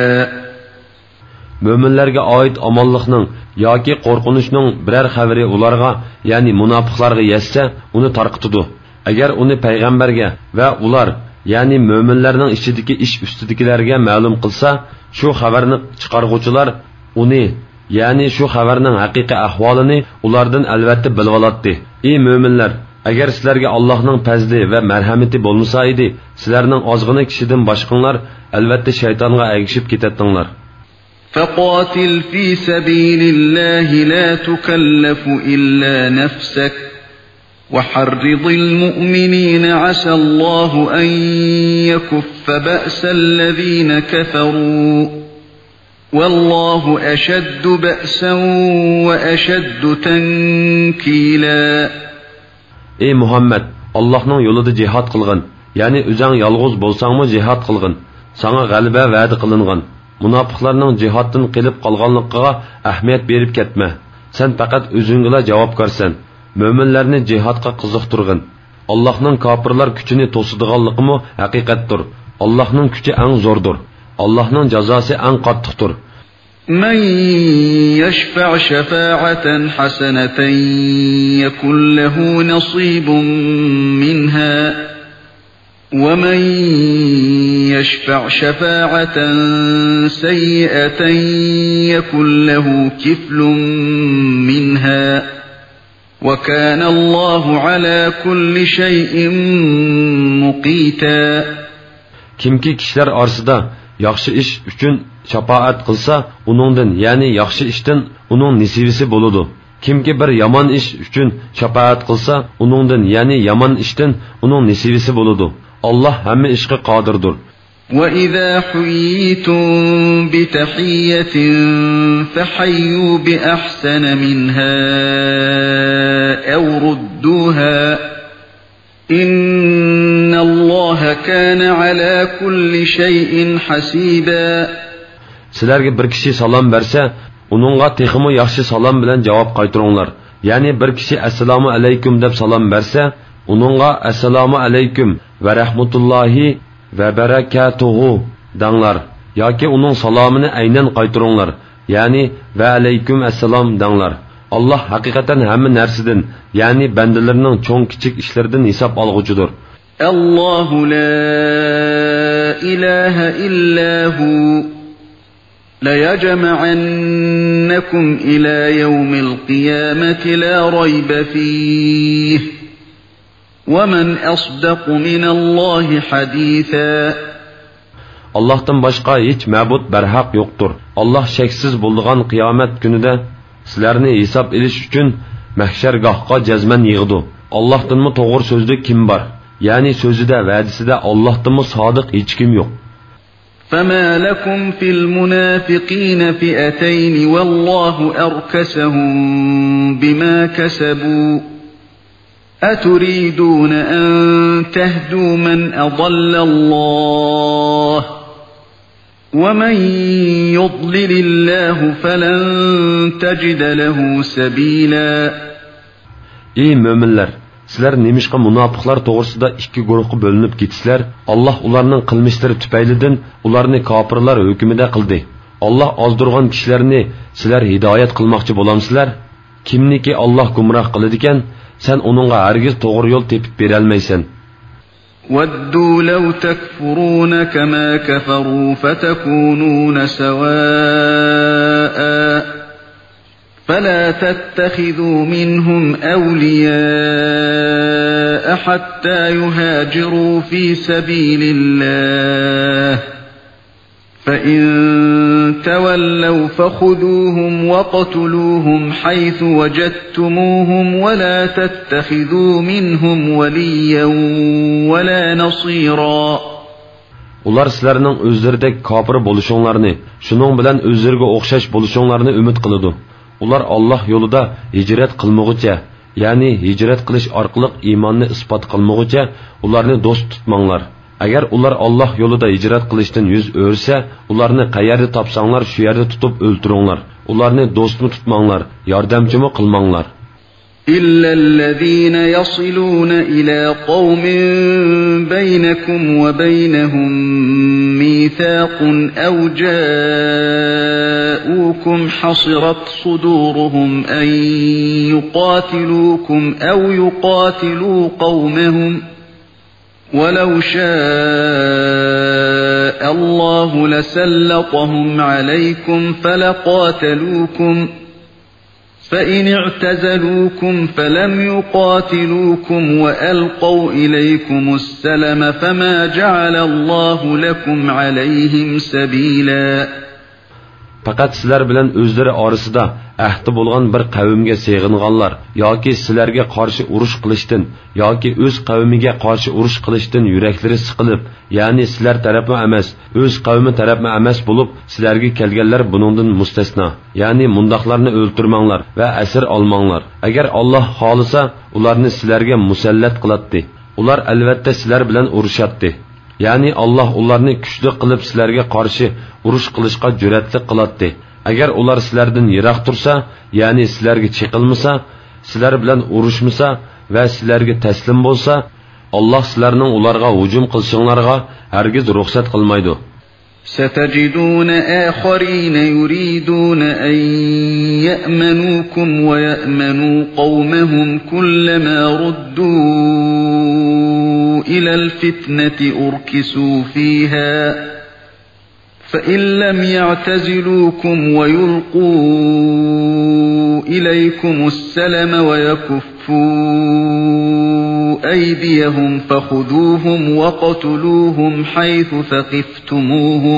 Möminlərə aid amanlıqның yoki qorxunuşның birər xəbəri ularga, yəni munafiqlarga yetsə, onu tarqıtıdı. Əgər onu peyğəmbərə və ular, yəni möminlərning içidəki iş üstüdəkilərə məlum qılsa, şu xəbərini çıxarğucular onu, yani şu xəbərinin həqiqi əhvalını ulardan əlbəttə bilib alatdı. Ey möminlər, əgər sizlərə Allahның fəzli və mərhəməti olmasaydı, sizlərning azğını kişidən başqanlar əlbəttə şeytanğa əgişib ketərdinlər. فَقَاتِلْ فِي سَبِيلِ اللَّهِ لَا تُكَلَّفُ إِلَّا نَفْسَكَ وحرض المؤمنين عسى الله أن يكف بأس الذين كفروا والله أشد بأسا وأشد تنكيلا. Ey Muhammed, Allah'ın yolunda cihad kılgın. Yani özün yalğız bolsan mı cihad kılgın. Sana galibe vaadi kılıngan. Münafıklarning jihaddan qilib qolganligiga ahamiyat berib ketma. Sen faqat o'zingga javobgarsan. Mo'minlarni jihadga qiziqtirgin. Allohning kofirlar kuchini to'sidiganligimi haqiqatdir. Allohning kuchi eng zo'rdir. Allohning jazosi eng qattiqdir. من يشفع شفاعة حسنة يكن له نصيب منها ومن يشفع شفاعة سيئة يكن له كفل منها وكان الله على كل شيء مقيتا. Kimki kişiler arasında yaxshi ish uchun shafaat qilsa, uningdan, ya'ni yaxshi ishdan uning nisibisi bo'ladi. Kimki bir yomon ish uchun shafaat qilsa, uningdan, ya'ni yomon ishdan uning nisibisi bo'ladi. Allah hamma ishga qodirdir. وَإِذَا حُيِّيتُم بِتَحِيَّةٍ فَحَيُّوا بِأَحْسَنَ مِنْهَا أَوْ رُدُّوهَا إِنَّ اللَّهَ كَانَ عَلَى كُلِّ شَيْءٍ حَسِيبًا. Sizlarga bir kishi salom bersa, uningga texmi yaxshi salom bilan javob qaytaringlar. Ya'ni bir kishi assalomu alaykum deb salom bersa, uningga assalomu alaykum va rahmatullohi va barakatuhu danglar. Yoki uning salomini aynan qaytaringlar. Ya'ni va alaykum assalom danglar. Allah haqiqatan hamma narsadan, ya'ni bandalarning cho'ng kichik ishlaridan hisob olg'uchidir. Allohu la ilaha illa hu لَيَجْمَعَنَّكُمْ إِلَى يَوْمِ الْقِيَامَةِ لَا رَيْبَ فِيهِ وَمَنْ أَصْدَقُ مِنَ اللّٰهِ حَدِيثًا. Allah'tan başka hiç mabud berhaq yoktur. Allah şeksiz bulduğun kıyamet günüde sizlerini hesap ediş için mahşergahqa cezmen yığdı. Allah'tan mı doğru sözlü kim var? Yani sözü de vadisi de Allah'tan mı sadık hiç kim yok. فَمَا لَكُمْ فِي الْمُنَافِقِينَ فِئَتَيْنِ وَاللّٰهُ أَرْكَسَهُمْ بِمَا كَسَبُوا أَتُرِيدُونَ أَنْ تَهْدُوا مَنْ أَضَلَّ اللّٰهُ وَمَنْ يُضْلِلِ اللّٰهُ فَلَنْ تَجِدَ لَهُ سَبِيلًا. Ey müminler! Sizler nemişqa münafıqlar doğrusunda iki guruhqa bölünüp gitsizler, Allah ularning qilmishlari tüpaylidan ularni kafirlar hükmida qildi. Allah ozdurgan kishilarni sizlar hidoyat qilmoqchi bo'lamsizlar? Kimniki Allah gumroh qiladigan, sen uningga hargiz to'g'ri yo'l tepib bera olmaysan. وَدُّوا لَوْ تَكْفُرُونَ كَمَا كَفَرُوا فَتَكُونُونَ سَوَاءً فَلَا تَتَّخِذُوا مِنْهُمْ أَوْلِيَاءَ حَتَّى يُهَاجِرُوا فِي سَبِيلِ اللَّهِ فَإِن تَوَلَّوْا فَخُذُوهُمْ وَاقْتُلُوهُمْ حَيْثُ وَجَدتُّمُوهُمْ وَلَا تَتَّخِذُوا مِنْهُمْ وَلِيًّا وَلَا نَصِيرًا. Ular sizlarning o'zlaridek kofir bo'lishinglarni, shuning bilan o'zlariga o'xshash bo'lishinglarni umid qiladi. Ular Allah yo'lida hijrat qilmoqcha, ya'ni hijrat qilish orqali iymonni isbot qilmoqcha ularni do'st tutmanglar. Agar ular Allah yo'lida hijrat qilishdan yuz o'rsa, ularni qayerda topsanglar shu yerda tutib o'ltiringlar. Ularni do'stmi tutmanglar, yordamchimi qilmanglar. إِلَّا الَّذِينَ يَصِلُونَ إِلَى قَوْمٍ بَيْنَكُمْ وَبَيْنَهُمْ مِيثَاقٌ أَوْ جَاءُوكُمْ حَصِرَتْ صُدُورُهُمْ أَن يُقَاتِلُوكُمْ أَوْ يُقَاتِلُوا قَوْمَهُمْ وَلَوْ شَاءَ اللَّهُ لَسَلَّطَهُمْ عَلَيْكُمْ فَلَقَاتَلُوكُمْ فَإِنِ اعْتَزَلُوكُمْ فَلَمْ يُقَاتِلُوكُمْ وَأَلْقَوْا إِلَيْكُمُ السَّلَمَ فَمَا جَعَلَ اللّٰهُ لَكُمْ عَلَيْهِمْ سَبِيلًا. Fakat sizler bilen özleri arasında ahdi bo'lgan bir qavmga seg'inganlar yoki sizlarga qarshi urush qilishdan yoki o'z qavmiga qarshi urush qilishdan yuraklari siqilib, ya'ni sizlar tarafma emas, o'z qavmi tarafma emas bo'lib, sizlarga kelganlar buningdan mustasno. Ya'ni mundaqlarni o'ltirmanglar va asir olmanglar. Agar Alloh xolisa, ularni sizlarga musallat qiladi. Ular albatta sizlar bilan urushatdi. Ya'ni Alloh ularni kuchli qilib sizlarga qarshi urush qilishga jur'atli qiladi. Agar ular sizlardan yiroq tursa, ya'ni sizlarga chiqilmasa, sizlar bilan urushmasa va sizlarga taslim bo'lsa, Alloh sizlarning ularga hujum qilishinglarga hargiz ruxsat qilmaydi. ستجدون آخرين يريدون أن يأمنوكم ويأمنوا قومهم كلما ردوا إلى الفتنة أركسوا فيها فإن لم يعتزلوكم ويلقوا إليكم السلم ويكفوا أيديهم فخذوهم وقتلوهم حيث ثقفتموهم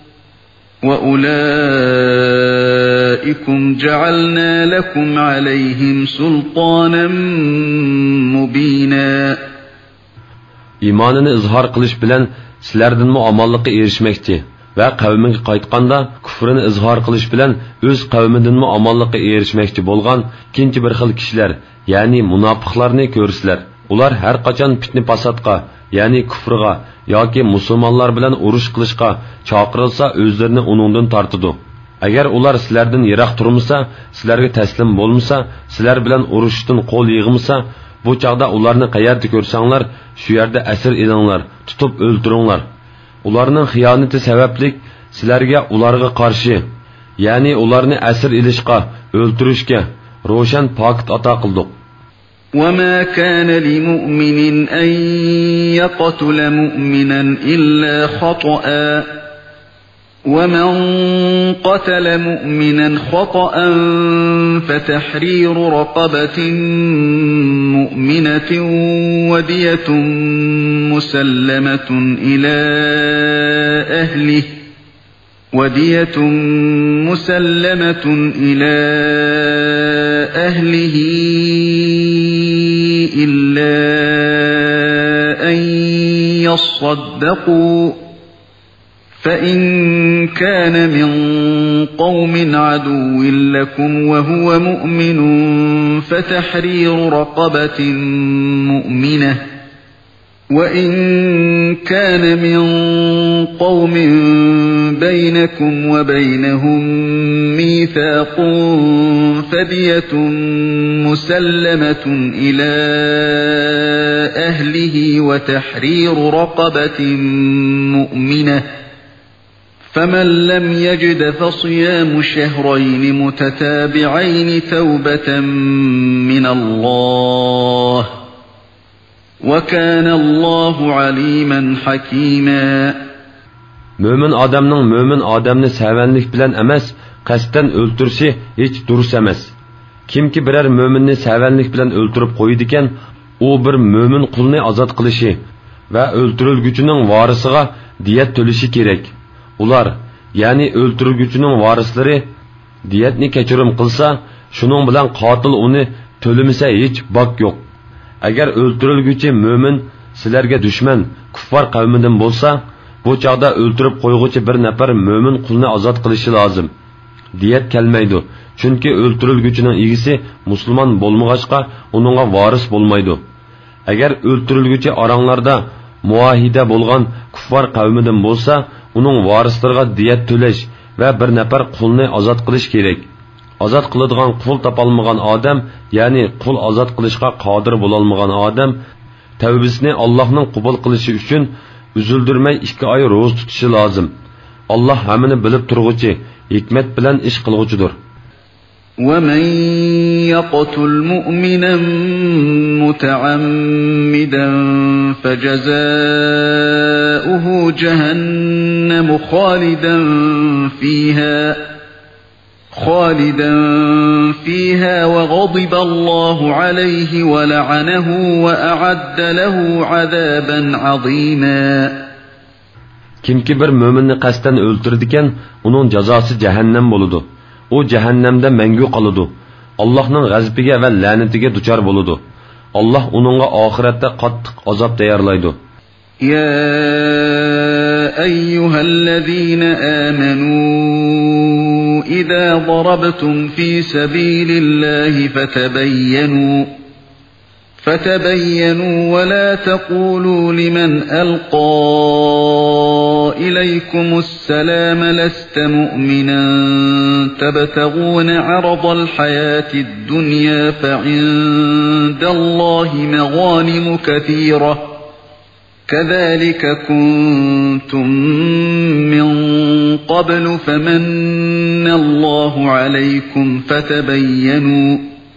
وأولئكم جعلنا لكم عليهم سلطانا مبينا. İmanını izhar qilish bilan sizlardan muamallıqqa erishmoqchi va qavmiga qaytganda kufrini izhor qilish bilan o'z qavmidan muamallıqqa erishmoqchi bo'lgan ikkinchi bir xil kishilar, ya'ni munofiqlarni ko'rsizlar. Ular har qachon fitna fasodga, ya'ni kufrga yoki musulmonlar bilan urush qilishga chaqirilsa, o'zlarini uningdan tortidi. Agar ular sizlardan yiroq turmasa, sizlarga taslim bo'lmasa, sizlar bilan urushdan qo'l yig'masa, bu chaqda ularni qayerda ko'rsanglar, shu yerda asir edinglar, tutib o'ldiringlar. Ularning xiyonati sababli sizlarga ularga qarshi, ya'ni ularni asir ilishga, o'ldirishga ro'shan pakt ato qildik. وما كان لمؤمن أن يقتل مؤمنا إلا خطأ ومن قتل مؤمنا خطأ فتحرير رقبة مؤمنة ودية مسلمة إلى أهله إلا أن يصدقوا فإن كان من قوم عدو لكم وهو مؤمن فتحرير رقبة مؤمنة وإن كان من قوم بينكم وبينهم ميثاق فدية مسلمة إلى أهله وتحرير رقبة مؤمنة فمن لم يجد فصيام شهرين متتابعين توبة من الله وكان الله عليما حكيما. Mömin adamning mömin adamni sevenlik bilan emas, qasddan o'ltirshi hech durust emas. Kimki biror möminni sevenlik bilan o'ltirib qo'ydigan, u bir mömin qulni ozod qilishi va o'ltirilguchining varisiga diyat to'lishi kerak. Ular, ya'ni o'ltirilguchining varislari diyatni kechirim qilsa, shuning bilan qotil uni to'limasa hech bak yo'q. Agar o'ltirilguchi mömin sizlarga dushman, kuffar qavmidan bo'lsa, bu chaqda o'ltirib qo'yg'uchi bir nafar mömin qulni ozod qilishi lozim. Diyat kelmaydi, chunki o'ltirilguchining egisi musulmon bo'lmag'achqa uningga varis bo'lmaydi. Agar o'ltirilguchi oranglarda muahida bo'lgan kuffar qavmidan bo'lsa, uning varislariga diyat to'lash va bir nafar qulni ozod qilish kerak. Ozod qiladigan qul topolmagan odam, ya'ni qul ozod qilishga qodir bo'lolmagan odam tavbasini Allohning qabul qilishi uchun üzüldürmey 2 ay roz tutishi lozim. Allah hamini bilib turg'uchi, hikmet bilan ish qilg'uchidir. وَمَنْ يَقْتُلْ مُؤْمِنًا مُتَعَمِّدًا فَجَزَاؤُهُ جَهَنَّمُ خالدا فيها وغضب الله عليه ولعنه وأعد له عذابا عظيما. Kimki bir möminni qasdan o'ltirdikan, uning jazosi jahannam bo'ladi. u jahannamda mangu qoladi. Allohning g'azabiga va la'natiga duchor bo'ladi. Allah onunğa ahiretте qattiq azob tayyorlaydi. Ya eyyuhellezine amenu idza darabtum fi sabilillahi فتبينوا ولا تقولوا لمن ألقى إليكم السلام لست مؤمنا تبتغون عرض الحياة الدنيا فعند الله مغانم كثيرة كذلك كنتم من قبل فمن الله عليكم فتبينوا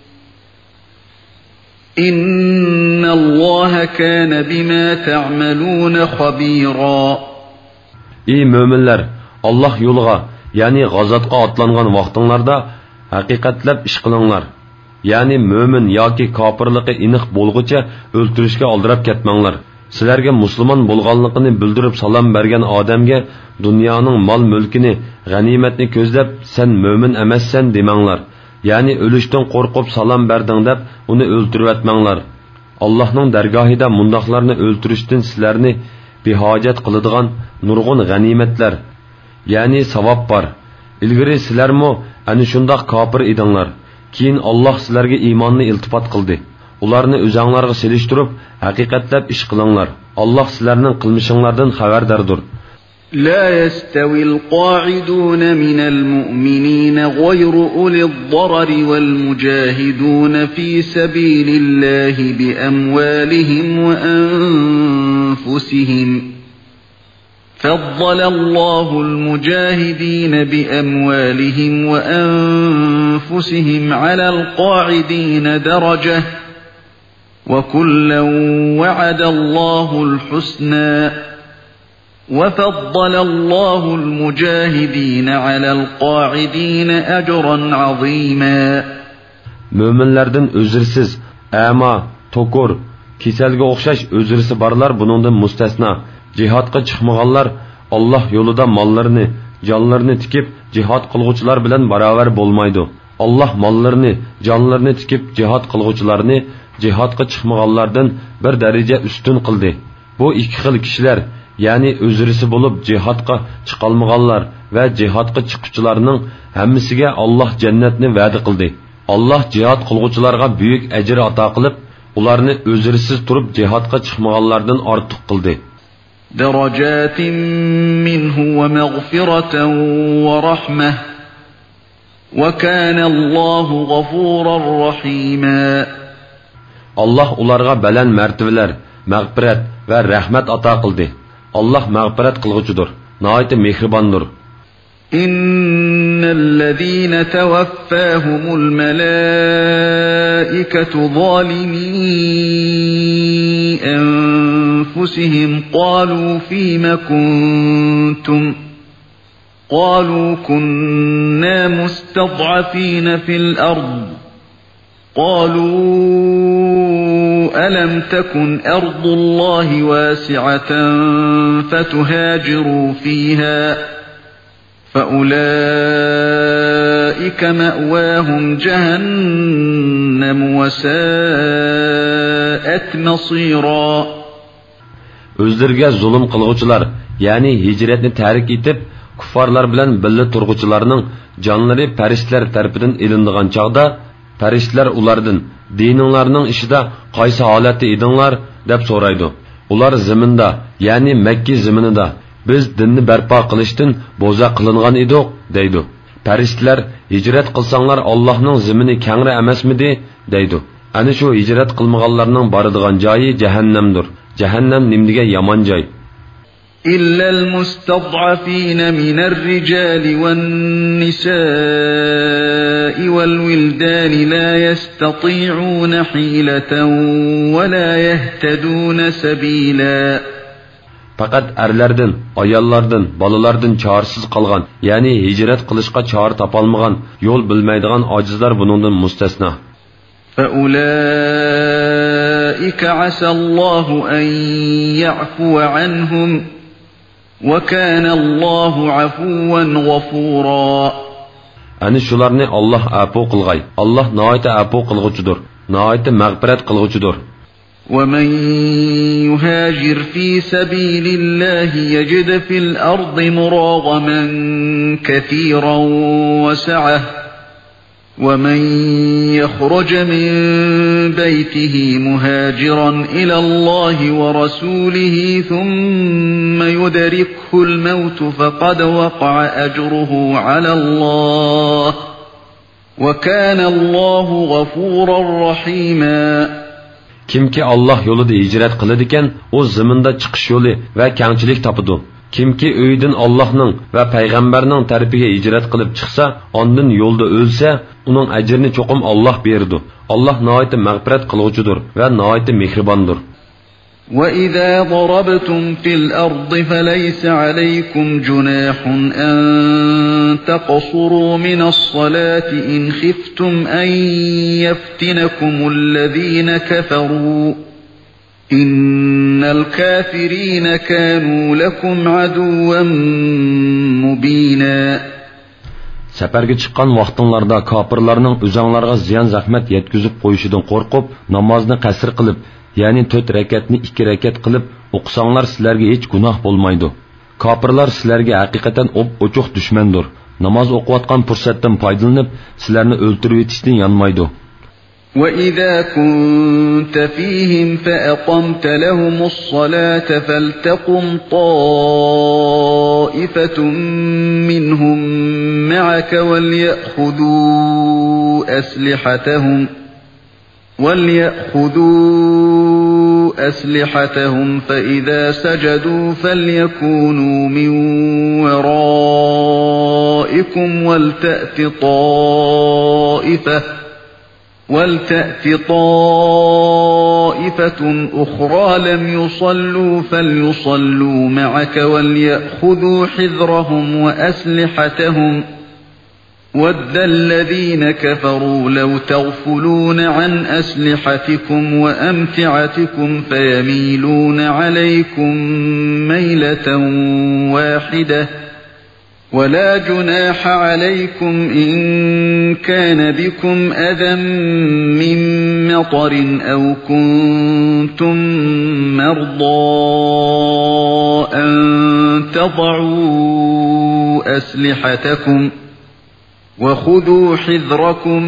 إن الله كان بما تعملون خبيرا. Ey müminler, Allah yolga, yani gazatga atlangan vaqtinglarda haqiqatlab ish qilinglar. Yani mümin yoki kofirlikka iniq bo'lguncha o'ltirishga oldirab ketmanglar. Sizlarga musulmon bo'lganligini bildirib salom bergan odamga dunyoning mol-mulkini, g'animatni ko'zlab sen mümin emassan demanglar. Yani ölüşten qorqib salam berding deb uni o'ltirib atmanglar. Allohning dargohida mundaqlarni o'ltirishdan sizlarni behojat qiladigan nurg'un g'animatlar, yani savob bor. Ilgari sizlarmo ana shundoq kofir edinglar. Keyin Alloh sizlarga iymonni iltifot qildi. Ularni o'zinglarga selishtirib, haqiqatlab ish qilinglar. Alloh sizlarning qilmishinglardan xabardordir. لا يستوي القاعدون من المؤمنين غير أولي الضرر والمجاهدون في سبيل الله بأموالهم وأنفسهم فضل الله المجاهدين بأموالهم وأنفسهم على القاعدين درجة وكلا وعد الله الحسنى وفضل الله المجاهدين على القاعدين أجرا عظيما. Müminlerden özürsiz, ama, tokur, keselge okşaş özürsi barlar bunundan müstesna. Cihatga çıkmağanlar Allah yolunda mallarını, canlarını tikip cihat kılgıçlar bilen beraber bolmaydı. Allah mallarını, canlarını tikip cihat kılgıçlarını cihatga çıkmağanlardan bir derece üstün kıldı. Bu iki xil kişiler, yani özürisi bulup cihatga çıkalmağanlar ve cihatga çıkıcılarının hemmisiga Allah cennetini vaadi kıldı. Allah cihat kılgıçılarga büyük ecir ata kılıp, ularını özürsiz turup cihatga çıkmağanlardan artık kıldı. درجات منه ومغفرة ورحمة وكان الله غفورا رحيما. Allah ularga baland mertebeler, mağfiret ve rahmet ata kıldı. Allah mağfiret kılgıcıdır, nihayet mehribandır. İnnellezîne tevaffâhumul melâiketu zâlimî enfusihim qâlû fîme kuntum قالوا كنا مستضعفين في الأرض قالوا ألم تكن أرض الله واسعة فتهاجروا فيها فأولئك مأواهم جهنم وساءت مصيرا. Özlerge zulüm kılgıçılar, yani hicretini tahrik etip kuffarlar bilen birli turgıçılarının canları periştler tarafından ilindiğin çağda periştler ulardan dininglarning ishida qaysi holatda edinglar deb so'raydi. Ular zaminda, ya'ni Makka zaminida biz dinni barpo qilishdan bo'za qilingan edik deydi. Farishtalar hijrat qilsanglar Allohning zamini kengri emasmidi deydi. Ana shu hijrat qilmaganlarning boradigan joyi jahannamdir. Jahannam nimdiga yomon joy. إلا المستضعفين من الرجال والنساء والولدان لا يستطيعون حيلة ولا يهتدون سبيلا. Fakat erlerden, ayallardan, balalardan çaresiz kalgan, yani hicret kılışka çağrı tapalmagan, yol bilmeydiğen acizler bunundan müstesna. فَأُولَٰئِكَ عَسَى اللّٰهُ أَنْ يَعْفُوَ عَنْهُمْ وَكَانَ اللّٰهُ عَفُوًّا غَفُورًا. Ani shularni Alloh afu qilg'ay. Alloh nihoyatda afu qilg'uchidir, nihoyatda mag'firat qilg'uchidir. ومن يهاجر في سبيل الله يجد في الأرض مراغما كثيرا وسعة ومن يخرج من بيته مهاجرا إلى الله ورسوله ثم يدركه الموت فقد وقع أجره على الله وكان الله غفورا رحيما. Kimki Allah yolida hicret qiladigan, o zaminda chiqish yo'li va kengchilik topadi. Kimki uydan Allohning va payg'ambarning tarafiga hijrat qilib chiqsa, ondan yo'lda o'lsa, uning ajrini cho'qim Alloh berdi. Alloh nihoyatda mag'firat qiluvchidir va nihoyatda mehribondir. وَإِذَا ضَرَبْتُمْ فِي الْأَرْضِ فَلَيْسَ عَلَيْكُمْ جُنَاحٌ أَن تَقْصُرُوا مِنَ الصَّلَاةِ إِنْ خِفْتُمْ أَن يَفْتِنَكُمُ الَّذِينَ كَفَرُوا إِنَّ الْكَافِرِينَ كَانُوا لَكُمْ عَدُوًّا مُبِينًا. Səfərgə çıxan vaxtınlarda kafirlərinin özənglərə ziyan zəhmət yetkizib qoyuşudan qorxub, namazını qəsr qılıb, yani 4 rəkətni 2 rəkət qılıb oqsanlar sizlərə heç günah olmaydı. Kafirlər sizlərə həqiqətən oçuq düşməndir. Namaz oquyatqan fürsətdən faydalanıb sizlərni öldürüb etişdən yanmaydı. وَإِذَا كُنْتَ فِيهِمْ فَأَقَمْتَ لَهُمُ الصَّلَاةَ فَلْتَقُمْ طَائِفَةٌ مِّنْهُمْ مَعَكَ وَلْيَأْخُذُوا أَسْلِحَتَهُمْ فَإِذَا سَجَدُوا فَلْيَكُونُوا مِنْ وَرَائِكُمْ وَلْتَأْتِ طَائِفَةٌ أُخْرَى لَمْ يُصَلُّوا فَلْيُصَلُّوا مَعَكَ وَلْيَأْخُذُوا حِذْرَهُمْ وَأَسْلِحَتَهُمْ وَدَّ الَّذِينَ كَفَرُوا لَوْ تَغْفُلُونَ عَنْ أَسْلِحَتِكُمْ وَأَمْتِعَتِكُمْ فَيَمِيلُونَ عَلَيْكُمْ مَيْلَةً وَاحِدَةً وَلَا جُنَاحَ عَلَيْكُمْ إِن كَانَ بِكُمْ أَذًى مِّن مَّطَرٍ أَوْ كُنتُم مَّرْضَىٰ أَن تَضَعُوا أَسْلِحَتَكُمْ وَخُذُوا حِذْرَكُمْ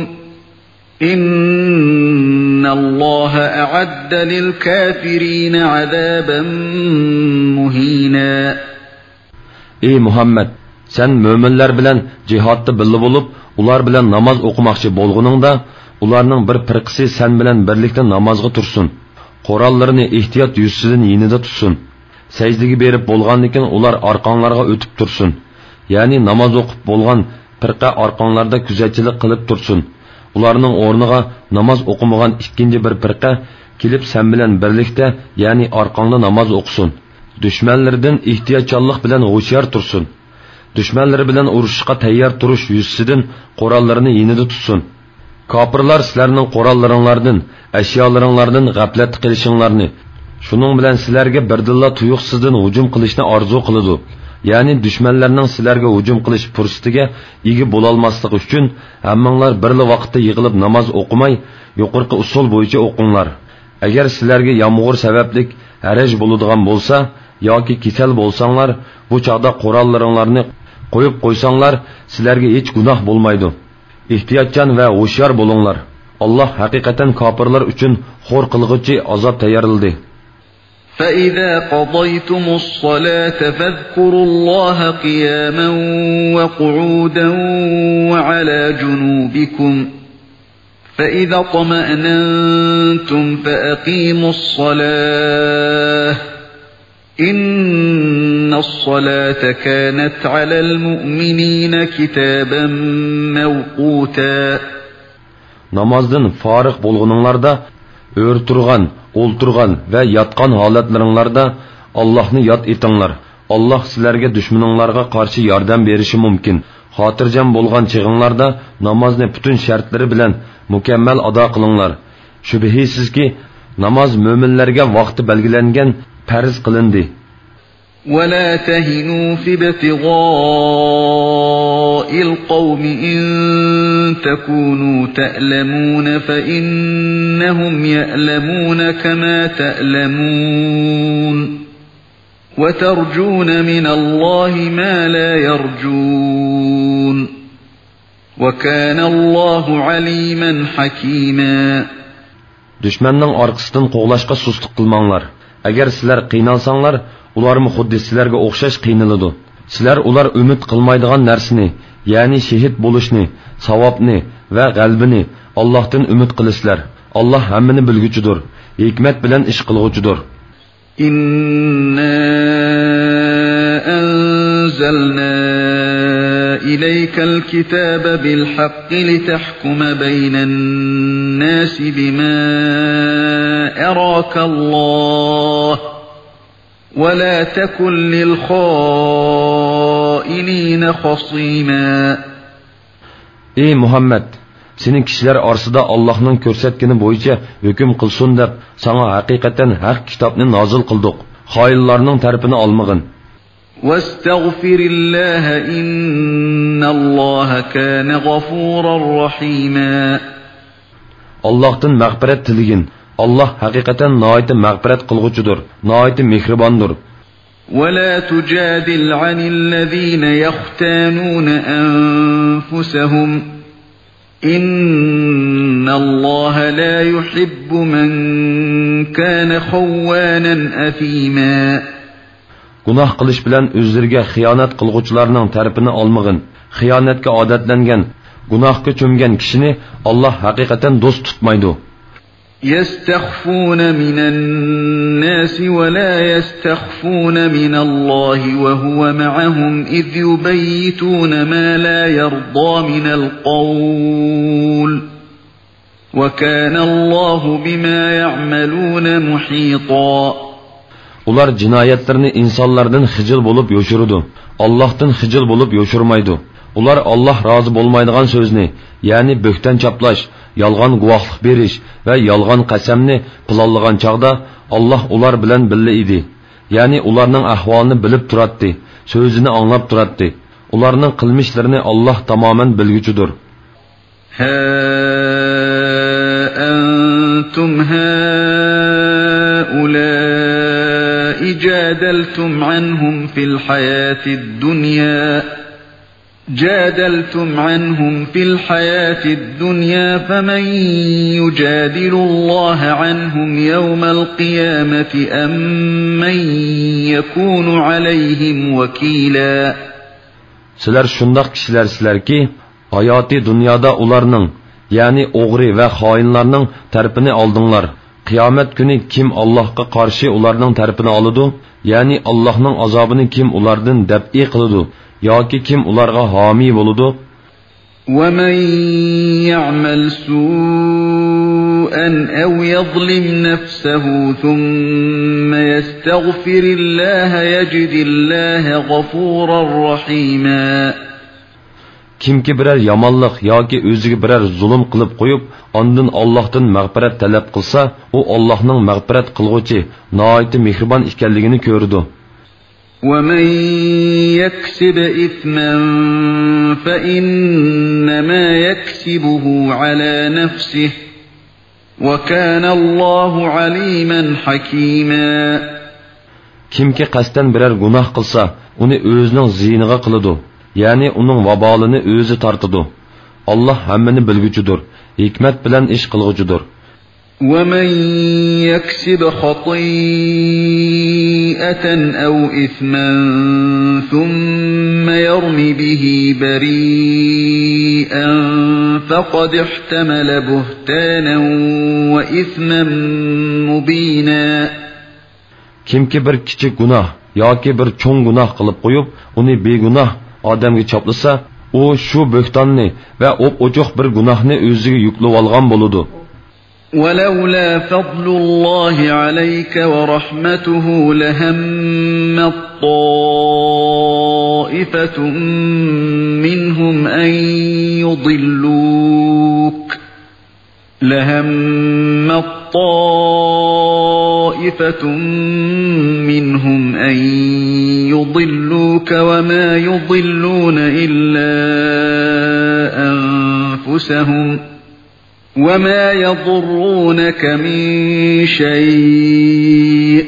إِنَّ اللَّهَ أَعَدَّ لِلْكَافِرِينَ عَذَابًا مُهِينًا. Ey Muhammed, sen müminler bilen cihatta billi bulup, ular bilen namaz okumakçı bolğununda, ularning bir firqisi sen bilen birlikte namazga tursun. Qorallarını ihtiyat yüzsüzün yinida tutsun. Secdegi berip bolğandikin ular arqanlarga ötüp tursun. Yani namaz okup bolğan firqa arqanlarda küzetçilik qilib tursun. Ularning o'rniga namoz o'qimagan ikkinchi bir firqa kelib sen bilan birlikda, ya'ni arqonda namoz o'qisin. Düşmanlardan ehtiyotchanlik bilan g'o'shar tursin. Düşmanlari bilan urushga tayyor turish yuzsidan qorallarini yinida tutsin. Kofirlar sizlarning qorallaringlardan, ashyolaringlardan g'aflat qilishinglarni, shuning bilan sizlarga birdilla tuyuqsizdan hujum qilishni orzu qiladi. Yani düşmanlarning sizlarga hujum qilish fursatiga ega bo'lolmasligi uchun hammanglar birli vaqtda yig'ilib namoz o'qimay, yuqorqi usul bo'yicha o'qinglar. Agar sizlarga yomg'ir sabablik haraj bo'ladigan bo'lsa yoki kasal bo'lsanglar, bu chaqda qorallaringlarni qo'yib qo'ysanglar, sizlarga hech gunoh bo'lmaydi. Ehtiyotchan va hushyor bo'linglar. Alloh haqiqatan kofirlar uchun xo'r qilg'uchi azob tayyorladi. فَإِذَا قَضَيْتُمُ الصَّلَاةَ فَاذْكُرُوا اللَّهَ قِيَامًا وَقُعُودًا وَعَلَى جُنُوبِكُمْ فَإِذَا اطْمَأْنَنْتُمْ فَأَقِيمُوا الصَّلَاةَ إِنَّ الصَّلَاةَ كَانَتْ عَلَى الْمُؤْمِنِينَ كِتَابًا مَوْقُوتًا. Namazdan fariq bo'lguninglarda o'rturgan, o'lturgan va yotgan holatlaringlarda Allohni yod etinglar. Alloh sizlarga dushmaninglarga qarshi yordam berishi mumkin. Xotirjam bo'lgan chig'inglarda namozni butun shartlari bilan mukammal ado qilinglar. Shubhisizki, namoz mo'minlarga vaqti belgilangan farz qilindi. ولا تهنوا في ابتغاء القوم إن تكونوا تألمون فإنهم يألمون كما تألمون وترجون من الله ما لا يرجون وكان الله عليما حكيما. Düşmanның arkasından qoğlaşqa susluq qılmanglar. Agar sizlar qiynalsanglar, ularmı xuddi sizlarga o'xshash qiynaladi. Sizlar ular umid qilmaydigan narsani, ya'ni shahid bo'lishni, savobni va g'albini Allohdan umid qilasizlar. Alloh hammani bilguchidir, hikmat bilan ish qilguchidir. Inna anzalna إليك الكتاب بالحق لتحكم بين الناس بما أراك الله ولا تكن للخائنين خصيما. Ey Muhammed, senin kişiler arasında Allah'ın körsetkini boyunca hüküm kılsın dep sana hakikaten hak kitabını nazil kıldık. Hayırlarının terpini almagın. واستغفر الله إن الله كان غفورا رحيما. Allah'tan mağfiret diligin. Allah hakikaten nayet mağfiret kılgıcıdır, nayet mihribandır. ولا تجادل عن الذين يختانون أنفسهم إن الله لا يحب من كان خوانا أثيما. Günah qilish bilan o'zlariga xiyonat qilguvchilarning tarafini olmag'in. Xiyonatga odatlangan, gunohga cho'mgan kishini Alloh haqiqatan do'st tutmaydi. يستخفون من الناس ولا يستخفون من الله وهو معهم إذ يبيتون ما لا يرضى من القول وكان الله بما يعملون محيطا. Ular cinayetlerini insanlardan xijil bulup yoşurdu. Allah'tan xijil bulup yoşurmaydı. Ular Allah razı olmaydigan sözünü, yani bökten çaplaş, yalgan guvahlık beriş ve yalgan qasamni planlagan çağda Allah ular bilen birli idi. Yani ularning ahvalini bilip turatdi, sözünü anlap turatdi. Ularning qilmishlarini Allah tamamen bilguchidir. Ha antum haula جادلتم عنهم في الحياة الدنيا فمن يجادل الله عنهم يوم القيامة أم من يكون عليهم وكيلا. Sizler şundaq kişilersizler ki hayati dünyada ularning, yani o'g'ri ve xoinlarning tarafini aldыңlar. Qiyomat kuni kim Allohga qarshi ularning tarafini oladi, ya'ni Allohning azobini kim ulardan dab'i qiladi yoki kim ularga homiy bo'ladi? وَمَن يَعْمَلْ سُوءًا أَوْ يَظْلِمْ نَفْسَهُ ثُمَّ يَسْتَغْفِرِ اللَّهَ يَجِدِ اللَّهَ غَفُورًا رَّحِيمًا. Kimki birer yamanlık yoki o'ziga birer zulm qilib qo'yib, ondan Allohdan mag'firat talab qilsa, u Allohning mag'firat qilguvchi, nihoyat mehribon ekanligini ko'rdi. وَمَن يَكْسِبْ إِثْمًا فَإِنَّمَا يَكْسِبُهُ عَلَى نَفْسِهِ وَكَانَ اللَّهُ عَلِيمًا حَكِيمًا. Kimki qasdan birer gunoh qilsa, uni o'zining ziyniga qiladi. Yani onun vabalını özü tartıdı. Allah hammini bilgucudur. Hikmet bilen iş kılgucudur. وَمَنْ يَكْسِبْ خَطِيئَةً أَوْ إِثْمًا ثُمَّ يَرْمِ بِهِ بَرِيئًا فَقَدِ احْتَمَلَ بُهْتَانًا وَإِثْمًا مُبِينًا. Kimki bir kichik gunoh yoki bir cho'ng gunoh qilib qo'yib, uni begunoh odamga choplasa, u shu bo'xtonni va o'p-o'choq bir gunohni o'ziga yuklab olgan bo'ladi. ولولا فضل الله عليك ورحمته لهم طائفة منهم أن يضلوك طائفة منهم أن يضلوك وما يضلون إلا أنفسهم وما يضرونك من شيء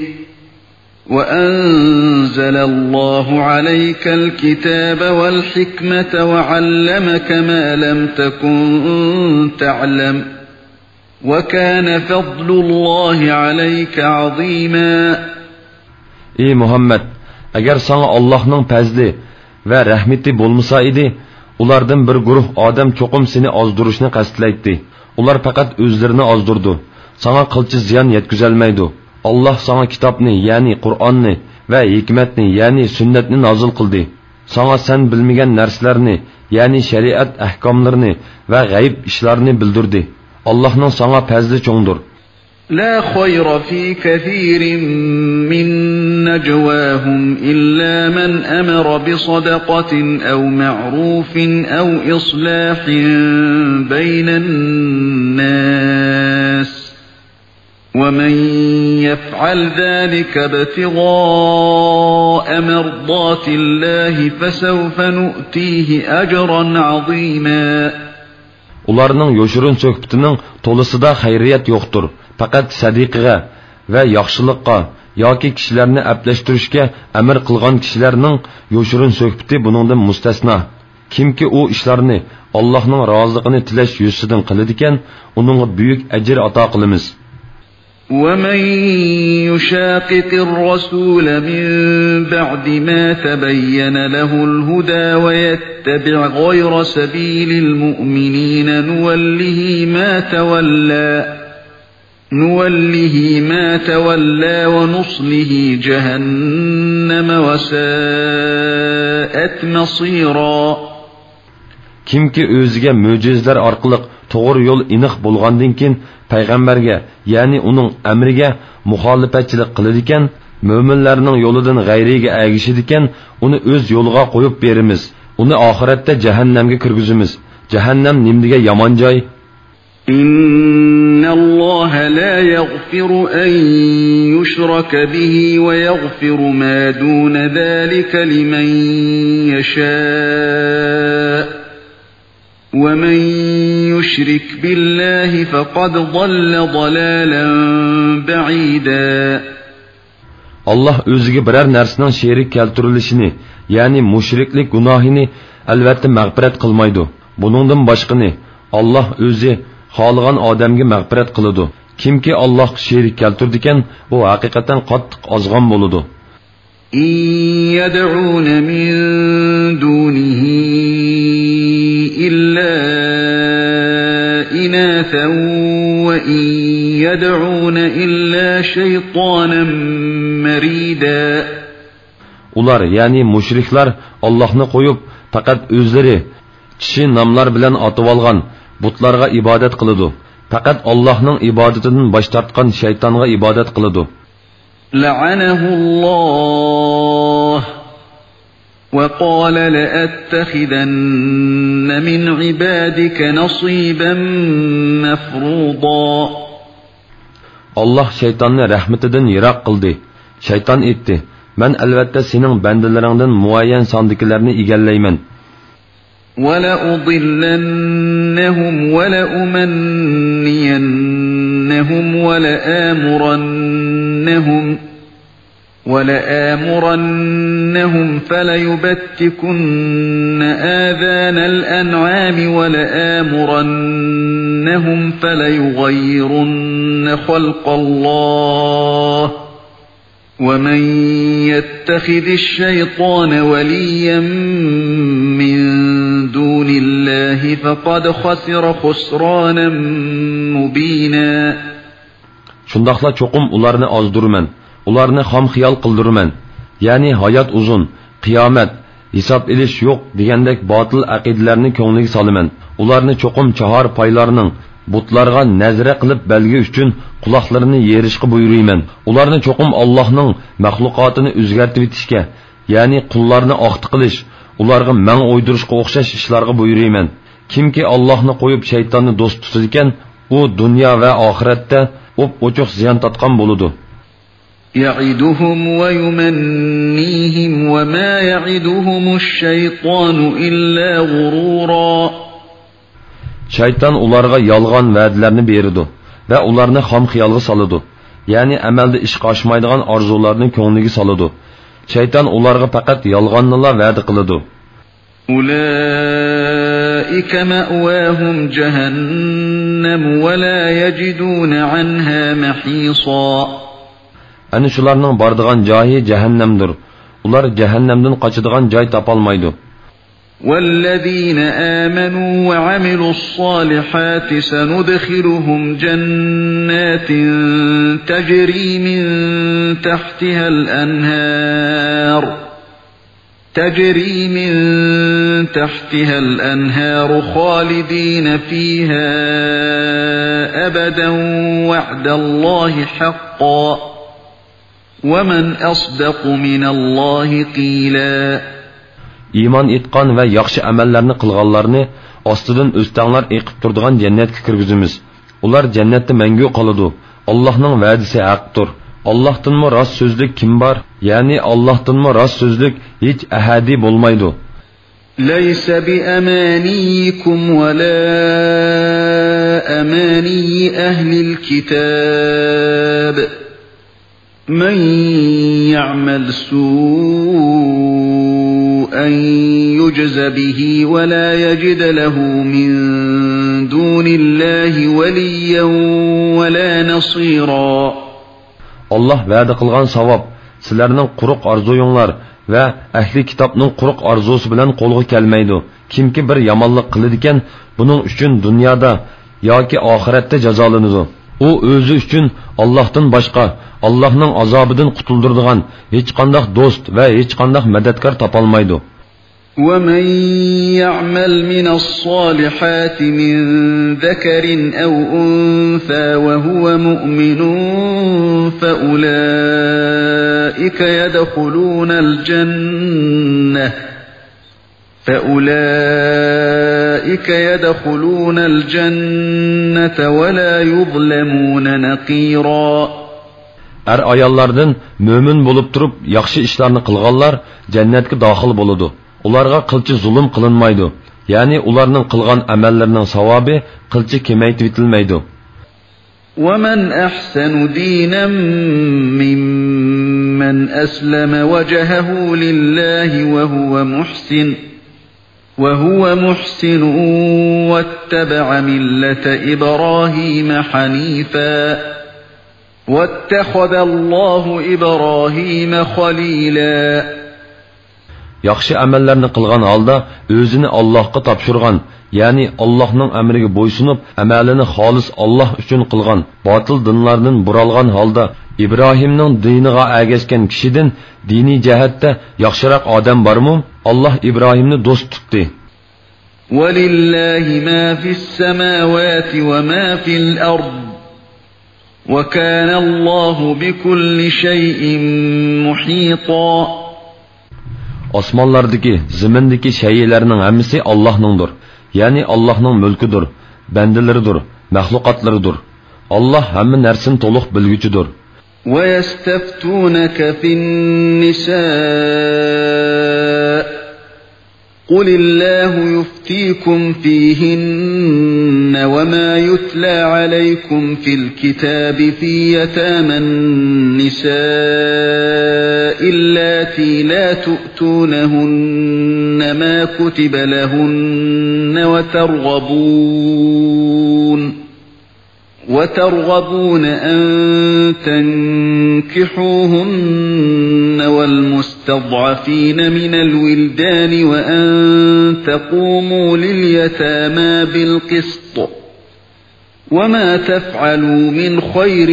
وأنزل الله عليك الكتاب والحكمة وعلمك ما لم تكن تعلم وكان فضل الله عليك عظيما. Ey Muhammed, agar sana Allohning fazli va rahmati bo'lmasa edi, ulardan bir guruh odam cho'qim seni ozdirishni qasdlaydi. Ular faqat o'zlarini ozdirdi. Sana qilchi ziyon yetkazolmaydi. Allah sana kitobni, ya'ni Qur'onni va hikmatni, ya'ni sunnatni nozil qildi. Sana sen bilmagan narsalarni, ya'ni shariat ahkomlarini va g'ayb ishlarni bildirdi. Allohning sana fazli cho'ngdir. لا خير في كثير من نجواهم إلا من أمر بصدقة أو معروف أو إصلاح بين الناس ومن يفعل ذلك ابتغاء مرضات الله فسوف نؤتيه أجرا عظيما. Ularning yo'shirin so'kbitining to'lisida xayriyat yo'qdir. Faqat sadiqaga va yaxshilikqa yoki kishilarni ablashtirishga amr qilgan kishilarning yo'shirin so'kbiti buningdan mustasno. Kimki u ishlarni Allohning roziligini tilash yo'sidan qiladigan, uningga buyuk ajr ato qilamiz. ومن يشاقق الرسول من بعد ما تبين له الهدى ويتبع غير سبيل المؤمنين نوله ما تولى ونصله جهنم وساءت مصيرا. Kimki o'ziga mo'jizlar orqali to'g'ri yo'l aniq bo'lgandan keyin payg'ambarga, ya'ni uning amriga muxolifatchilik qiladigan, mo'minlarning yo'lidan g'ayriga ergishadigan, uni o'z yo'liga qo'yib beramiz. Uni oxiratda jahannamga kirgizamiz. Jahannam nimdiga yomon joy. إن الله لا يغفر أن يشرك به ويغفر ما دون ذلك لمن يشاء ومن يشرك بالله فقد ضل ضلالا بعيدا. Allah o'ziga biror narsaning sherik keltirilishini, ya'ni mushriklik gunohini albatta mag'firat qilmaydi. Buningdan boshqani Allah o'zi xohlagan odamga mag'firat qiladi. Kimki Allohga sherik keltirdi ekan, u haqiqatan qattiq ozg'on bo'ladi. إن يدعون من دونه إلا إناثا وإن يدعون إلا شيطانا مريدا. Ular, yani müşrikler Allah'ını koyup fakat özleri kişi namlar bilen atıp algan butlarga ibadet kılıdı. Fakat Allah'ın ibadetinden baş tartkan şeytanğa ibadet kılıdı. لعنه الله وقال لأتخذن من عبادك نصيبا مفروضا. Allah şeytanını rahmetinden yirak kıldı. Şeytan etti. Ben elbette senin bendelerinden muayyen sandıklarını igelleymen. وَلَأُضِلَّنَّهُمْ وَلَأُمَنِّيَنَّهُمْ وَلَآمُرَنَّهُمْ فَلَيُبَتِّكُنَّ آذَانَ الْأَنْعَامِ وَلَآمُرَنَّهُمْ فَلَيُغَيِّرُنَّ خَلْقَ اللَّهِ وَمَنْ يَتَّخِذِ الشَّيْطَانَ وَلِيًّا مِّن دُونِ اللَّهِ فَقَدْ خَسِرَ خُسْرَانًا مُبِينًا. Şundaqla çoqum ularını azdırman, ularını xam xiyal qıldırman. Yani hayat uzun, qiyomat, hesap ilish yo'q degandek batıl aqidlarni ko'ngliga solaman. Ularni çoqum chahar paylarning butlarga nazra qilib belgi uchun quloqlarini yerishga buyurayman. Ularni cho'qim Allohning mahluqotini o'zgartirib etishga, ya'ni qullarni oqti qilish, ularga man o'ydirishga o'xshash ishlarga buyurayman. Kimki Allohni qo'yib shaytonni do'st tutar ekan, u dunyo va oxiratda o'p-o'chiq ziyon tatgan bo'ladi. يعدهم ويمنيهم وما يعدهم الشيطان إلا غرورا. Şeytan ularga yalğan va'dlarni beridi va ularni xom xiyolga soladi. Ya'ni amalda ishga oshmaydigan orzularni ko'ngliga soladi. Şeytan ularga faqat yalğannilar va'da qiladi. أولئك مأواهم جهنم ولا يجدون عنها محيصا. Ani shularning bordigan joyi jahannamdir. Ular jahannamdan qochadigan joy topolmaydi. والذين آمنوا وعملوا الصالحات سندخلهم جنات تجري من تحتها الأنهار خالدين فيها أبدا وعد الله حقا ومن أصدق من الله قيلا. İman etqan və yaxşı əməllərini qılğanlarını ostidan o'stanglar eqib turadigan jannatga kirgizamiz. Ular jannatda mangu qoladi. Allohning va'dasi haqdir. Allohdanmi rost so'zlik kim bor? Ya'ni Allohdanmi rost so'zlik hech ahadi bo'lmaydi. ليس بأمانيكم ولا أماني أهل الكتاب من يعمل سوءا يجز به ولا يجد له من دون الله وليا ولا نصيرا. Allah va'da qilgan savob sizlarning quruq orzuyinglar va ahli kitobning quruq orzusi bilan qo'lga kelmaydi. Kimki bir yomonlik qiladigan, buning uchun dunyoda yoki oxiratda jazolanadi. U o'zi uchun Allohdan boshqa Allohning azobidan qutuldiradigan hech qanday do'st va hech qanday madadkor topolmaydi. ومن يعمل من الصالحات من ذكر أو أنثى وهو مؤمن فأولئك يدخلون الجنة ولا يظلمون نقيرا. ayollardan mo'min bo'lib turib yaxshi ishlarni qilganlar jannatga daxil bo'ladi. Ularga qilchi zulm qilinmaydi. Ya'ni ularning qilgan amallarining savobi qilchi kemaytib etilmaydi. ومن أحسن دينا ممن أسلم وجهه لله وهو محسن واتبع ملة إبراهيم حنيفا واتخذ الله إبراهيم خليلا. Yaxshi amallarni qilgan holda o'zini Allohga topshirgan, ya'ni Allohning amriga bo'ysunib, amalini xolis Alloh uchun qilgan, botil dinlardan buralgan holda Ibrohimning diniga ergashgan kishidan diniy jihatda yaxshiroq odam bormi? Alloh Ibrohimni do'st tutdi. وَلِلَّهِ مَا فِي السَّمَاوَاتِ وَمَا فِي الْأَرْضِ وَكَانَ اللَّهُ بِكُلِّ شَيْءٍ مُحِيطًا. Osmonlardagi, zimindagi shaylarning hammasi Allohningdir. Ya'ni Allohning mulkidir, bandalaridir, mahluqotlaridir. Alloh hamma narsani to'liq bilguchidir. وَيَسْتَفْتُونَكَ فِي النِّسَاءِ قُلِ اللَّهُ يُفْتِيكُمْ فِيهِنَّ وَمَا يُتْلَى عَلَيْكُمْ فِي الْكِتَابِ فِي يَتَامَى النِّسَاءِ اللَّاتِي لَا تُؤْتُونَهُنَّ مَا كُتِبَ لَهُنَّ وترغبون أن تنكحوهن والمستضعفين من الولدان وأن تقوموا لليتامى بالقسط وما تفعلوا من خير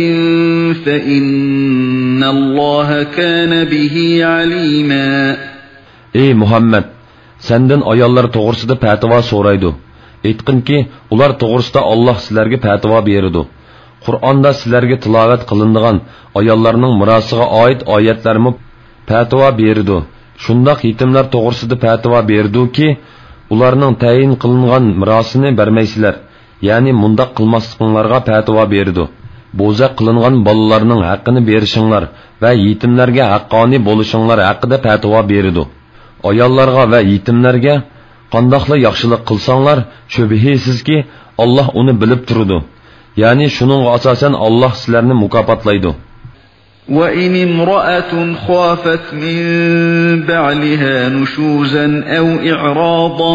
فإن الله كان به عليما. Ey Muhammed, senden ayollar to'g'risida fatvo so'raydi. Aytqinki, ular to'g'risida Alloh sizlarga fatvo beradi. Qur'onda sizlarga tilovat qilinadigan ayollarning mirosiga oid oyatlarni fatvo beradi. Shundoq yetimlar to'g'risida fatvo berdi-ki, ularning tayin qilingan mirosini bermaysizlar. Ya'ni mundaq qilmasliklaringlarga fatvo berdi. bo'za qilingan bolalarning haqqini berishinglar va yetimlarga haqqoniy bo'lishinglar haqida fatvo berdi. Ayollarga va yetimlarga qandoqla yaxshilik qilsanglar, shubhisizki Alloh uni bilib turadi. Ya'ni shuningga asosan Alloh sizlarni mukofotlaydi. وَإِنِ امْرَأَةٌ خَافَتْ مِنْ بَعْلِهَا نُشُوزًا أَوْ إِعْرَاضًا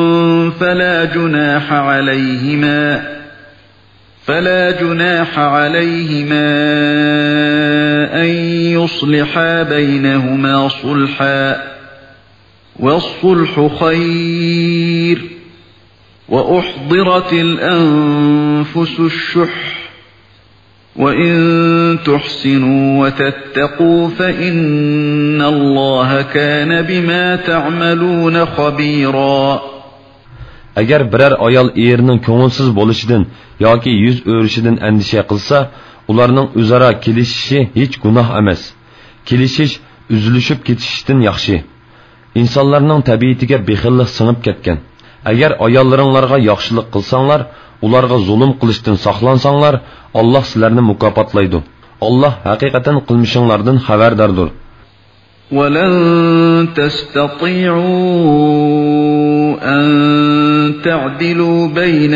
فَلَا جُنَاحَ عَلَيْهِمَا أَنْ يُصْلِحَا بَيْنَهُمَا صُلْحًا وَالصُّلْحُ خَيْرٌ وَأُحْضِرَتِ الْأَنْفُسُ الشُّحَّ وَإِن تُحْسِنُوا وَتَتَّقُوا فَإِنَّ اللَّهَ كَانَ بِمَا تَعْمَلُونَ خَبِيرًا. Agar biror ayol erining ko'ngilsiz bo'lishidan yoki yuz o'rishidan andisha qilsa, ularning o'zaro kelishishi hech gunoh emas. Kelishish uzilishib ketishdan yaxshi. İnsanlarning tabiatiga bexillik singib ketgan. Agar ayollaringlarga yaxshilik qilsanglar, ularga zulm qilishdan saqlansanglar, Alloh sizlarni mukofotlaydi. Alloh haqiqatan qilmishinglardan xabardordir. وَلَن تَسْتَطِيعُوا أَن تَعْدِلُوا بَيْنَ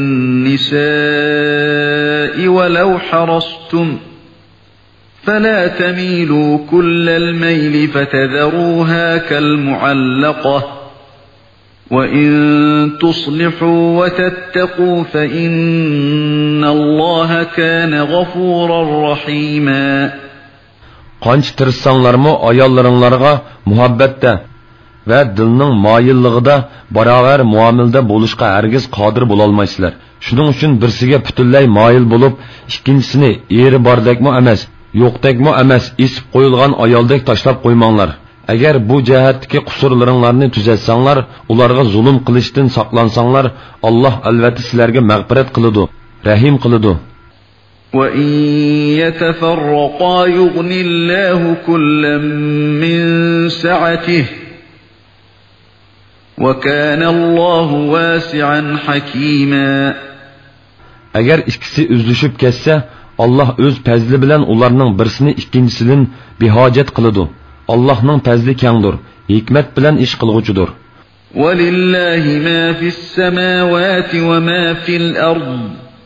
النِّسَاءِ وَلَوْ حَرَصْتُمْ فَلَا تَمِيلُوا كُلَّ الْمَيْلِ فَتَذَرُوهَا كَالْمُعَلَّقَةِ وَإِن تُصْلِحُوا وَتَتَّقُوا فَإِنَّ اللَّهَ كَانَ غَفُورًا رَحِيمًا. Qancha tirishsanglarmı ayollaringlarga muhabbatda va dilning moyilligida barobar muomilada bo'lishga hargiz qodir bo'la olmaysizlar. Shuning uchun birsiga butunlay moyil bo'lib, ikkinchisini eri bordakmi emas, yo'qdakmi emas, isib qo'yilgan ayoldek tashlab qo'ymanglar. Agar bu jihatdagi qusurlaringlarni tuzatsanglar, ularga zulm qilishdan saqlansanglar, Alloh albatta sizlarga mag'firat qiladi, rahim qiladi. وَإِن يَتَفَرَّقَا يُغْنِ اللَّهُ كُلًّا مِّن سَعَتِهِ وَكَانَ اللَّهُ وَاسِعًا حَكِيمًا. Agar ikkisi üzlüşüp ketsa, Alloh o'z fazli bilan ularning birisini ikkinchisidan behojat qiladi. Allohning fazli kengdir, hikmat bilan ish qilguchidir. وَلِلَّهِ مَا فِي السَّمَاوَاتِ وَمَا فِي الْأَرْضِ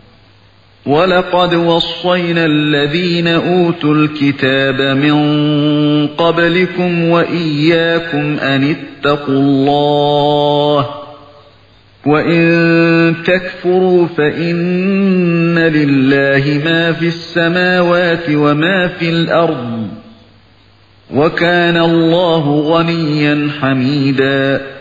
وَلَقَدْ وَصَّيْنَا الَّذِينَ أُوتُوا الْكِتَابَ مِنْ قَبْلِكُمْ وَإِيَّاكُمْ أَنِ اتَّقُوا اللَّهَ وَإِن تَكْفُرُوا فَإِنَّ لِلَّهِ مَا فِي السَّمَاوَاتِ وَمَا فِي الْأَرْضِ وَكَانَ اللَّهُ غَنِيًّا حَمِيدًا.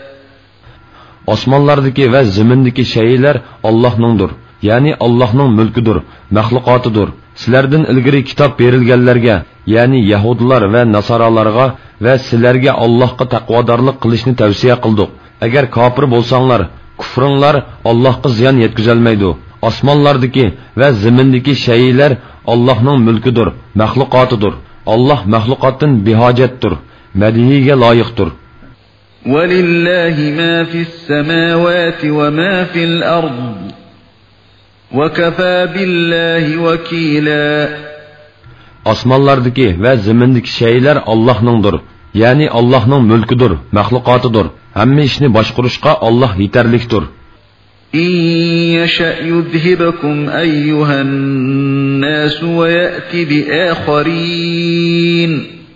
Osmonlardagi va zimindagi shaylar Allohningdir. Yani Allah'ның mülküdür, məxluqatıdır. Sizlərdən ilgiri kitap verilgenlərə, yani Yahudilar və Nasaralarga və sizlərə Allahqa taqvadarlıq qilishni tavsiya qildik. Əgər kafir bolsanlar, kufrunlar Allahqa ziyan yetkizəlməydi. Osmonlardagi və zimindagi shaylar Allah'ның mülküdür, məxluqatıdır. Allah məxluqatdan bihacətdir, mədihiga layiqdir. وَلِلَّهِ مَا فِي السَّمَاوَاتِ وَمَا فِي الْأَرْضِ وَكَفَى بِاللَّهِ وَكِيلًا. Osmonlardagi va zimindagi shaylar Allohningdir. Ya'ni Allohning mulkidir, maxluqotidir. Hamma ishni boshqarishga Alloh yetarlikdir. إِن يَشَأْ يُذْهِبْكُمْ أَيُّهَا النَّاسُ وَيَأْتِ بِآخَرِينَ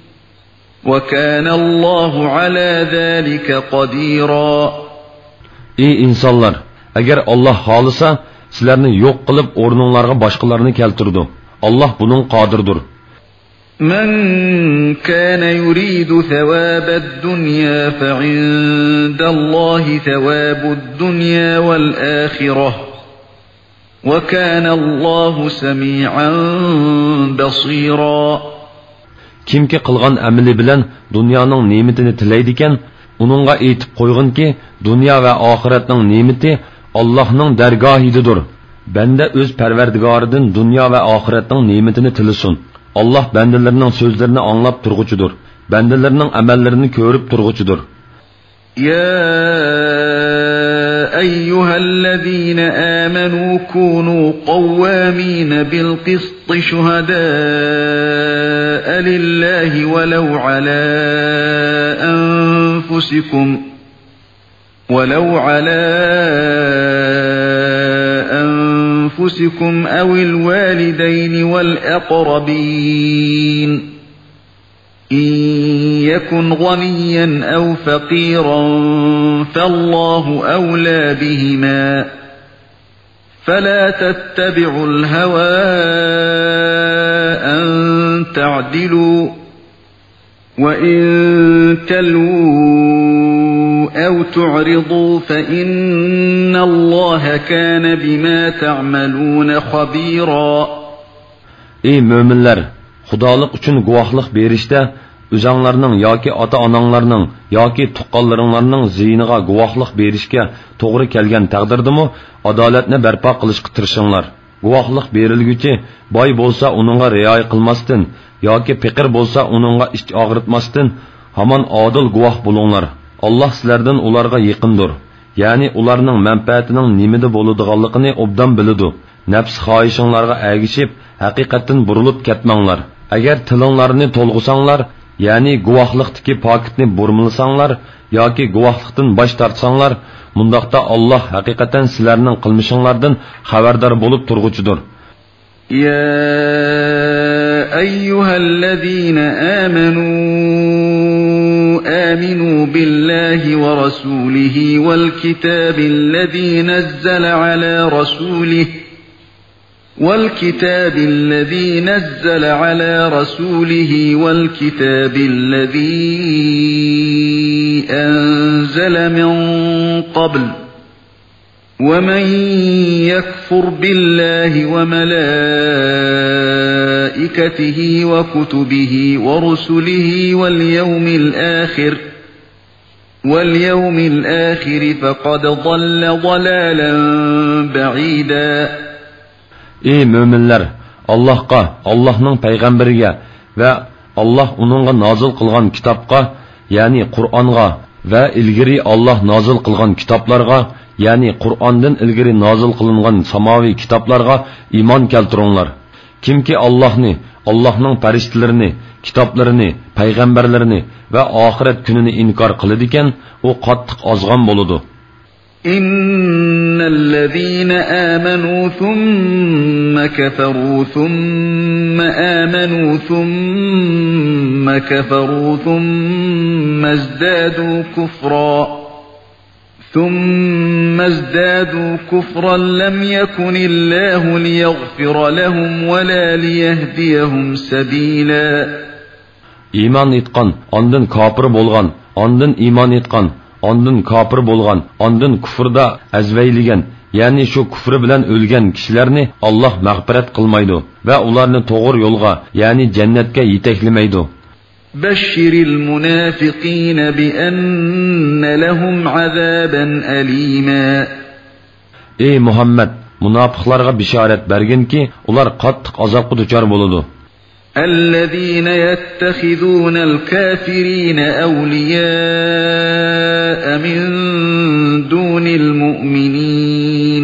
وَكَانَ اللَّهُ عَلَى ذَلِكَ قَدِيرًا. Ey insanlar, agar Alloh xolisa sizlarni yo'q qilib o'rninglarga boshqalarni keltirdi. Alloh buning qodirdir. من كان يريد ثواب الدنيا فعند الله ثواب الدنيا والآخرة وكان الله سميعا بصيرا. Kimki qilgan amali bilan dunyoning ne'matini tilaydigan, uningga aytib qo'yginki, dunyo va oxiratning ne'mati Allohning dargohidadir. Banda o'z Parvardigoridan dunyo va oxiratning ne'matini tilasin. Allah bandalarning so'zlarini anglab turg'uchidir. Bandalarning amallarini ko'rib turg'uchidir. Ya أيها الذين آمنوا كونوا قوامين بالقسط شهداء لله ولو على أنفسكم أو الوالدين والأقربين إن يكن غنيا أو فقيرا فالله أولى بهما فلا تتبعوا الهوى أن تعدلوا وإن تلووا أو تعرضوا فإن الله كان بما تعملون خبيرا. Ey müminler! Xudolik uchun guvohlik berishda o'zinglarning yoki ota-onanglarning yoki tuqqanlaringlarning ziyniga guvohlik berishga to'g'ri kelgan taqdirdimi adolatni barpo qilishga tirishinglar. Guvohlik berilguchi boy bo'lsa uningga rioya qilmasdan yoki faqir bo'lsa uningga ich og'ritmasdan hamon odil guvoh bo'linglar. Alloh sizlardan ularga yaqindir. Ya'ni ularning manfaatining nimada bo'ladiganligini obdan biladi. Nafs xohishinglarga ergishib haqiqatdan burilib ketmanglar. Agar tilinglarni to'lg'isanglar, ya'ni guvohlikdagi pokitni burmilsanglar yoki guvohlikdan bosh tortsanglar, mundaqda Alloh haqiqatan sizlarning qilmishinglardan xabardor bo'lib turguchidir. Ya ayyuhallazina aminu billahi wa rasulihi wal kitabilladzi nazzala ala rasulihi والكتاب الذي نزل على رسوله والكتاب الذي أنزل من قبل ومن يكفر بالله وملائكته وكتبه ورسله واليوم الآخر فقد ضل ضلالا بعيدا. Ey müminler! Allah'a, Allah'ın peygamberiga ve Allah onunla nazil kılgan kitapqa, yani Kur'an'a ve ilgiri Allah nazil kılgan kitaplarga, yani Kur'an'dan ilgiri nazil kılıngan samavi kitaplarga iman keltiringlar. Kimki Allah'ın periştelerini, kitaplarını, peygamberlerini ve ahiret gününü inkar kılıdiken, o qattiq azgan boludu. إن الذين آمنوا ثم كفروا ثم آمنوا ثم كفروا ثم ازدادوا كفرا لم يكن الله ليغفر لهم ولا ليهديهم سبيلا. İman etkan, ondan kafir bolgan, ondan iman etkan, ondan kafir bolgan, ondan kufrda azveyligen, yani şu kufri bilen ölgen kişilerini Allah mağfiret kılmaydı ve ularını doğru yolga, yani cennetke yeteklemeydi. Beşşiril münafikîne bi enne lehum azaben elîmâ. Ey Muhammed, münafıklarga bişaret bergin ki, ular qattiq azapqa duçar boludu. الذين يتخذون الكافرين أولياء من دون المؤمنين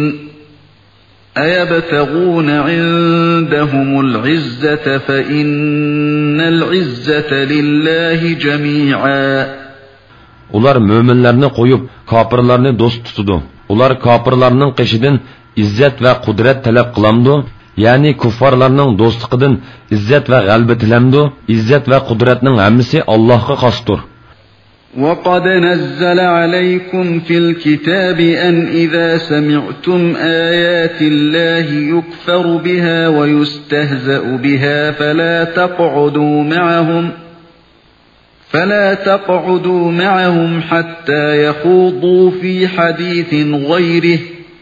أيبتغون عندهم العزة فإن العزة لله جميعا. Ular müminlerini koyup kafirlerini dost tutudu. Ular kafirlerinin qeşidin izzet ve kudret talep kılamdu. Yani kuffarlarning do'stligidan izzat va g'alaba tilamdi. Izzat va qudratning hammasi Allohga xosdir. وَقَدْ نَزَّلَ عَلَيْكُمْ فِي الْكِتَابِ أَنْ إِذَا سَمِعْتُمْ آيَاتِ اللَّهِ يُكْفَرُ بِهَا وَيُسْتَهْزَأُ بِهَا فَلَا تَقْعُدُوا مَعَهُمْ حَتَّى يَخُوضُوا فِي حَدِيثٍ غَيْرِهِ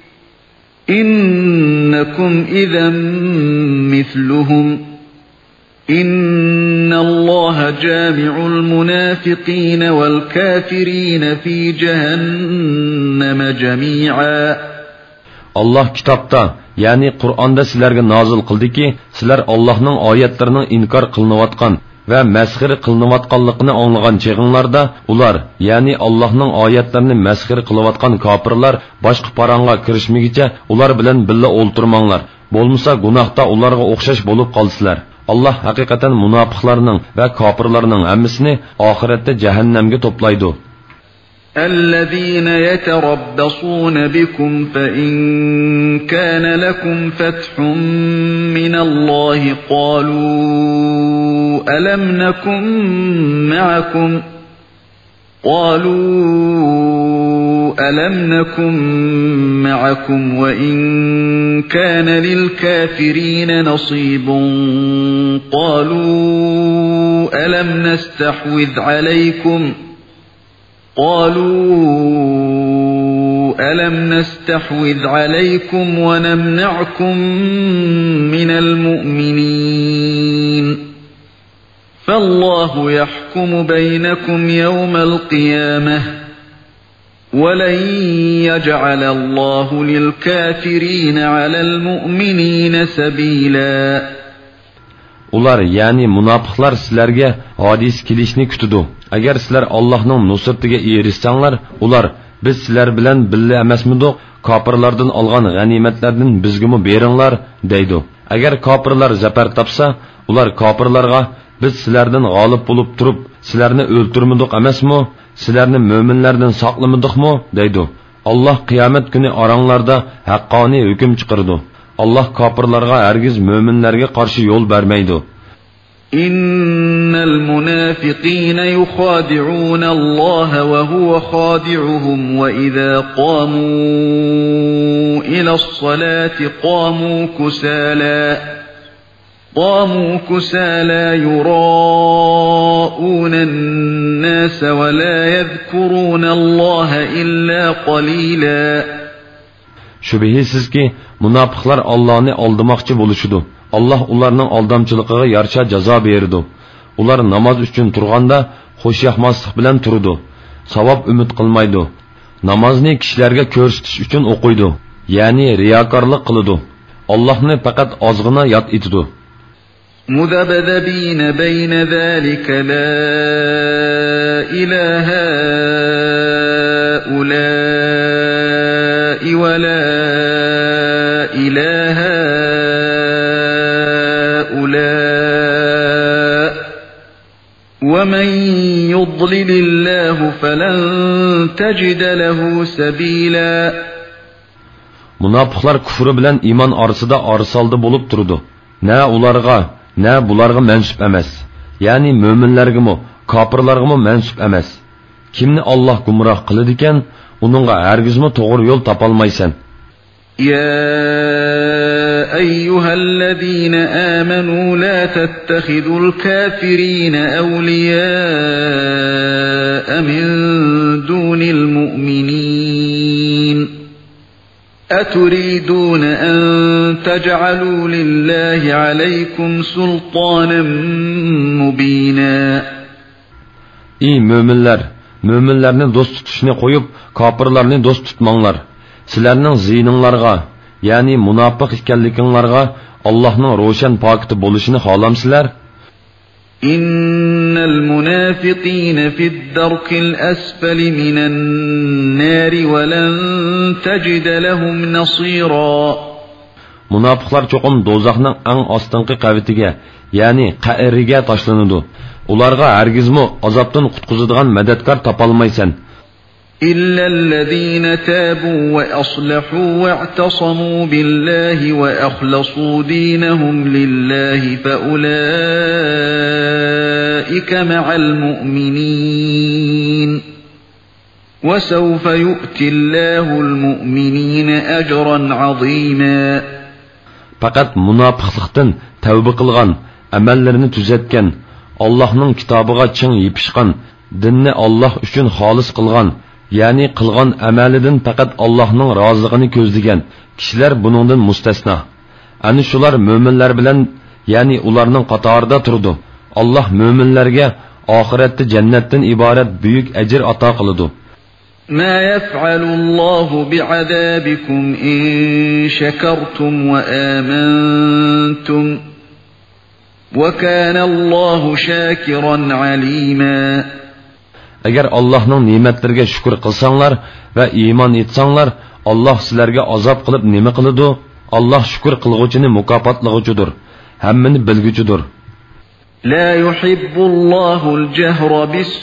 إنكم إذا مثلهم إن الله جامع المنافقين والكافرين في جهنم جميعا. Allah kitapta, yani Kur'an'da sizlerge nazil kıldı ki, sizler Allah'ın ayetlerinin inkar kılınavatkan va masxir qilinayotganligini anglagan cheg'inglarda ular, ya'ni Allohning oyatlarini masxir qilayotgan kofirlar boshqa parangga kirishmagicha ular bilan birga o'ltirmanglar. Bo'lmasa gunohda ularga o'xshash bo'lib qolsizlar. Allah haqiqatan munofiqlarning va kofirlarning hammasini oxiratda jahannamga to'playdi. الذين يتربصون بكم فإن كان لكم فتح من الله قالوا ألم نكن معكم وإن كان للكافرين نصيب قالوا ألم نستحوذ عليكم ونمنعكم من المؤمنين فالله يحكم بينكم يوم القيامة ولن يجعل الله للكافرين على المؤمنين سبيلا. Ular, yani munofiqlar sizlarga hadis kelishni kutadi. Agar sizlar Allohning nusratiga erishsanglar, ular biz sizlar bilan birga emasmidik, kofirlardan olgan g'animatlardan bizga beringlar deydi. Agar kofirlar zafar topsa, ular kofirlarga biz sizlardan g'olib bo'lib turib, sizlarni o'ltirmadik emasmi? Sizlarni mo'minlardan saqlamadikmi deydi. Alloh qiyomat kuni oranglarda haqqoniy hukm chiqaradi. Allah kafirlarga hergiz müminlerge karşı yol vermeydi. İnnel munafiqine yukhadi'un Allah ve huve khadi'uhum ve izâ qâmû ila's-salâti قاموا كسالى يراءون الناس ولا يذكرون الله إلا قليلا. Şübihisiz ki munofiqlar Allah'ını aldamoqchi bo'lishidi. Allah ularning aldamchiligiga yarasha jazo berdi. Ular namoz uchun turganda xo'shyaxmaslik bilan turdi. Savob umid qilmaydi. Namozni kishilarga ko'rsatish uchun o'qiydi, ya'ni riyokorlik qiladi. Allohni faqat ozg'ina yod etadi. مذبذبين بين ذلك لا إله هؤلاء ولا إله هؤلاء ومن يضلل الله فلن تجد له سبيلا. Munofiqlar kufri bilan iymon orasida orsalda bo'lib turdi. Na ularga ne bularga mensub emas. Yani müminlergimi, kafirlargimi mensub emas. Kimni Allah gumroh qiladi ekan, uningga hergizmi to'g'ri yo'l topolmaysan. Ya ayyuhallazina amanu la tattakhidul kafirina awliya'a min dunil mu'minin. أتريدون أن تجعلوا لله عليكم سلطانا مبينا. Ey müminler, müminlerni dost tutuşni qo'yib, kafirlarni dost tutmanglar. Sizlarning ziyninglarga, ya'ni munofiq ekanliginglarga Allohning ro'shan pokiti bo'lishini xohlamsizlar? إن المنافقين في الدرك الأسفل من النار ولن تجد لهم نصيرا. Munofiqlar cho'qim do'zaxning eng ostinqi qavitiga, ya'ni qa'riga tashlanadi. Ularga hargizmi azobdan qutqizadigan madadkor topolmaysan. إلا الذين تابوا وأصلحوا واعتصموا بالله وأخلصوا دينهم لله فأولئك مع المؤمنين وسوف يؤتي الله المؤمنين أجرا عظيما. Faqat munofiqlikdan tavba qilgan, amallarni tuzatgan, Allohning kitobiga ching yepishgan, dinni Alloh uchun xolis qilgan, ya'ni qilgan amalidan faqat Allohning roziligini ko'zlagan kishilar buningdan mustasno. Ani shular mo'minlar bilan, ya'ni ularning qatorida turdi. Alloh mo'minlarga oxiratda jannatdan iborat buyuk ajr ato qiladi. ما يفعل الله بعذابكم إن شكرتم وآمنتم وَكَانَ اللَّهُ شَاكِرًا عَلِيمًا. Agar Allohning ne'matlariga shukr qilsanglar va iymon etsanglar, Alloh sizlarga azob qilib nima qiladi? Alloh shukr qilguvchini mukofotlovchidir, hammani bilguchidir. لا يحب الله الجهر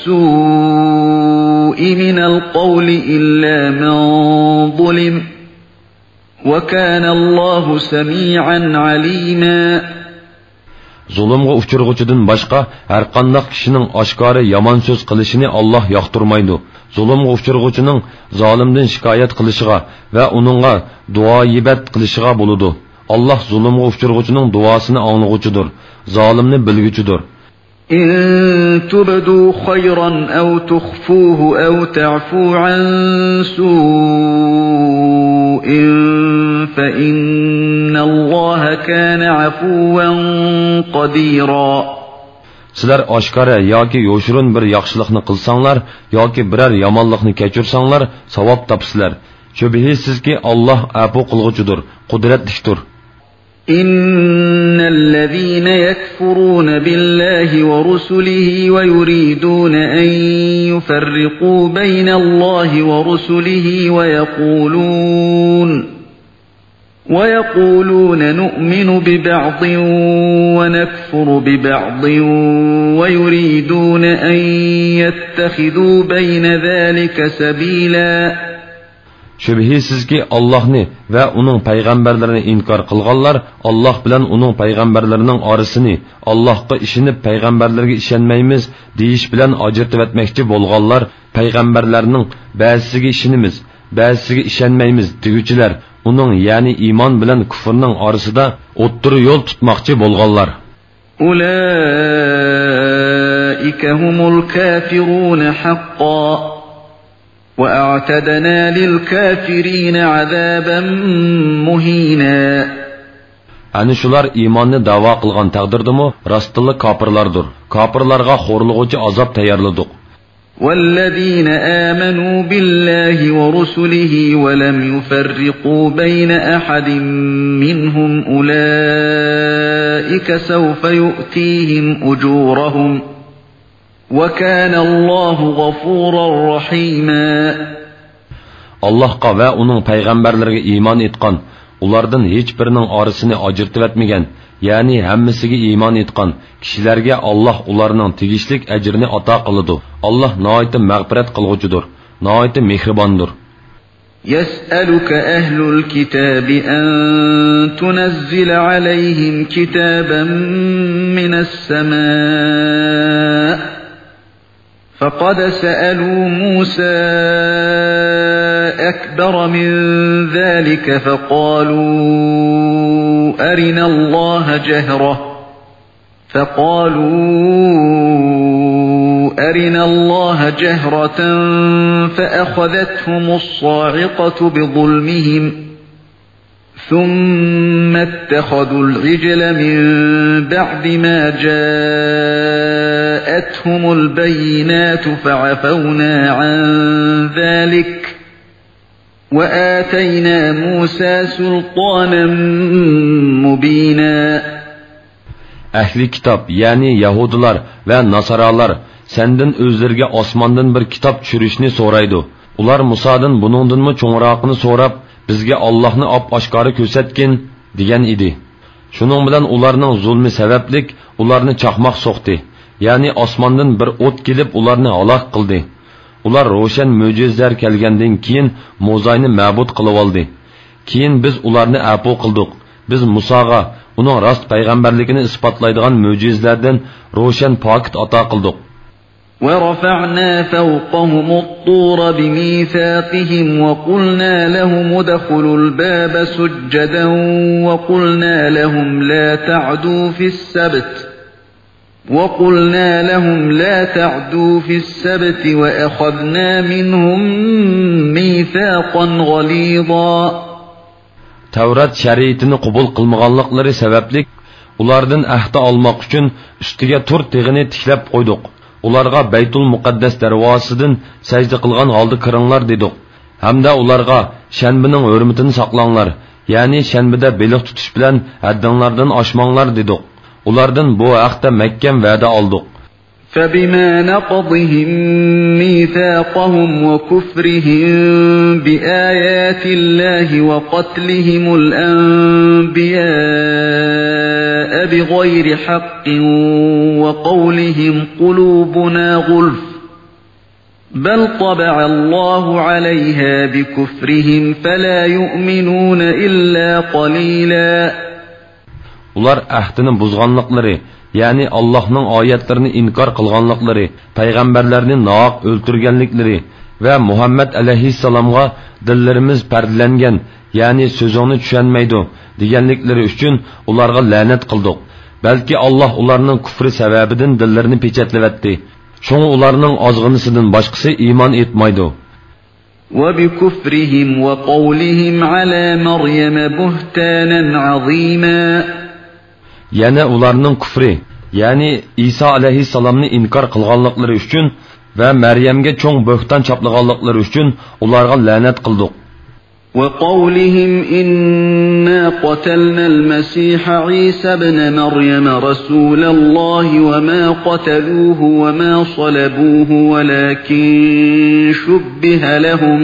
بالسوء من القول إلا من ظلم وكان الله سميعا عليما. Zulmga uchurg'uchidan boshqa har qanday kishining oshkora yomon so'z qilishini Alloh yoqtirmaydi. Zulmga uchurg'uchining zolimdan shikoyat qilishiga va uningga duoibat qilishiga bo'ladi. Alloh zulmga uchurg'uchining duosini anglag'uchidir, zolimni bilguchidir. إن تبدوا خيرا أو تخفوه أو تعفوا عن سوء فإن الله كان عفوا قديرا. Sizlar oshkora yoki yo'shirin bir yaxshilikni qilsanglar yoki biror yomonlikni kechirsanglar savob topsizlar. Shubhisizki Alloh afu qilg'uchidir, qudratlidir. إن الذين يكفرون بالله ورسله ويريدون أن يفرقوا بين الله ورسله ويقولون نؤمن ببعض ونكفر ببعض ويريدون أن يتخذوا بين ذلك سبيلا. Şübhisizki Allah'ni ve onun peygamberlerini inkar kılganlar, Allah bilen onun peygamberlerinin arasını, Allah'a işinip peygamberlerine işenmeyimiz, deyiş bilen acırtıp etmekçi bolganlar, peygamberlerinin bazısıge işinimiz, bazısıge işenmeyimiz digüçiler, onun yani iman bilen küfrünün arasında otturu yol tutmakçı bolganlar. Ulaike humul kafirun haqqa. وَأَعْتَدْنَا لِلْكَافِرِينَ عَذَابًا مُهِينًا. Ani şular imanni dava qilgan taqdirdimi rastlı kafirlardır. Kafirlarga xo'rlig'uvchi azob tayyorladik. وَالَّذِينَ آمَنُوا بِاللَّهِ وَرُسُلِهِ وَلَمْ يُفَرِّقُوا بَيْنَ أَحَدٍ مِّنْهُمْ أُولَئِكَ سَوْفَ يُؤْتِيهِمْ أُجُورَهُمْ وَكَانَ اللّٰهُ غَفُورًا رَحِيمًا. Allah'a ve onun peygamberlerine iman etkan, ulardan hiçbirinin arasını acırtıp etmegen, yani hemmisiga iman etkan kişilerge Allah ularının tegişlik ecrini ata kılıdı. Allah nâiti mağfiret kılgıcıdır, nâiti mehribandır. يَسْأَلُكَ أَهْلُ الْكِتَابِ أَن تُنَزِّلَ عَلَيْهِمْ كِتَابًا مِّنَ السَّمَاءِ فَقَدْ سَأَلُوا مُوسَى أَكْبَرَ مِنْ ذَلِكَ فَقَالُوا أَرِنَا اللَّهَ جَهْرَةً فَأَخَذَتْهُمُ الصَّاعِقَةُ بِظُلْمِهِمْ ثُمَّ اتَّخَذُوا الْعِجْلَ مِنْ بَعْدِ مَا جَاءَتْهُمُ الْبَيِّنَاتُ فَعَفَوْنَا عَنْ ذَلِكَ وَآتَيْنَا مُوسَى سُلْطَانًا مُبِينًا. Ehli kitap yani Yahudiler ve Nasaralar senden özlerge osmandan bir kitap çürüşünü soraydı. Ular Musa'dan bunundan mı çoğrağını sorab bizge Allah'ını ap-aşkarı kösetkin diyen idi. Şunun bilen ularının zulmü sebeplik ularını çakmak soktu. Yani osmandan bir ot gelip ularını halak kıldı. Ular roşen mücizler kelgenden keyin Mozayni mabud kılıp aldı. Keyin biz ularını apu kıldık. Biz Musa'ga onun rast peygamberlikini ispatlaydıgan mücizlerden roşen pakit ata kıldık. وَرَفَعْنَا فَوْقَهُمُ الطُّورَ بِمِيثَاقِهِمْ وَقُلْنَا لَهُمُ ادْخُلُوا الْبَابَ سُجَّدًا وَقُلْنَا لَهُمْ لَا تَعْدُوا فِي السَّبْتِ وَأَخَذْنَا مِنْهُمْ مِيثَاقًا غَلِيظًا. Tevrat şeriatini qabul qilmaganliklari sababli ulardan ahdi almak uchun ustiga tur tig'ini tiklab qo'ydik. Ularga Baytul Muqaddas darvosidan sajda qilgan holda kiringlar dedik. Hamda ularga shanbining hurmatini saqlanglar, ya'ni shanbida beliq tutish bilan haddinglardan oshmanglar dedik. ulardan bu haqda mahkam va'da oldik. فبما نقضهم ميثاقهم وكفرهم بآيات الله وقتلهم الأنبياء بغير حق وقولهم قلوبنا غلف بل طبع الله عليها بكفرهم فلا يؤمنون إلا قليلا. Ular ahdini buzganlıkları, yani Allah'ın ayetlerini inkar kılganlıkları, peygamberlerini naaq öldürgenlikleri ve Muhammed aleyhisselam'a dillerimiz perdelengen, yani sözünü düşenmeydi degenlikleri üçün ularga lanet kıldık. Belki Allah ularının küfrü sebebidin dillerini peçetlevetti. Şoňa ularning azgınısından başkası iman etmaydı. وَبِكُفْرِهِمْ وَقَوْلِهِمْ عَلَى مَرْيَمَ بُهْتَانًا عَظِيمًا. Yana ularning küfri, yani İsa aleyhisselamni inkar kılganlıkları üçün ve Meryem'ge çoğ böhtan çaplaganlıkları üçün ularga lanet kıldık. وَقَوْلِهِمْ إِنَّا قَتَلْنَا الْمَسِيحَ عِيسَى ابْنَ مَرْيَمَ رَسُولَ اللَّهِ وَمَا قَتَلُوهُ وَمَا صَلَبُوهُ وَلَكِنْ شُبِّهَ لَهُمْ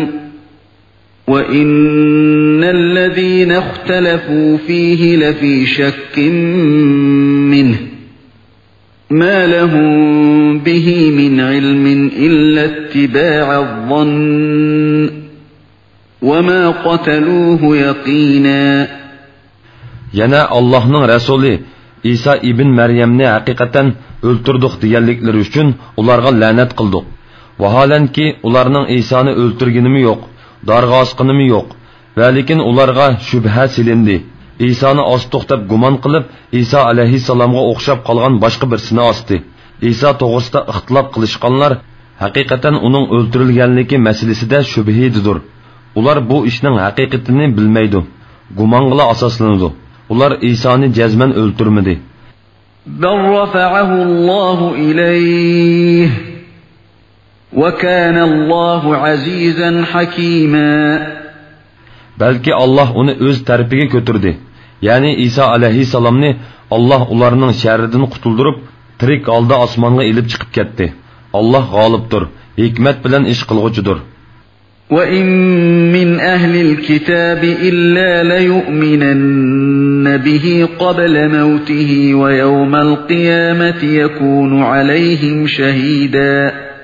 وَإِنَّ الَّذِينَ اخْتَلَفُوا فِيهِ لَفِي شَكٍّ مِّنْهُ مَا لَهُمْ بِهِ مِنْ عِلْمٍ إِلَّا اتِّبَاعَ الظَّنِّ وَمَا قَتَلُوهُ يَقِينًا. Yana Allah'ın Resulü İsa ibn Meryemni hakikaten öldürdük diyenlikleri üçün ularga lanet kıldık. Vahalenki ularning İsa'ni öldürgenimi yok, darga asqınımı yok. Ve lekin ularga şübhe silindi. İsa'ni astık deb guman qilib, İsa aleyhisselamga o'xshab qolgan boshqa birsini astı. İsa to'g'risida ixtilof qilishganlar hakikaten uning o'ldirilganligi masalasida shubhididir. Ular bu ishning haqiqatini bilmaydi. Gumongla asoslanadi. Ular İsa'ni jazman o'ldirmadi. بَلْ رَفَعَهُ اللَّهُ إِلَيْهِ وَكَانَ اللَّهُ عَزِيزًا حَكِيمًا. Belki Allah onu öz tarafiga ko'tirdi. Yani İsa aleyhisselamni Allah ularning sharridan qutuldirib, tirik holda osmonga ilib chiqib ketdi. Allah g'olibdir, hikmat bilan ish qilg'uchidir. وَإِن مِّنْ أَهْلِ الْكِتَابِ إِلَّا لَيُؤْمِنَنَّ بِهِ قَبْلَ مَوْتِهِ وَيَوْمَ الْقِيَامَةِ يَكُونُ عَلَيْهِمْ شَهِيدًا.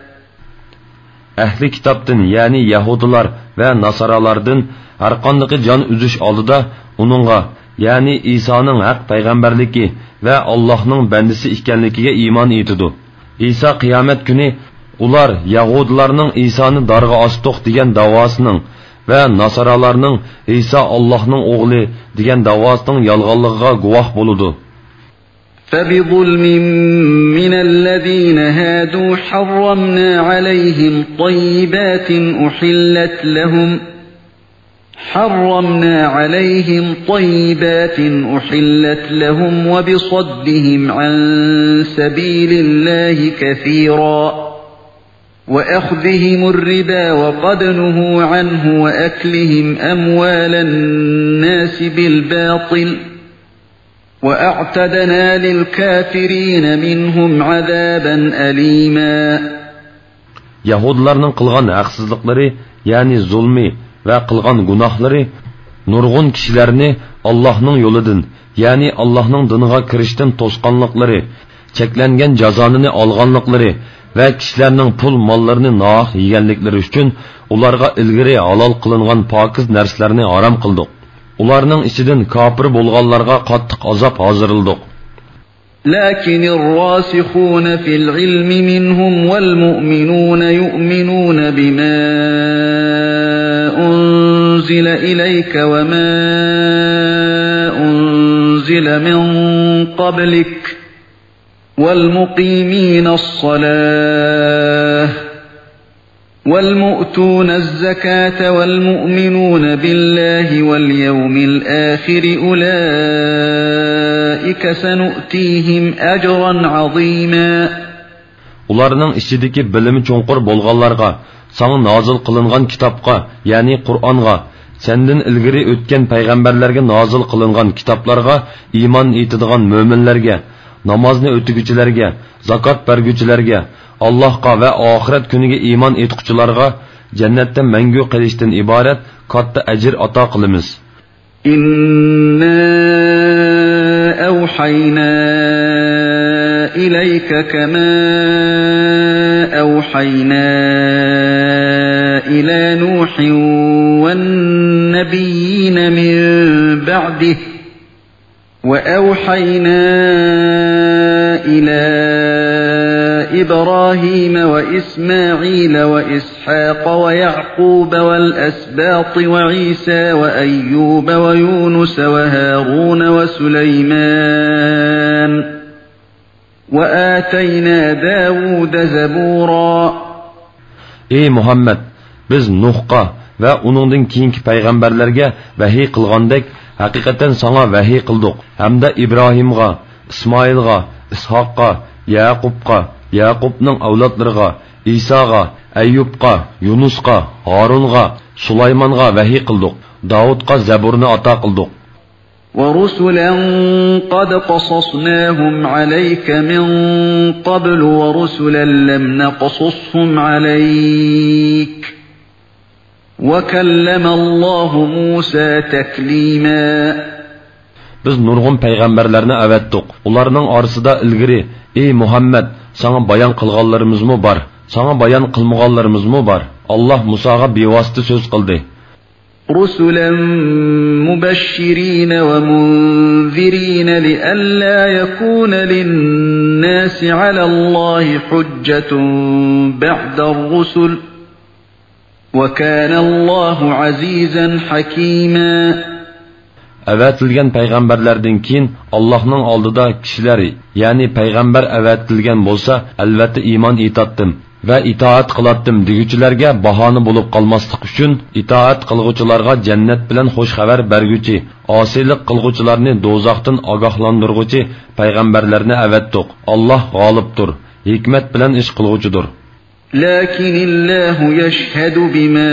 Ahli kitapdan, yani Yahudilar ve Nasaralardan har qanday can üzüş oldida uningga, yani İsa'nın haq payg'ambarligi ve Allah'ның bendisi ekanligiga iymon etadi. İsa qiyomat kuni ular Yahudilarning İsa'ni darga astık degan davosining ve Nasaralarning İsa Allah'ның o'g'li degan davosining yolg'onligiga guvoh bo'ladi. فَبِظُلْمٍ مِّنَ الَّذِينَ هَادُوا حَرَّمْنَا عَلَيْهِمْ طَيِّبَاتٍ أُحِلَّتْ لَهُمْ وَبِصَدِّهِمْ عَن سَبِيلِ اللَّهِ كَثِيرًا وَأَخْذِهِمُ الرِّبَا وَقَدْ نُهُوا عَنْهُ وَأَكْلِهِمْ أَمْوَالَ النَّاسِ بِالْبَاطِلِ وَأَعْتَدْنَا لِلْكَافِرِينَ مِنْهُمْ عَذَابًا أَلِيمًا. Yahudilarning qilgan haqsizliklari, yani zulmi ve qilgan gunohlari nurg'un kishilarni Allohning yo'lidan, yani Allohning diniga kirishdan to'sqanliklari, cheklangan jazonini olganliklari ve kishilarning pul mollarini nohaq yeganliklari uchun ularga ilgari halol qilingan pokiz narsalarni harom qildik. Ularning ichidan kofir bo'lganlarga qattiq azob hozirladik. لكن الراسخون في العلم منهم والمؤمنون يؤمنون بما أنزل إليك وما أنزل من قبلك والمقيمين الصلاة والمؤتون الزكاة والمؤمنون بالله واليوم الآخر أولئك سنؤتيهم أجرا عظيما. Ularning ichidagi bilimi cho'nqur bo'lganlarga, sana nozil qilingan kitobga, ya'ni Qur'onga, sendan ilgari o'tgan payg'ambarlarga nozil qilingan kitoblarga iymon etadigan mo'minlarga, namozni o'tiguchilarga, zakot berguchilarga, Allohga va oxirat kuniga iymon etquchilarga jannatda mangu qilishdan iborat katta ajr ato qilamiz. Inna awhayna ilayka kama awhayna ila Nuhin wan nabiyyin min ba'dihi wa awhayna ila إبراهيم وإسماعيل وإسحاق ويعقوب والأسباط وعيسى وأيوب ويونس وهارون وسليمان وآتينا داود زبورا. Ey Muhammed, biz Nuhqa va uningdan keyingi payg'ambarlarga vahiy qilgandek haqiqatan sana vahiy qildik. Hamda Ibrohimga, Ismoilga, Ishoqqa, Yaqubqa, Yaqubning avlodlariga, Isoga, Ayyubqa, Yunusqa, Harunga, Sulaymonga vahiy qildik. Davudqa zaburni ato qildik. وَرُسُلًا قَدْ قَصَصْنَاهُمْ عَلَيْكَ مِنْ قَبْلُ وَرُسُلًا لَمْ نَقْصُصْهُمْ عَلَيْكَ وَكَلَّمَ اللَّهُ مُوسَى تَكْلِيمًا. Biz nurg'un payg'ambarlarni avatdik. Ularning orasida ilgari ey Muhammad, sana bayon qilganlarimizmi bor, sana bayon qilmaganlarimizmi bor. Alloh Musoga bevosita so'z qildi. رُسُلًا مُبَشِّرِينَ وَمُنذِرِينَ لِئَلَّا يَكُونَ لِلنَّاسِ عَلَى اللَّهِ حُجَّةٌ بَعْدَ الرُّسُلِ وَكَانَ اللَّهُ عَزِيزًا حَكِيمًا. Avatilgan payg'ambarlardan keyin Allohning oldida kishilar, ya'ni payg'ambar avatilgan bo'lsa, albatta iymon etatdim va itoat qilatdim deguchilarga bahona bo'lib qolmaslik uchun itoat qilguvchilarga jannat bilan xush xabar berguchi, osiylik qilguvchilarni do'zaxdan ogohlantirguchi payg'ambarlarni avatdik. Alloh g'olibdir, hikmat bilan ish qilguvchidir. لكن الله يشهد بما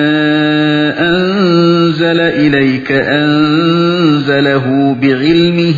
أنزل إليك أنزله بعلمه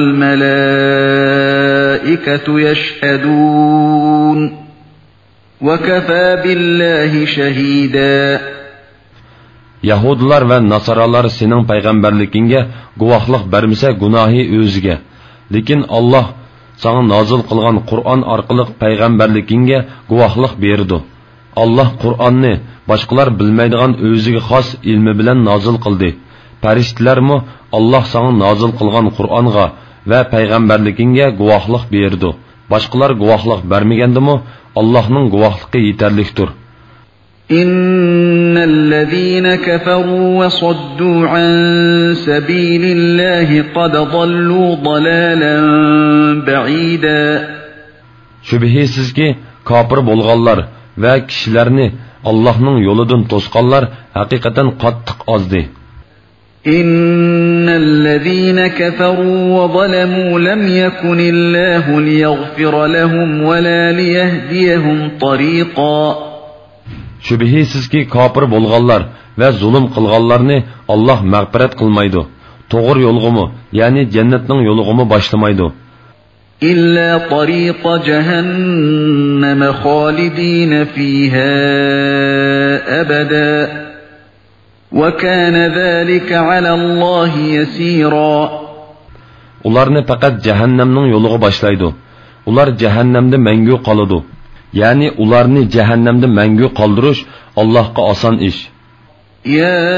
والملائكة يشهدون وكفى بالله شهيدا. Yahudilar va Nasaralar sening payg'ambarligingga guvohlik bermasa gunohi o'ziga. Lekin Alloh sana nozil qilgan Qur'on orqali payg'ambarligingga guvohlik berdi. Alloh Qur'onni boshqalar bilmaydigan o'ziga xos ilmi bilan nozil qildi. Farishtalarmi Alloh sana nozil qilgan Qur'onga va payg'ambarligingga guvohlik berdi. Boshqalar guvohlik bermagandimi Allohning guvohligi yetarlikdir. إن الذين كفروا وصدوا عن سبيل الله قد ضلوا ضلالا بعيدا. Şübihisiz ki kafir bolğanlar ve kişilerini Allah'ın yolundan tosqanlar hakikaten qattiq azdı. إن الذين كفروا وظلموا لم يكن الله ليغفر لهم ولا ليهديهم طريقا. Şübihisiz ki kafir bolğanlar ve zulüm qılğanlarını Allah mağfiret qılmaydı. Doğru yolğumu, yani cennetning yolğumu başlamaydı. إلا طريق جهنم خالدين فيها أبدا وكان ذلك على الله يسيرا. Ularni faqat cehennemning yoluğa başlaydı. Ular cehennemde mengü qalıdı. Yani ularni cehennemde mengü qaldırış Allah'a asan iş. يا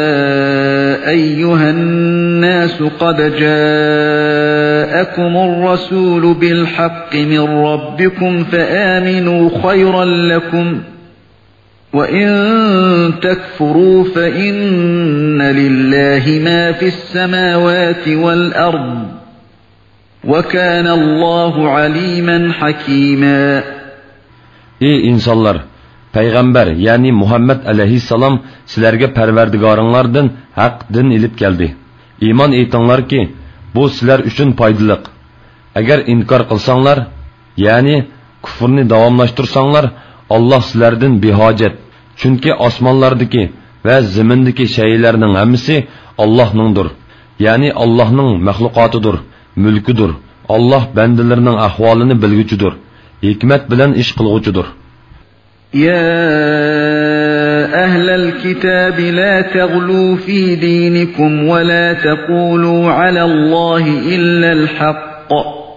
أيها الناس قد جاءكم الرسول بالحق من ربكم فآمنوا خيرا لكم وإن تكفروا فإن لله ما في السماوات والأرض وكان الله عليما حكيما. Ey insanlar! Peygamber yani Muhammed aleyhisselam sizlerge perverdigarınlardan hak din ilip geldi. İman eytanlar ki bu sizler üçün paydılık. Eğer inkar kılsanlar yani küfürni davamlaştırsanlar Allah sizlerden bihacet. Çünkü asmanlardaki ve zimindeki şeylerinin hemisi Allah'nındır. Yani Allah'ның mahlukatıdır, mülküdür. Allah bendilerinin ahvalini bilgücüdür. Hikmet bilen iş kılgıcıdır. يا أهل الكتاب لا تغلوا في دينكم ولا تقولوا على الله إلا الحق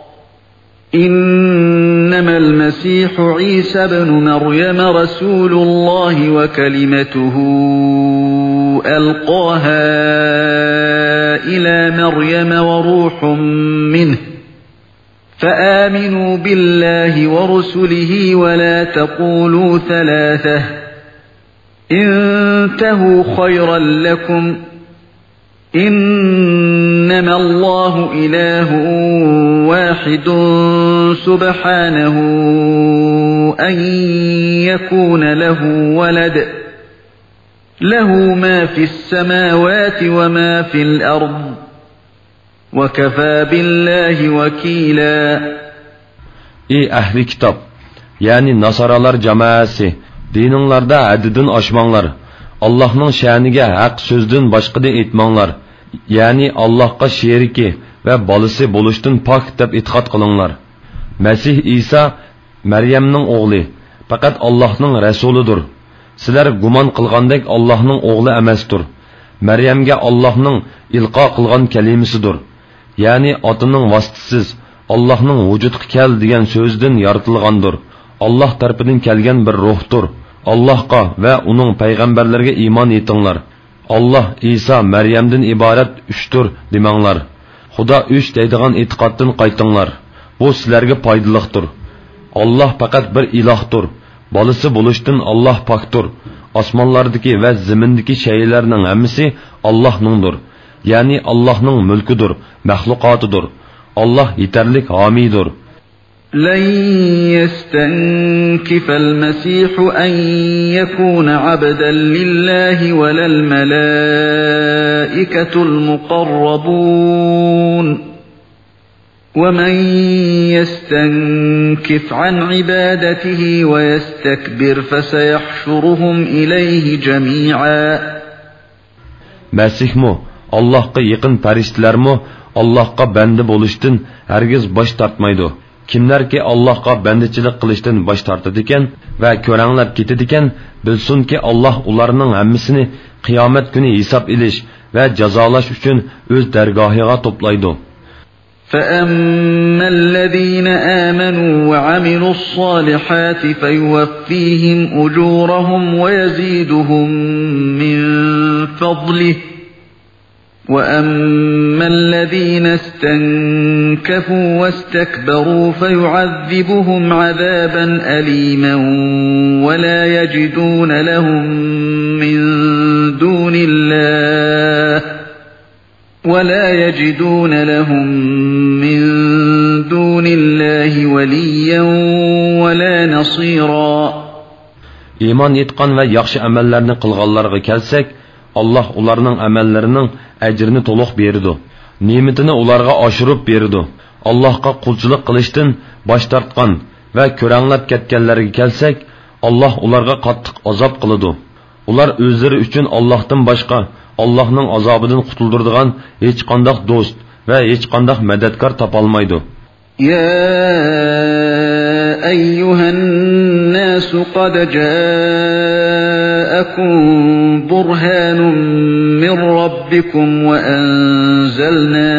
إنما المسيح عيسى بن مريم رسول الله وكلمته ألقاها إلى مريم وروح منه فآمنوا بالله ورسله ولا تقولوا ثلاثة انتهوا خيرا لكم إنما الله إله واحد سبحانه أن يكون له ولد له ما في السماوات وما في الأرض وَكَفَى بِاللّٰهِ وَكِيلًا. Ey ehli kitap, yani Nasaralar cemaati, dininglarda hadidin aşmanglar, Allah'ның şaniga haq sözdün başqa de etmanglar, yani Allah'qa şeriki ve balısı buluşdun pak deb itiqad qilinglar. Mesih İsa Meryemning oğlu, faqat Allah'ның rasulidir. Sizlar gumon qilgandek Allah'ның oğlu emasdir. Meryemga Allah'ның ilqo qilgan kalimasidir. Yani atının vasıtasız Allah'ның vücudga kel degan so'zdan yaratilgandir. Allah tarafından kelgan bir ruhtur. Allah'a ve onun peygamberlerine iman etinglar. Allah İsa Meryem'den ibaret üçtür demanglar. Xudo üç deydigan etiqatdan qaytinglar. Bu sizlarga foydaliqdir. Allah faqat bir ilahdir. Balası buluşdan Allah pakdir. Osmonlardagi ve zimindagi shaylarning hammasi Allah'ningdir. Yani Allah'ның mülküdür, mahlukatıdır. Allah yeterlik hamidir. لن يستنكف المسيح أن يكون عبدا لله ولا الملائكة المقربون ومن يستنكف عن عبادته ويستكبر فسيحشرهم إليه جميعا. Mesih mu? Allah'a yakın periştiler mi? Allah'a bende buluştun herkes baş tartmaydı. Kimler ki Allah'a bendeçilik kılıştın baş tartıdiken ve körenler gittidiken bilsin ki Allah ularının hemmisini kıyamet günü hesap iliş ve cezalaş için öz dergahıga toplaydı. فَأَمَّا الَّذ۪ينَ آمَنُوا وَعَمِلُوا الصَّالِحَاتِ فَيُوَفِّيهِمْ أُجُورَهُمْ وَيَزِيدُهُمْ مِنْ فَضْلِهِ وَأَمَّا الَّذ۪ينَ اسْتَنْكَفُوا وَاسْتَكْبَرُوا فَيُعَذِّبُهُمْ عَذَابًا أَلِيمًا وَلَا يَجِدُونَ لَهُمْ مِنْ دُونِ اللّٰهِ وَلِيًّا وَلَا نَصِيرًا. İman etqan ve yaxşı əməllərini qılğanlarga kelsek, Allah ularning amallarining ajrini to'liq berdi. Ne'matini ularga oshirib berdi. Allohga qulchilik qilishdan bosh tortgan va ko'ranglab ketganlarga kelsak, Allah ularga qattiq azob qiladi. Ular o'zlari uchun Allohdan boshqa Allohning azobidan qutuldiradigan hech qanday do'st va hech qanday madadkor topolmaydi. يا أيها الناس قد جاءكم برهان من ربكم وأنزلنا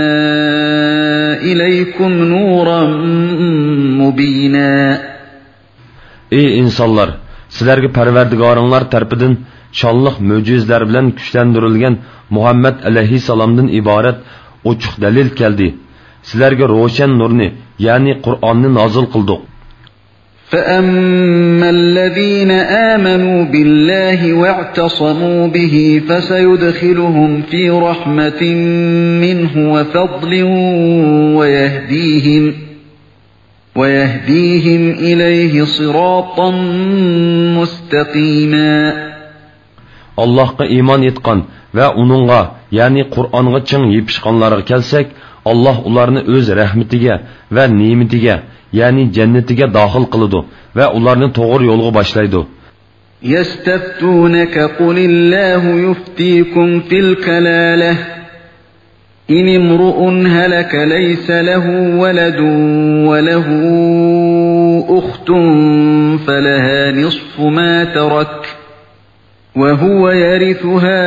إليكم نورا مبينا. Ey insanlar, sizlarga Parvardigoringlar tarafidan şanlıq möcüzler bilan kuchlantirilgan Muhammed alayhissalomdan iborat ochiq dalil keldi. Sizlarga ro'shan nurni, ya'ni Qur'onni nozil qildik. فَأَمَّا الَّذ۪ينَ آمَنُوا بِاللّٰهِ وَاعْتَصَمُوا بِهِ فَسَيُدْخِلُهُمْ فِي رَحْمَةٍ مِّنْهُ وَفَضْلٍ وَيَهْدِيهِمْ إِلَيْهِ صِرَاطًا مُسْتَقِيمًا. Allah'a iman etqan ve onunğa, yani Qur'onga çın yepişqanlarga kelsak, Allah ularni o'z rahmatiga va ne'matiga, ya'ni jannatiga daxil qiladi va ularni to'g'ri yo'lga boshlaydi. يَسْتَفْتُونَكَ قُلِ اللَّهُ يُفْتِيكُمْ فِي الْكَلَالَةِ إن امرؤ هلك ليس له ولد وله أخت فلها نصف ما ترك وهو يرثها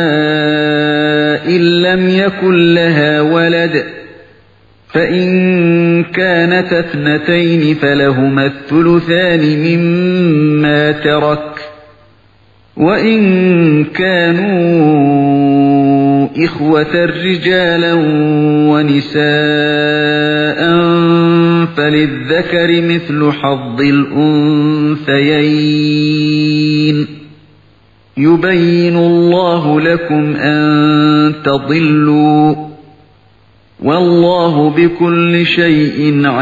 إن لم يكن لها ولد فإن كانت اثنتين فلهما الثلثان مما ترك وإن كانوا إخوة رجالا ونساء فللذكر مثل حظ الأنثيين يبين الله لكم أن تضلوا والله بكل شيء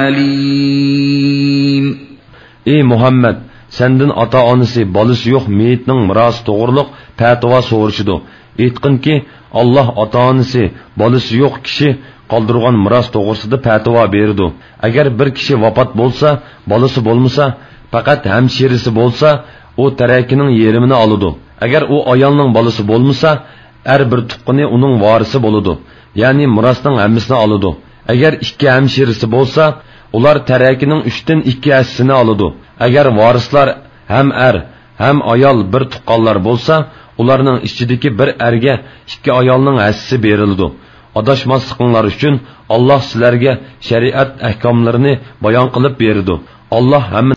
عليم. Ey Muhammed, senden ata-onasi bolasi yo'q meyitning mirosi to'g'riliq fatvo so'rashidi. Aytqinki, Allah ata-onasi bolasi yo'q kishi qoldirgan miros to'g'risida fatvo berdi. Agar bir kishi vafot bo'lsa, bolasi bo'lmasa, faqat hamshirisi bo'lsa, u tarakining yerimini oladi. Agar u ayolning bolasi bo'lmasa, har bir tuqqini uning varisi bo'ladi. Ya'ni mirosning hammasini oladi. Agar ikki hamshirisi bo'lsa, ular tarakining 3dan 2/ni oladi. Agar varislar ham ham ayol bir tuqqanlar bo'lsa, ularning ichidagi bir erga ikki ayolning hassisi beriladi. Adashmasliqlar uchun Alloh sizlarga shariat ahkomlarini bayon qilib berdi. Alloh